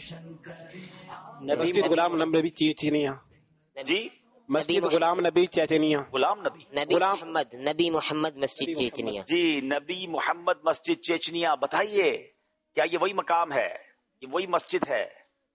मस्जिद गुलाम नबी चेचनिया जी मस्जिद गुलाम नबी चेचनिया गुलाम नबी नबी मोहम्मद नबी मोहम्मद मस्जिद चेचनिया जी नबी मोहम्मद मस्जिद चेचनिया। बताइए क्या ये वही मकाम है, ये वही मस्जिद है?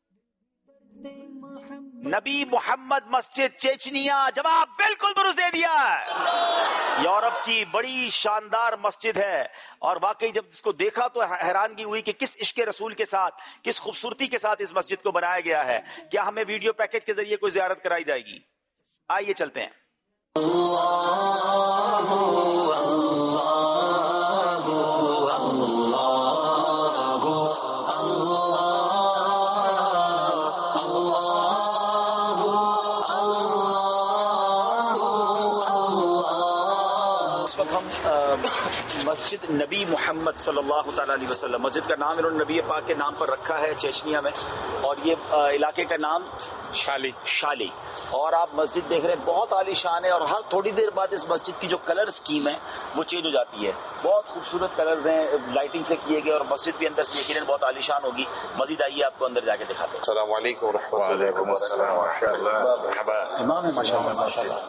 नबी मोहम्मद मस्जिद चेचनिया जवाब बिल्कुल दुरुस्त दे दिया है। यूरोप की बड़ी शानदार मस्जिद है और वाकई जब इसको देखा तो हैरानगी हुई कि किस इश्क रसूल के साथ, किस खूबसूरती के साथ इस मस्जिद को बनाया गया है। क्या हमें वीडियो पैकेज के जरिए कोई जियारत कराई जाएगी? आइए चलते हैं। मस्जिद नबी मोहम्मद सल्लल्लाहु तआला अलैहि वसल्लम, मस्जिद का नाम इन्होंने नबी पाक के नाम पर रखा है चेचनिया में, और ये इलाके का नाम शाली शाली। और आप मस्जिद देख रहे हैं, बहुत आलीशान है और हर थोड़ी देर बाद इस मस्जिद की जो कलर स्कीम है वो चेंज हो जाती है। बहुत खूबसूरत कलर्स हैं, लाइटिंग से किए गए, और मस्जिद भी अंदर से यकीनन बहुत आलीशान होगी। मस्जिद आइए आपको अंदर जाके दिखाते हैं। अस्सलाम वालेकुम रहमतुल्लाहि इमाम है माशाअल्लाह माशाअल्लाह।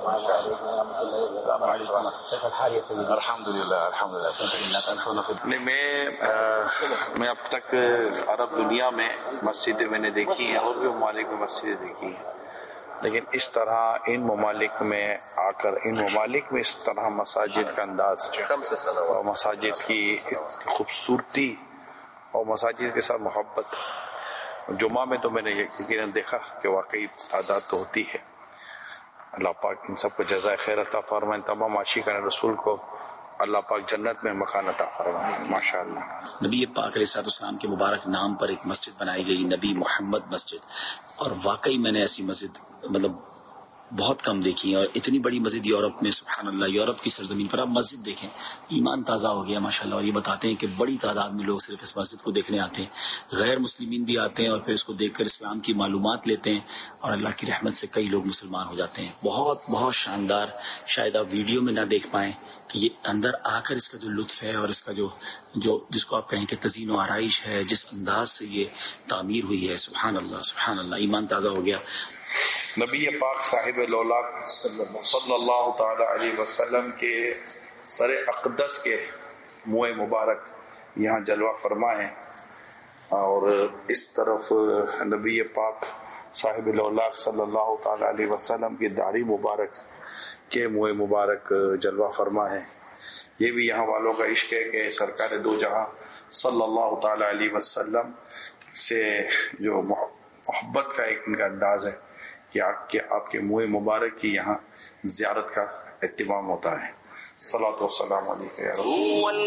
अल्हम्दुलिल्लाह अल्हम्दुलिल्लाह। नहीं मैं मैं अब तक अरब दुनिया में मस्जिदें मैंने देखी हैं और भी ममालिक में मस्जिदें देखी हैं, लेकिन इस तरह इन ममालिक में आकर इन ममालिक में इस तरह मसाजिद का अंदाज और मसाजिद की खूबसूरती और मसाजिद के साथ मोहब्बत, जुमा में तो मैंने यकीनन देखा कि वाकई तादाद तो होती है। अल्लाह पाक इन सबको जज़ाए खैर अता फरमाए। तमाम आशिकान रसूल को अल्लाह पाक जन्नत में मकान अता फरमाए माशाअल्लाह। नबी पाक अलैहिस्सलाम के मुबारक नाम पर एक मस्जिद बनाई गई, नबी मोहम्मद मस्जिद, और वाकई मैंने ऐसी मस्जिद मतलब बहुत कम देखी है। और इतनी बड़ी मस्जिद यूरोप में, सुभान अल्लाह, यूरोप की सरजमीन पर आप मस्जिद देखें, ईमान ताज़ा हो गया माशाअल्लाह। और ये बताते हैं कि बड़ी तादाद में लोग सिर्फ इस मस्जिद को देखने आते हैं, गैर मुस्लिमीन भी आते हैं और फिर इसको देखकर इस्लाम की मालूमात लेते हैं, और अल्लाह की रहमत से कई लोग मुसलमान हो जाते हैं। बहुत बहुत शानदार, शायद आप वीडियो में ना देख पाएं कि ये अंदर आकर इसका जो लुत्फ है और इसका जो जो जिसको आप कहें कि तज़ीन व आराइश है, जिस अंदाज से ये तामीर हुई है, सुभान अल्लाह सुभान अल्लाह, ईमान ताज़ा हो गया। नबी पाक साहिब लौलाक सल्लल्लाहु ताला अलैहि वसल्लम के सर अक़दस के मुँह मुबारक यहाँ जलवा फरमा है, और इस तरफ नबी पाक साहिब लौलाक सल्लल्लाहु ताला अलैहि वसल्लम की दाढ़ी मुबारक के मुँह मुबारक जलवा फरमा है। ये भी यहाँ वालों का इश्क है कि सरकार दो जहां सल्लल्लाहु ताला अलैहि वसल्लम से जो मोहब्बत का एक इनका अंदाज है कि आपके आपके मुँह मुबारक की यहाँ ज़ियारत का एहतिमाम होता है। सलातो वस्सलाम अलैका या रसूल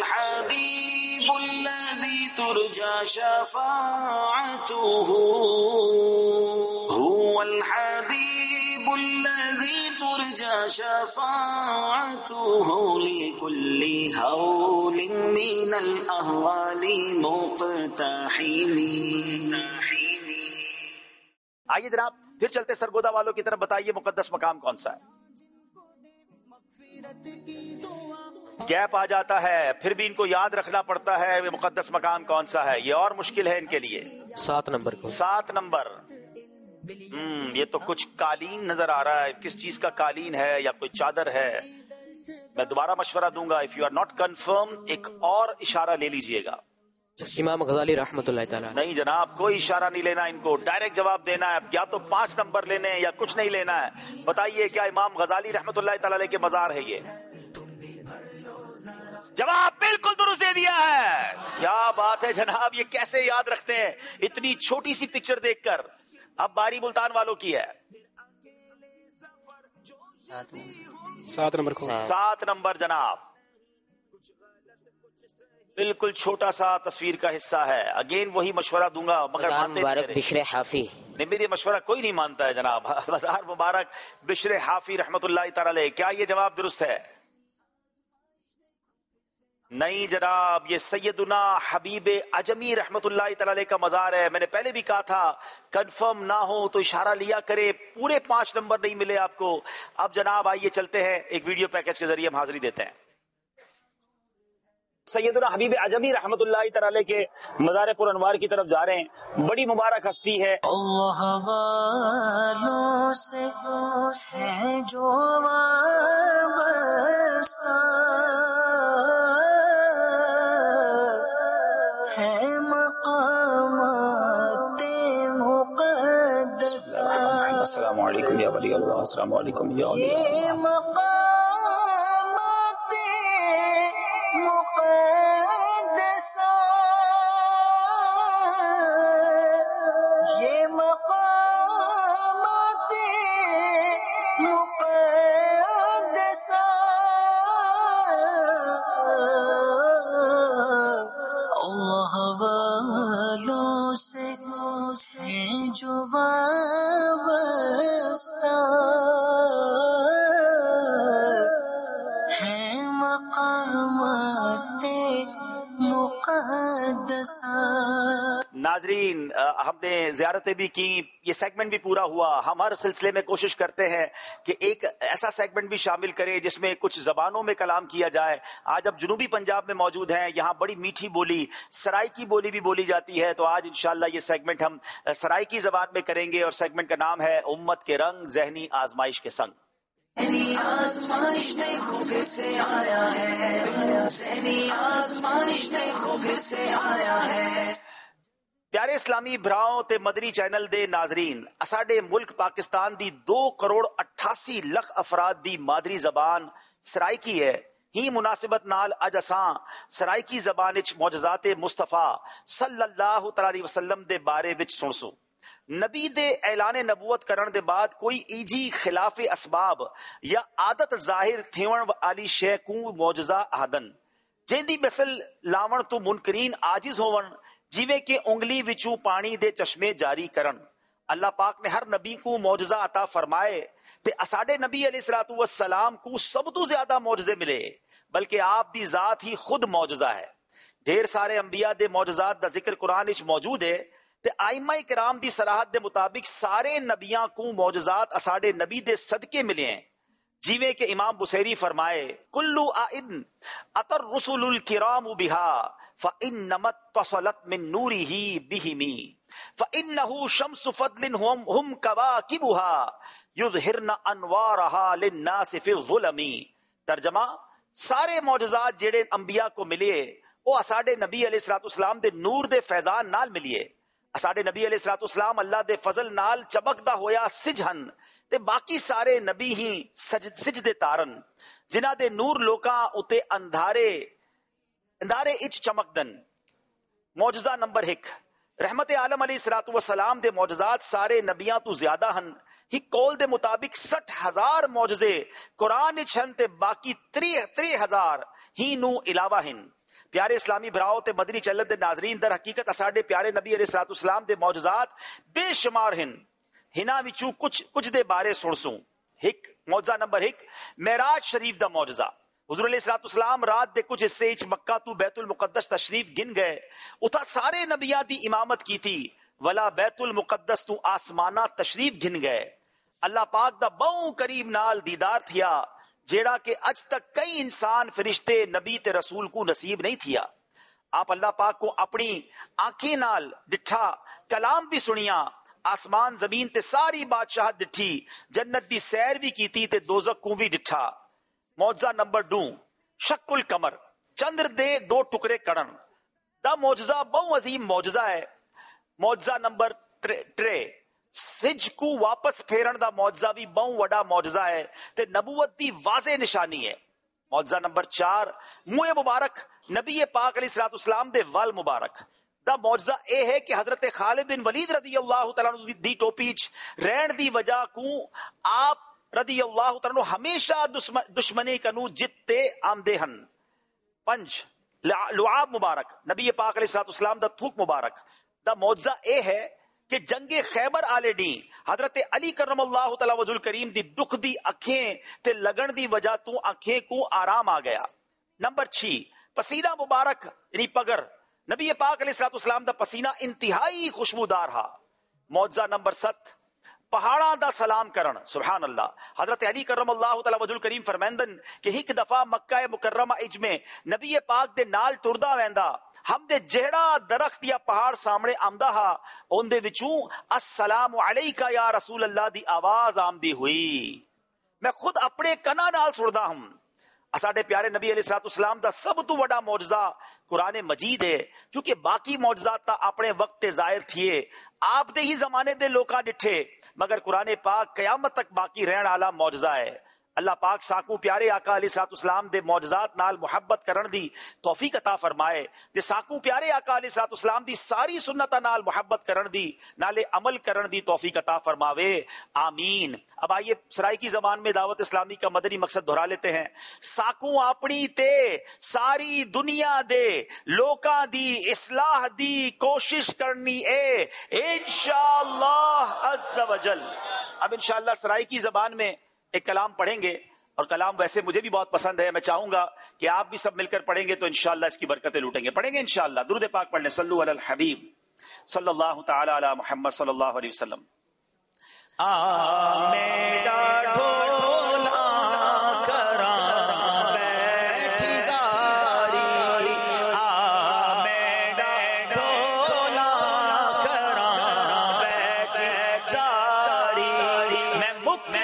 आइए जनाब फिर चलते सरगोदा वालों की तरफ। बताइए मुकद्दस मकाम कौन सा है? गैप आ जाता है, फिर भी इनको याद रखना पड़ता है वे मुकद्दस मकाम कौन सा है। ये और मुश्किल है इनके लिए। सात नंबर को सात नंबर हम्म ये तो कुछ कालीन नजर आ रहा है। किस चीज का कालीन है या कोई चादर है? मैं दोबारा मशवरा दूंगा, if you are not confirm एक और इशारा ले लीजिएगा। इमाम गजाली रहमतुल्लाह तआला। नहीं जनाब, कोई इशारा नहीं लेना इनको, डायरेक्ट जवाब देना है। या तो पांच नंबर लेने हैं या कुछ नहीं लेना है। बताइए क्या इमाम गजाली रहमतुल्लाह तआला के मजार है ये? जवाब बिल्कुल दुरुस्त दे दिया है। क्या बात है जनाब, ये कैसे याद रखते हैं इतनी छोटी सी पिक्चर देखकर। अब बारी मुल्तान वालों की है। सात नंबर को सात नंबर जनाब, बिल्कुल छोटा सा तस्वीर का हिस्सा है। अगेन वही मशवरा दूंगा मगर मानते मुबारक बिश्र हाफी। नहीं, मेरी मशवरा कोई नहीं मानता है जनाब। बाजार मुबारक बिश्र हाफी रहमतुल्लाह तआला। क्या ये जवाब दुरुस्त है? نہیں جناب، یہ سیدنا حبیب اجمی رحمت اللہ تعالی علیہ کا مزار ہے. میں نے پہلے بھی کہا تھا کنفرم نہ ہو تو اشارہ لیا کرے، پورے پانچ نمبر نہیں ملے آپ کو. اب جناب آئیے چلتے ہیں، ایک ویڈیو پیکج کے ذریعے ہم حاضری دیتے ہیں. سیدنا حبیب اجمی رحمت اللہ تعالی کے مزار پر انوار کی طرف جا رہے ہیں. بڑی مبارک ہستی ہے. اللہ والوں سے ہے جو وابستہ ہے مقامات مقدسہ. السلام علیکم یا ولی اللہ، السلام علیکم یا ولی اللہ. ناظرین، ہم نے زیارتیں بھی کی، یہ سیگمنٹ بھی پورا ہوا. ہم ہر سلسلے میں کوشش کرتے ہیں کہ ایک ایسا سیگمنٹ بھی شامل کریں جس میں کچھ زبانوں میں کلام کیا جائے. آج اب جنوبی پنجاب میں موجود ہیں، یہاں بڑی میٹھی بولی سرائکی بولی بھی بولی جاتی ہے. تو آج انشاءاللہ یہ سیگمنٹ ہم سرائکی زبان میں کریں گے، اور سیگمنٹ کا نام ہے امت کے رنگ ذہنی آزمائش کے سنگ. ذہنی آزمائش دیکھو پھر سے آیا ہے، ذہنی آزمائش دیکھو پھر سے آیا ہے. پیارے اسلامی بھراؤں تے مدنی چینل دے ناظرین، اساڈے ملک پاکستان دی دو کروڑ اٹھاسی لکھ افراد دی مادری زبان سرائکی ہے. ہی مناسبت نال اج اساں سرائکی زبان وچ معجزات مصطفیٰ صلی اللہ تعالی علیہ وسلم دے بارے وچ سنسو. نبی دے اعلان نبوت کرن دے بعد کوئی ایجی خلاف اسباب یا عادت ظاہر تھیون والی شے کو معجزہ آہدن، جیندی مثل لاون تو منکرین عاجز ہون، جیویں کہ انگلی وچوں پانی دے چشمے جاری کرن. اللہ پاک نے ہر نبی کو معجزہ عطا فرمائے تے اساڈے نبی علیہ الصلوۃ والسلام کو سب تو زیادہ معجزے ملے، بلکہ آپ دی ذات ہی خود معجزہ ہے. ڈھیر سارے انبیاء دے معجزات دا ذکر قرآن وچ موجود ہے تے ائمہ کرام دی صراحت دے مطابق سارے نبیاں کو معجزات اساڈے نبی دے صدقے ملے ہیں. جیویں کہ امام بصیری فرمائے کلو آئن اتر رسول الکرام بہا فإنما اتصلت من نوره بهم فإنه شمس فضل هم هم كواكبها يظهرن انوارها للناس في الظلم. ترجمہ، سارے معجزات جڑے انبیاء کو ملے وہ اساڈے نبی علیہ الصلوۃ والسلام دے نور دے فیضان نال ملیے. اساڈے نبی علیہ الصلوۃ والسلام اللہ دے فضل نال چمکدا ہویا سجھن تے باقی سارے نبی ہی سجد سجدے تارن، جنہ دے نور لوکاں اتے اندھارے اندھارے اچ چمکدن. معجزہ نمبر ایک، رحمت عالم علیہ الصلوۃ والسلام دے معجزات سارے نبیاں تو زیادہ ہن. ہی قول دے مطابق سٹھ ہزار معجزے قرآن اچ ہن تے باقی تری تری ہزار ہی نو علاوہ ہن. پیارے اسلامی بھراؤ تے مدنی چلت دے ناظرین، در حقیقت اساڈے پیارے نبی علیہ الصلوۃ والسلام دے معجزات بے شمار ہن. ہنا وچوں کچھ کچھ دے بارے سنسوں. ایک معجزہ نمبر ایک، معراج شریف دا معجزہ. حضور علیہ الصلوۃ والسلام رات دے کچھ حصے وچ مکہ تو بیت المقدس تشریف گن گئے. اتھا سارے نبیاں دی امامت کی تھی، ولا بیت المقدس تو آسمانہ تشریف گن گئے. اللہ پاک دا بہوں قریب نال دیدار تھیا، جیڑا کہ اج تک کئی انسان فرشتے نبی تے رسول کو نصیب نہیں تھیا. آپ اللہ پاک کو اپنی آنکھیں نال ڈٹھا، کلام بھی سنیا، آسمان زمین تے ساری بادشاہت ڈٹھی، جنت دی سیر بھی کیتی تے دوزخ کو بھی ڈٹھا. معجزہ نمبر دو، شق القمر، چندر دے دو ٹکڑے کرن دا معجزہ بہو عظیم معجزہ ہے. معجزہ نمبر ترے، سج کو واپس پھیرن دا معجزہ بھی بہو وڈا معجزہ ہے تے نبوت دی واضح نشانی ہے. معجزہ نمبر چار، منہ مبارک نبی پاک علیہ الصلوۃ والسلام دے وال مبارک دا معجزہ اے ہے کہ حضرت خالد بن ولید رضی اللہ تعالیٰ عنہ دی ٹوپی چ رہن دی وجہ کو آپ رضی اللہ تعالیٰ عنہ ہمیشہ دشمنی کنو جتے آمدے ہن. پنج، لعاب مبارک نبی پاک علیہ الصلوۃ والسلام دا تھوک مبارک دا معجزہ اے ہے کہ جنگ خیبر آلے ڈی حضرت علی کرم اللہ تعالیٰ وجہ الکریم دی دکھ دی اکھیں تے لگن دی وجہ تو اکھیں کو آرام آ گیا. نمبر چھ، पसीना मुबारक यानी पगर नबी पाक अलैहिस्सलाम दा पसीना इंतहाई खुशबूदार हा। मौजज़ा नंबर सत्त पहाड़ा दा सलाम करण। सुभान अल्लाह। हजरत अली करमल्लाहु तआला वजहुल करीम फरमांदन कि एक दफा मक्का मुकर्रमा इच में नबी पाक दे नाल टुरदा वेंदा हम दे जेड़ा दरख्त या पहाड़ सामने आंदा हा उनदे विचों अस्सलामु अलैका या रसूल अल्लाह दी आवाज आमदी हुई। मैं खुद अपने कना नाल सुनदा हूं। साडे प्यारे नबी अलैहिस्सलाम दा सब तो बड़ा मौजज़ा कुरान मजीद है, क्योंकि बाकी मौजज़ात ता अपने वक्त जाहिर थिए, आप दे ही जमाने दे लोका डिठे, मगर कुरान पाक कयामत तक बाकी रहने वाला मौजज़ा है। अल्लाह पाक साकू प्यारे आका अलैहिस्सलाम दे मौजज़ात नाल मुहब्बत करन दी तौफीक अता फरमाए ते साकू प्यारे आका अलैहिस्सलाम दी सारी सुन्नतां नाल मुहब्बत करन दी नाले अमल करन दी तौफीक अता फरमावे, आमीन। अब आइए सराय की जबान में दावत इस्लामी का मदनी मकसद दोहरा लेते हैं। साकू अपनी ते सारी दुनिया दे लोकां दी इस्लाह दी कोशिश करनी है इंशाअल्लाह अज़्ज़ वजल। अब इंशाअल्लाह सराय की जबान में एक कलाम पढ़ेंगे और कलाम वैसे मुझे भी बहुत पसंद है। मैं चाहूंगा कि आप भी सब मिलकर पढ़ेंगे तो इंशाअल्लाह इसकी बरकतें लूटेंगे। पढ़ेंगे इंशाअल्लाह। दुरूद पाक पढ़ लें। सल्लु अलल हबीब सल्लल्लाहु तआला अला मुहम्मद सल्लल्लाहु अलैहि वसल्लम। आ मेरा ढोला करा बैठी जारी, आ मेरा ढोला करा बैठी जारी, मैं मुक्ति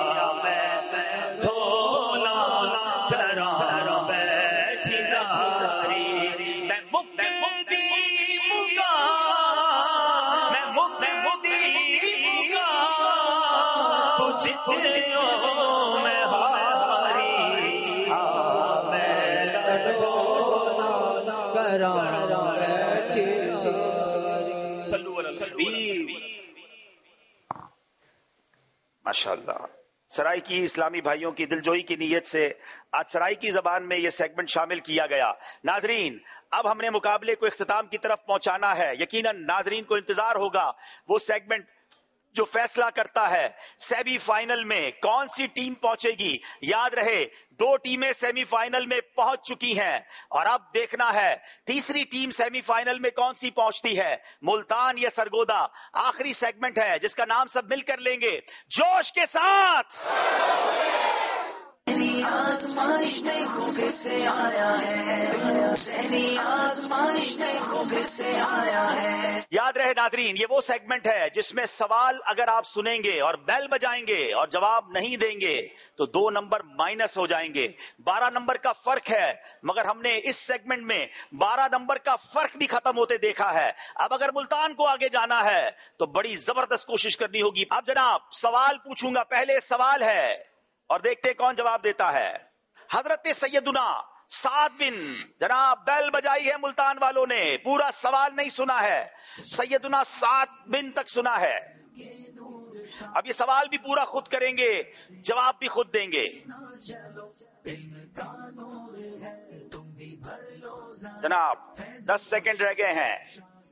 ढोला करा बैठी जा ماشاءاللہ. سرائی کی اسلامی بھائیوں کی دلجوئی کی نیت سے آج سرائی کی زبان میں یہ سیگمنٹ شامل کیا گیا. ناظرین اب ہم نے مقابلے کو اختتام کی طرف پہنچانا ہے. یقیناً ناظرین کو انتظار ہوگا وہ سیگمنٹ جو فیصلہ کرتا ہے سیمی فائنل میں کون سی ٹیم پہنچے گی. یاد رہے دو ٹیمیں سیمی فائنل میں پہنچ چکی ہیں اور اب دیکھنا ہے تیسری ٹیم سیمی فائنل میں کون سی پہنچتی ہے, ملتان یا سرگودا. آخری سیگمنٹ ہے جس کا نام سب مل کر لیں گے جوش کے ساتھ. آزمائش دیکھو پھر سے آیا ہے, آزمائش دیکھو پھر سے آیا ہے. یاد رہے ناظرین یہ وہ سیگمنٹ ہے جس میں سوال اگر آپ سنیں گے اور بیل بجائیں گے اور جواب نہیں دیں گے تو دو نمبر مائنس ہو جائیں گے. بارہ نمبر کا فرق ہے مگر ہم نے اس سیگمنٹ میں بارہ نمبر کا فرق بھی ختم ہوتے دیکھا ہے. اب اگر ملتان کو آگے جانا ہے تو بڑی زبردست کوشش کرنی ہوگی. اب جناب سوال پوچھوں گا. پہلے سوال ہے اور دیکھتے کون جواب دیتا ہے. حضرت سیدنا سعد بن, جناب بیل بجائی ہے ملتان والوں نے, پورا سوال نہیں سنا ہے, سیدنا سعد بن تک سنا ہے. اب یہ سوال بھی پورا خود کریں گے, جواب بھی خود دیں گے. جناب دس سیکنڈ رہ گئے ہیں.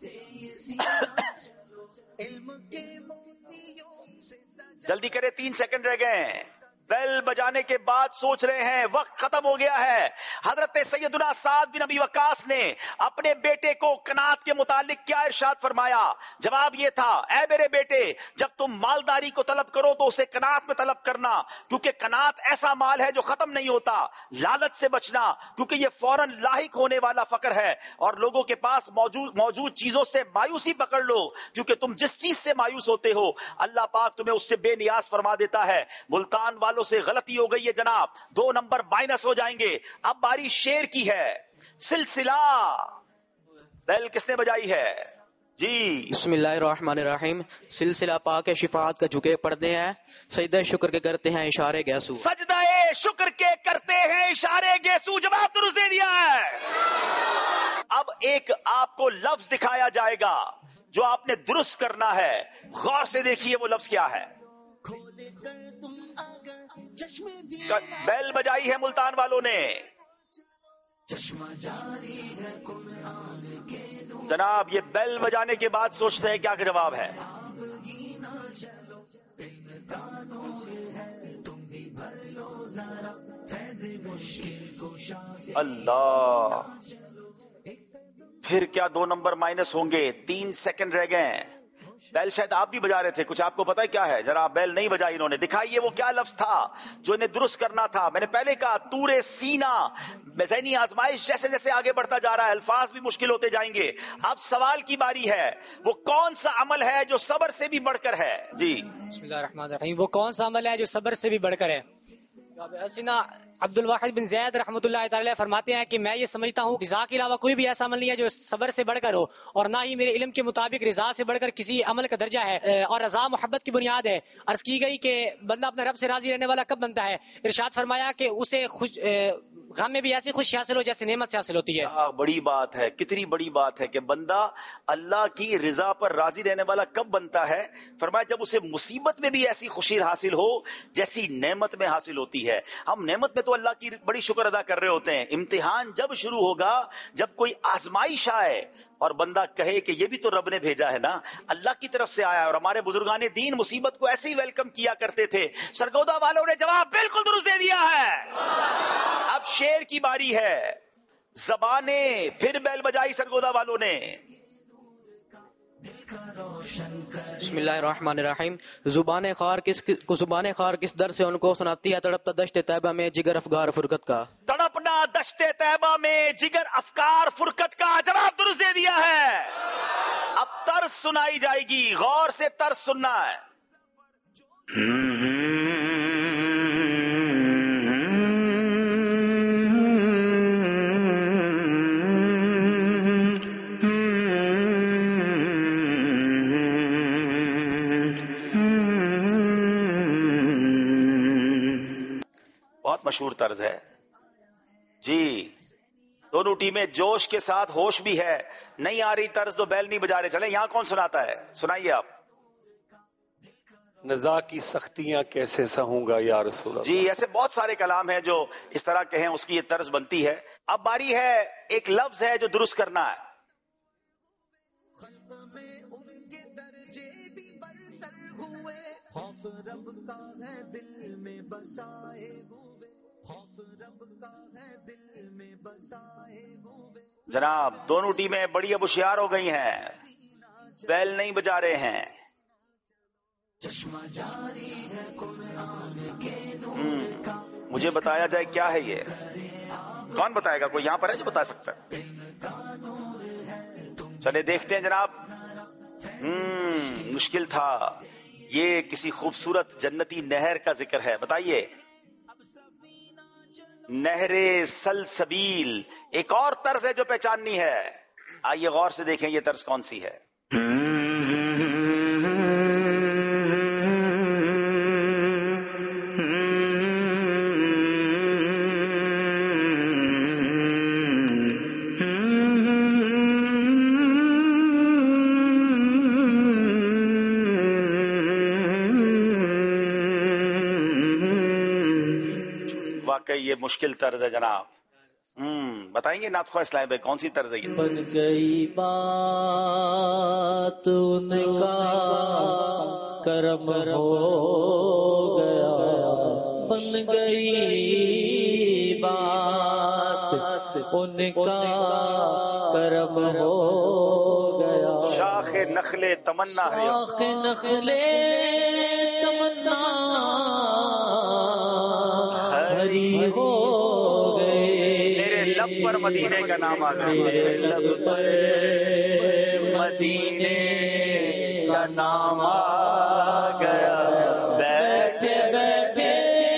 جلدی کرے, تین سیکنڈ رہ گئے ہیں. بیل بجانے کے بعد سوچ رہے ہیں وقت ختم ہو گیا ہے. حضرت سیدنا سعد بن ابی وقاص نے اپنے بیٹے کو قناعت کے متعلق کیا ارشاد فرمایا؟ جواب یہ تھا, اے میرے بیٹے جب تم مالداری کو طلب کرو تو اسے قناعت میں طلب کرنا, کیونکہ قناعت ایسا مال ہے جو ختم نہیں ہوتا. لالچ سے بچنا کیونکہ یہ فوراً لاحق ہونے والا فقر ہے, اور لوگوں کے پاس موجود موجود چیزوں سے مایوسی پکڑ لو کیونکہ تم جس چیز سے مایوس ہوتے ہو اللہ پاک تمہیں اس سے بے نیاز فرما دیتا ہے. ملتان والوں سے غلطی ہو گئی ہے جناب, دو نمبر مائنس ہو جائیں گے. اب باری شیر کی ہے. سلسلہ بیل کس نے بجائی ہے؟ جی بسم اللہ الرحمن الرحیم. سلسلہ پاک شفاعت کا جھکے پڑھتے ہیں, سجدہ شکر کے کرتے ہیں اشارے گیسو. سجدہ شکر کے کرتے ہیں اشارے گیسو. جواب درست دے دیا ہے. اب ایک آپ کو لفظ دکھایا جائے گا جو آپ نے درست کرنا ہے. غور سے دیکھیے وہ لفظ کیا ہے. بیل بجائی ہے ملتان والوں نے. جناب یہ بیل بجانے کے بعد سوچتے ہیں کیا جواب ہے. اللہ, پھر کیا دو نمبر مائنس ہوں گے. تین سیکنڈ رہ گئے ہیں. بیل شاید آپ بھی بجا رہے تھے, کچھ آپ کو پتا ہے کیا ہے؟ ذرا بیل نہیں بجائی انہوں نے. دکھائیے وہ کیا لفظ تھا جو انہیں درست کرنا تھا. میں نے پہلے کہا تور سینا, ذہنی آزمائش جیسے جیسے آگے بڑھتا جا رہا ہے الفاظ بھی مشکل ہوتے جائیں گے. اب سوال کی باری ہے, وہ کون سا عمل ہے جو صبر سے بھی بڑھ کر ہے؟ جی بسم اللہ الرحمن الرحیم. وہ کون سا عمل ہے جو صبر سے بھی بڑھ کر ہے؟ حسینہ عبد الواحد بن زید رحمۃ اللہ تعالی فرماتے ہیں کہ میں یہ سمجھتا ہوں رضا کے علاوہ کوئی بھی ایسا عمل نہیں ہے جو صبر سے بڑھ کر ہو, اور نہ ہی میرے علم کے مطابق رضا سے بڑھ کر کسی عمل کا درجہ ہے, اور رضا محبت کی بنیاد ہے. عرض کی گئی کہ بندہ اپنے رب سے راضی رہنے والا کب بنتا ہے؟ ارشاد فرمایا کہ اسے خوش غم میں بھی ایسی خوشی حاصل ہو جیسے نعمت سے حاصل ہوتی ہے. بڑی بات ہے, کتنی بڑی بات ہے کہ بندہ اللہ کی رضا پر راضی رہنے والا کب بنتا ہے. فرمایا جب اسے مصیبت میں بھی ایسی خوشی حاصل ہو جیسی نعمت میں حاصل ہوتی ہے. ہم نعمت میں تو اللہ کی بڑی شکر ادا کر رہے ہوتے ہیں. امتحان جب شروع ہوگا, جب کوئی آزمائش آئے اور بندہ کہے کہ یہ بھی تو رب نے بھیجا ہے نا, اللہ کی طرف سے آیا. اور ہمارے بزرگان دین مصیبت کو ایسے ہی ویلکم کیا کرتے تھے. سرگودا والوں نے جواب بالکل درست دے دیا ہے. اب شیر کی باری ہے. زبانیں پھر بیل بجائی سرگودا والوں نے. بسم اللہ الرحمن الرحیم. زبان خار کس کو زبان خار کس در سے ان کو سناتی ہے تڑپتا دشت طیبہ میں جگر افکار فرقت کا. تڑپنا دشت طیبہ میں جگر افکار فرقت کا. جواب درست دے دیا ہے. اب طرز سنائی جائے گی, غور سے طرز سننا ہے. مشہور طرز ہے جی. دونوں ٹیمیں جوش کے ساتھ، ہوش بھی ہے، نہیں آ رہی طرز تو بیل نہیں بجا رہے. چلیں یہاں کون سناتا ہے؟ سنائیے آپ. نزا کی سختیاں کیسے سہوں گا یا رسول اللہ. جی ایسے بہت سارے کلام ہیں جو اس طرح کے ہیں، اس کی یہ طرز بنتی ہے. اب باری ہے ایک لفظ ہے جو درست کرنا ہے. جناب دونوں ٹیمیں بڑی اب ہوشیار ہو گئی ہیں، بیل نہیں بجا رہے ہیں. مجھے بتایا جائے کیا ہے یہ؟ کون بتائے گا؟ کوئی یہاں پر ہے جو بتا سکتا ہے؟ چلے دیکھتے ہیں جناب. ہم مشکل تھا. یہ کسی خوبصورت جنتی نہر کا ذکر ہے. بتائیے. نہر سلسبیل. ایک اور طرز ہے جو پہچاننی ہے. آئیے غور سے دیکھیں یہ طرز کون سی ہے. یہ مشکل طرز ہے جناب. ہم بتائیں گے نعت خواہ اسلام بھائی کون سی طرز ہے یہ؟ بن گئی بات ان کا کرم ہو گیا، بن گئی بات ان کا کرم ہو گیا. شاخ نخل تمنا، شاخ نخل تمنا ہو گئے. میرے لب پر مدینے کا نام آ گیا، میرے لب پر مدینے کا نام آ گیا. بیٹھے بیٹھے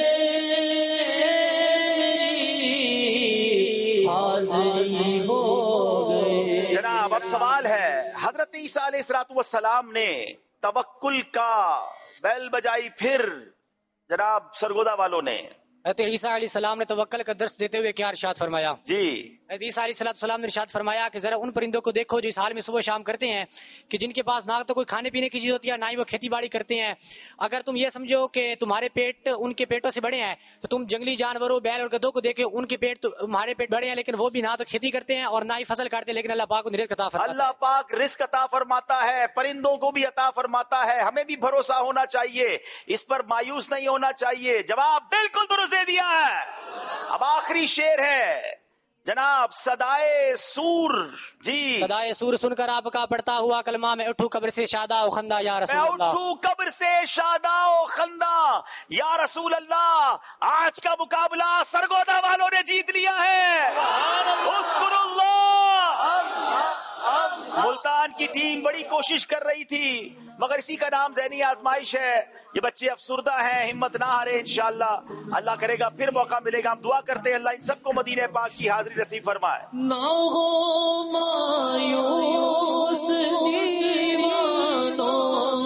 حاضری ہو گئے. جناب اب سوال ہے، حضرت عیسیٰ علیہ الصلوۃ والسلام نے توکل کا بیل بجائی، پھر جناب سرگودا والوں نے حضرت عیسیٰ علیہ السلام نے توکل کا درس دیتے ہوئے کیا ارشاد فرمایا؟ جی حضرت عیسیٰ علیہ السلام نے ارشاد فرمایا کہ ذرا ان پرندوں کو دیکھو جو اس حال میں صبح شام کرتے ہیں کہ جن کے پاس نہ تو کوئی کھانے پینے کی چیز ہوتی ہے، نہ ہی وہ کھیتی باڑی کرتے ہیں. اگر تم یہ سمجھو کہ تمہارے پیٹ ان کے پیٹوں سے بڑے ہیں تو تم جنگلی جانوروں، بیل اور گدھوں کو دیکھو، ان کے پیٹ تمہارے پیٹ بڑے ہیں لیکن وہ بھی نہ تو کھیتی کرتے ہیں اور نہ ہی فصل کاٹتے، لیکن اللہ پاک انہیں رزق عطا فرماتا ہے. اللہ پاک رزق عطا فرماتا ہے، پرندوں کو بھی عطا فرماتا ہے. ہمیں بھی بھروسہ ہونا چاہیے، اس پر مایوس نہیں ہونا چاہیے. جواب بالکل درست دے دیا ہے. اب آخری شعر ہے جناب، صدائے سور. جی صدائے سور سن کر آپ کا پڑھتا ہوا کلمہ، میں اٹھوں قبر سے شادہ و خندہ یا رسول اللہ. میں اٹھوں قبر سے شادہ و خندہ یا رسول اللہ. آج کا مقابلہ سرگودا والوں نے جیت لیا ہے. اذکر اللہ. ملتان کی ٹیم بڑی کوشش کر رہی تھی مگر اسی کا نام ذہنی آزمائش ہے. یہ بچے افسردہ ہیں، ہمت نہ ہارے. انشاءاللہ اللہ کرے گا پھر موقع ملے گا. ہم دعا کرتے ہیں اللہ ان سب کو مدینہ پاک کی حاضری نصیب فرمائے. نہ ہو مایوس دیوانوں،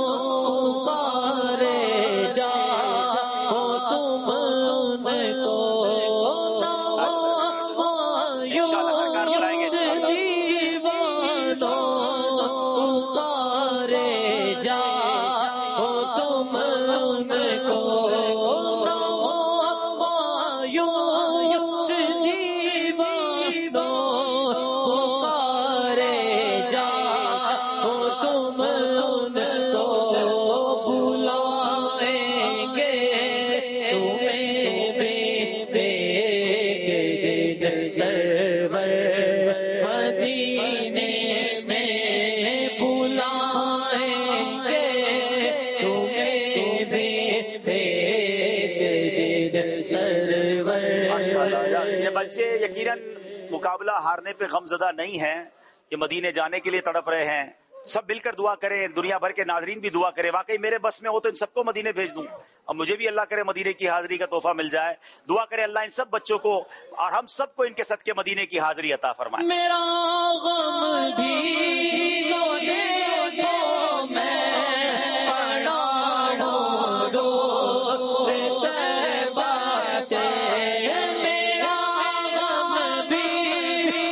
پارے جا ہو تم ان کو. نہ ہو مایوس دیوانوں، پارے جا ہو تم ان کو. نہ ہو مایوس دیوانوں، پارے جا ہو تم ان کو. بلائیں گے تمہیں بے بے سرور مدینے میں. بلائیں گے تمہیں بے بے سرور. ماشاءاللہ. یہ بچے یقیناً مقابلہ ہارنے پہ غم زدہ نہیں ہیں، یہ مدینے جانے کے لیے تڑپ رہے ہیں. سب مل کر دعا کریں، دنیا بھر کے ناظرین بھی دعا کریں. واقعی میرے بس میں ہو تو ان سب کو مدینے بھیج دوں، اور مجھے بھی اللہ کرے مدینے کی حاضری کا تحفہ مل جائے. دعا کریں اللہ ان سب بچوں کو اور ہم سب کو ان کے صدقے مدینے کی حاضری عطا فرمائے. میرا غم بھی دو دے دو، میں پڑا دو دو طیبہ سے. میرا غم بھی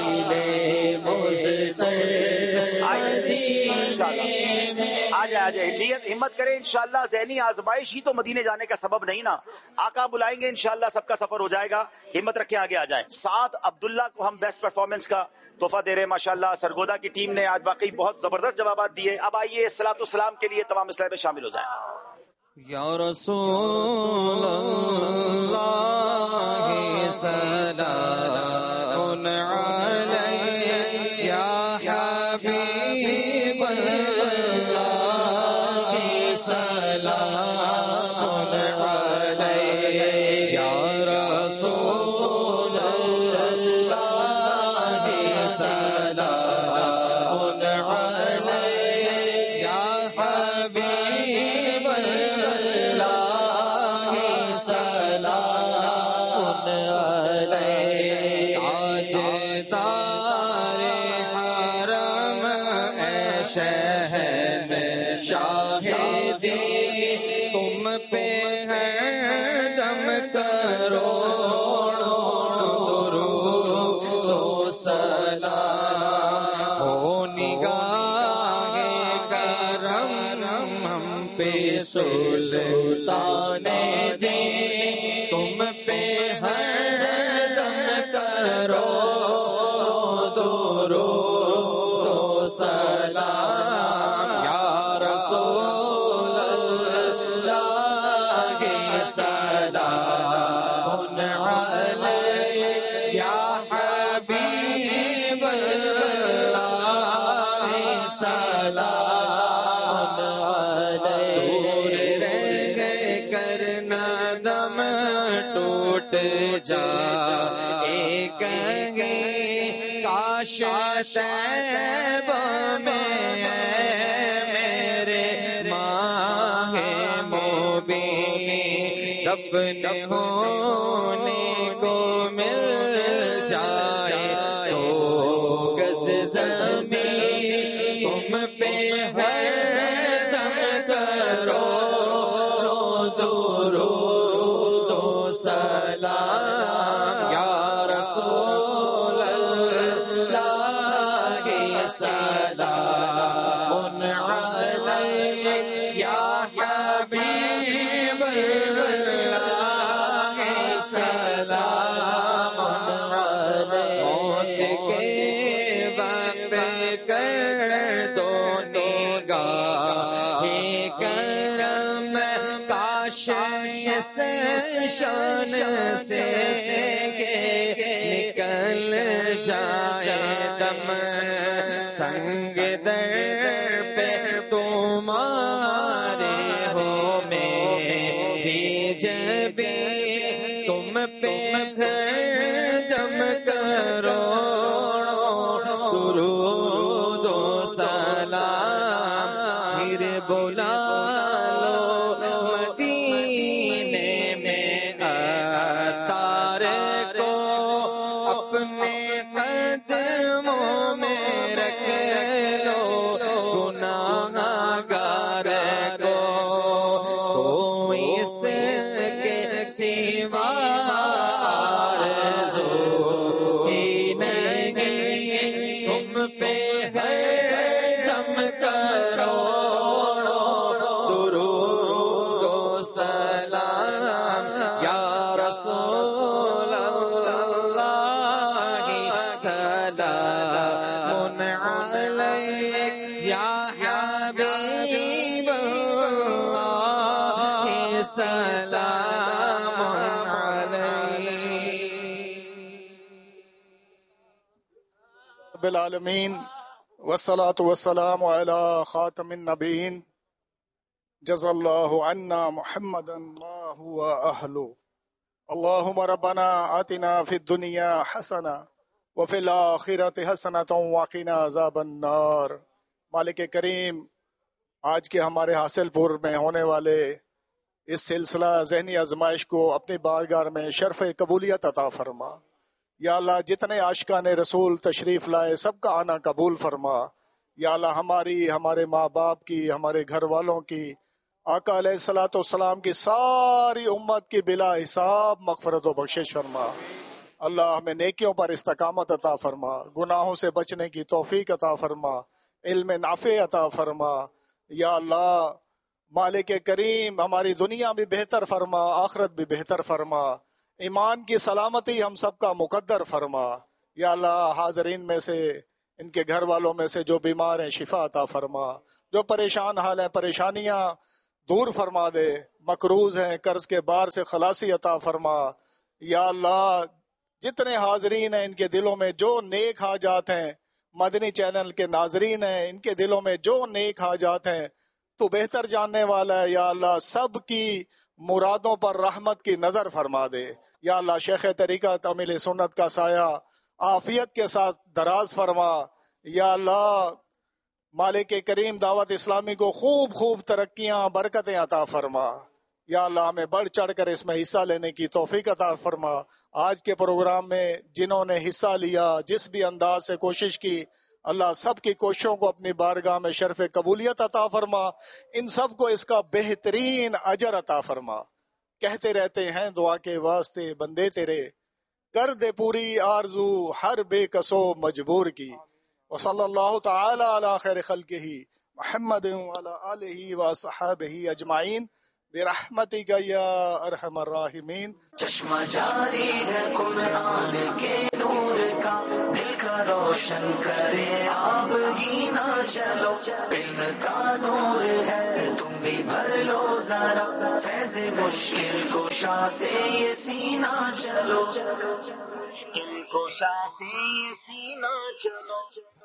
آ جائے آ جائے نیت ہمت کریں انشاءاللہ. ذہنی آزمائش ہی تو مدینے جانے کا سبب نہیں نا. آقا بلائیں گے انشاءاللہ سب کا سفر ہو جائے گا. ہمت رکھیں آگے آ جائیں. سعد عبداللہ کو ہم بیسٹ پرفارمنس کا تحفہ دے رہے ہیں. ماشاءاللہ سرگودا کی ٹیم نے آج واقعی بہت زبردست جوابات دیے. اب آئیے صلاۃ والسلام کے لیے تمام اسلام میں شامل ہو جائیں. یا رسول اللہ سلام علیک یا حبیب اللہ سلام علیک یا رسول اللہ سلام علیک یا حبیب شاہدی تم پہ ہے دم کروڑوں درود سلام ہو نگاہ کرم ہم پہ سلطان دی تم پہ ہے دم کروڑوں درود سلام رسول اللہ سلام علیک یا حبیب اللہ سلام علیک. دور رہ گئے کرنا دم ٹوٹ جائے گے کاش طیب میں دفن ہونے کو مل جائے تو گز زمین تم پہ ہے دم کروڑوں درود و سلام یا رسول اللہ سلام علیک یا حبیب موت کے وقت کر دو نگاہ کرم کاش اس شان سے نکل جائے دم سنگ در پہ تمہارے ہو میری جبی تم پہ دم کروڑوں درود و سلام. پھر بلا لو مدینے میں اتار کو اپنے قدموں میں رکھ لو گناہ گار کو کوئی اس کے سوا پہ ہے دم کروڑوں درود و سلام یا رسول اللہ سلام علیک یا حبیب اللہ سلام علیک. رب العالمین والصلاة والسلام على خاتم النبیین جزا اللہ عنا محمد اللہ وأہلہ. اللہم ربنا آتنا فی الدنیا حسنہ وفی الآخرۃ حسنۃ وقنا عذاب النار. مالک کریم آج کے ہمارے حاصل پور میں ہونے والے اس سلسلہ ذہنی آزمائش کو اپنی بارگاہ میں شرف قبولیت عطا فرما. یا اللہ جتنے عاشقان رسول تشریف لائے سب کا آنا قبول فرما. یا اللہ ہماری ہمارے ماں باپ کی ہمارے گھر والوں کی آقا علیہ الصلوۃ والسلام کی ساری امت کی بلا حساب مغفرت و بخشش فرما. اللہ ہمیں نیکیوں پر استقامت عطا فرما، گناہوں سے بچنے کی توفیق عطا فرما، علم نافع عطا فرما۔ یا اللہ مالک کریم ہماری دنیا بھی بہتر فرما، آخرت بھی بہتر فرما، ایمان کی سلامتی ہم سب کا مقدر فرما۔ یا اللہ حاضرین میں سے، ان کے گھر والوں میں سے جو بیمار ہیں شفا عطا فرما، جو پریشان حال ہیں پریشانیاں دور فرما دے، مقروض ہیں قرض کے بار سے خلاصی عطا فرما۔ یا اللہ جتنے حاضرین ہیں ان کے دلوں میں جو نیک حاجات ہیں، مدنی چینل کے ناظرین ہیں ان کے دلوں میں جو نیک حاجات ہیں تو بہتر جاننے والا ہے۔ یا اللہ سب کی مرادوں پر رحمت کی نظر فرما دے۔ یا اللہ شیخ طریقت امیل سنت کا سایہ عافیت کے ساتھ دراز فرما۔ یا اللہ مالک کریم دعوت اسلامی کو خوب خوب ترقیاں برکتیں عطا فرما۔ یا اللہ ہمیں بڑھ چڑھ کر اس میں حصہ لینے کی توفیق عطا فرما۔ آج کے پروگرام میں جنہوں نے حصہ لیا، جس بھی انداز سے کوشش کی، اللہ سب کی کوششوں کو اپنی بارگاہ میں شرف قبولیت عطا فرما، ان سب کو اس کا بہترین اجر عطا فرما۔ کہتے رہتے ہیں دعا کے واسطے بندے تیرے، کر دے پوری آرزو ہر بے کسو مجبور کی۔ وصلی اللہ تعالی علی خیر خلقہ محمد وعلی آلہ وصحبہ اجمعین برحمتک یا ارحم الراحمین۔ چشمہ جاری ہے قرآن کے نور کا، دل کا روشن کرے آپ گینا چلو، علم کا نور ہے تم بھی بھر لو ذرا، فیض مشکل کوشا سے یہ سینہ چلو، مشکل کوشا سے یہ سینہ چلو۔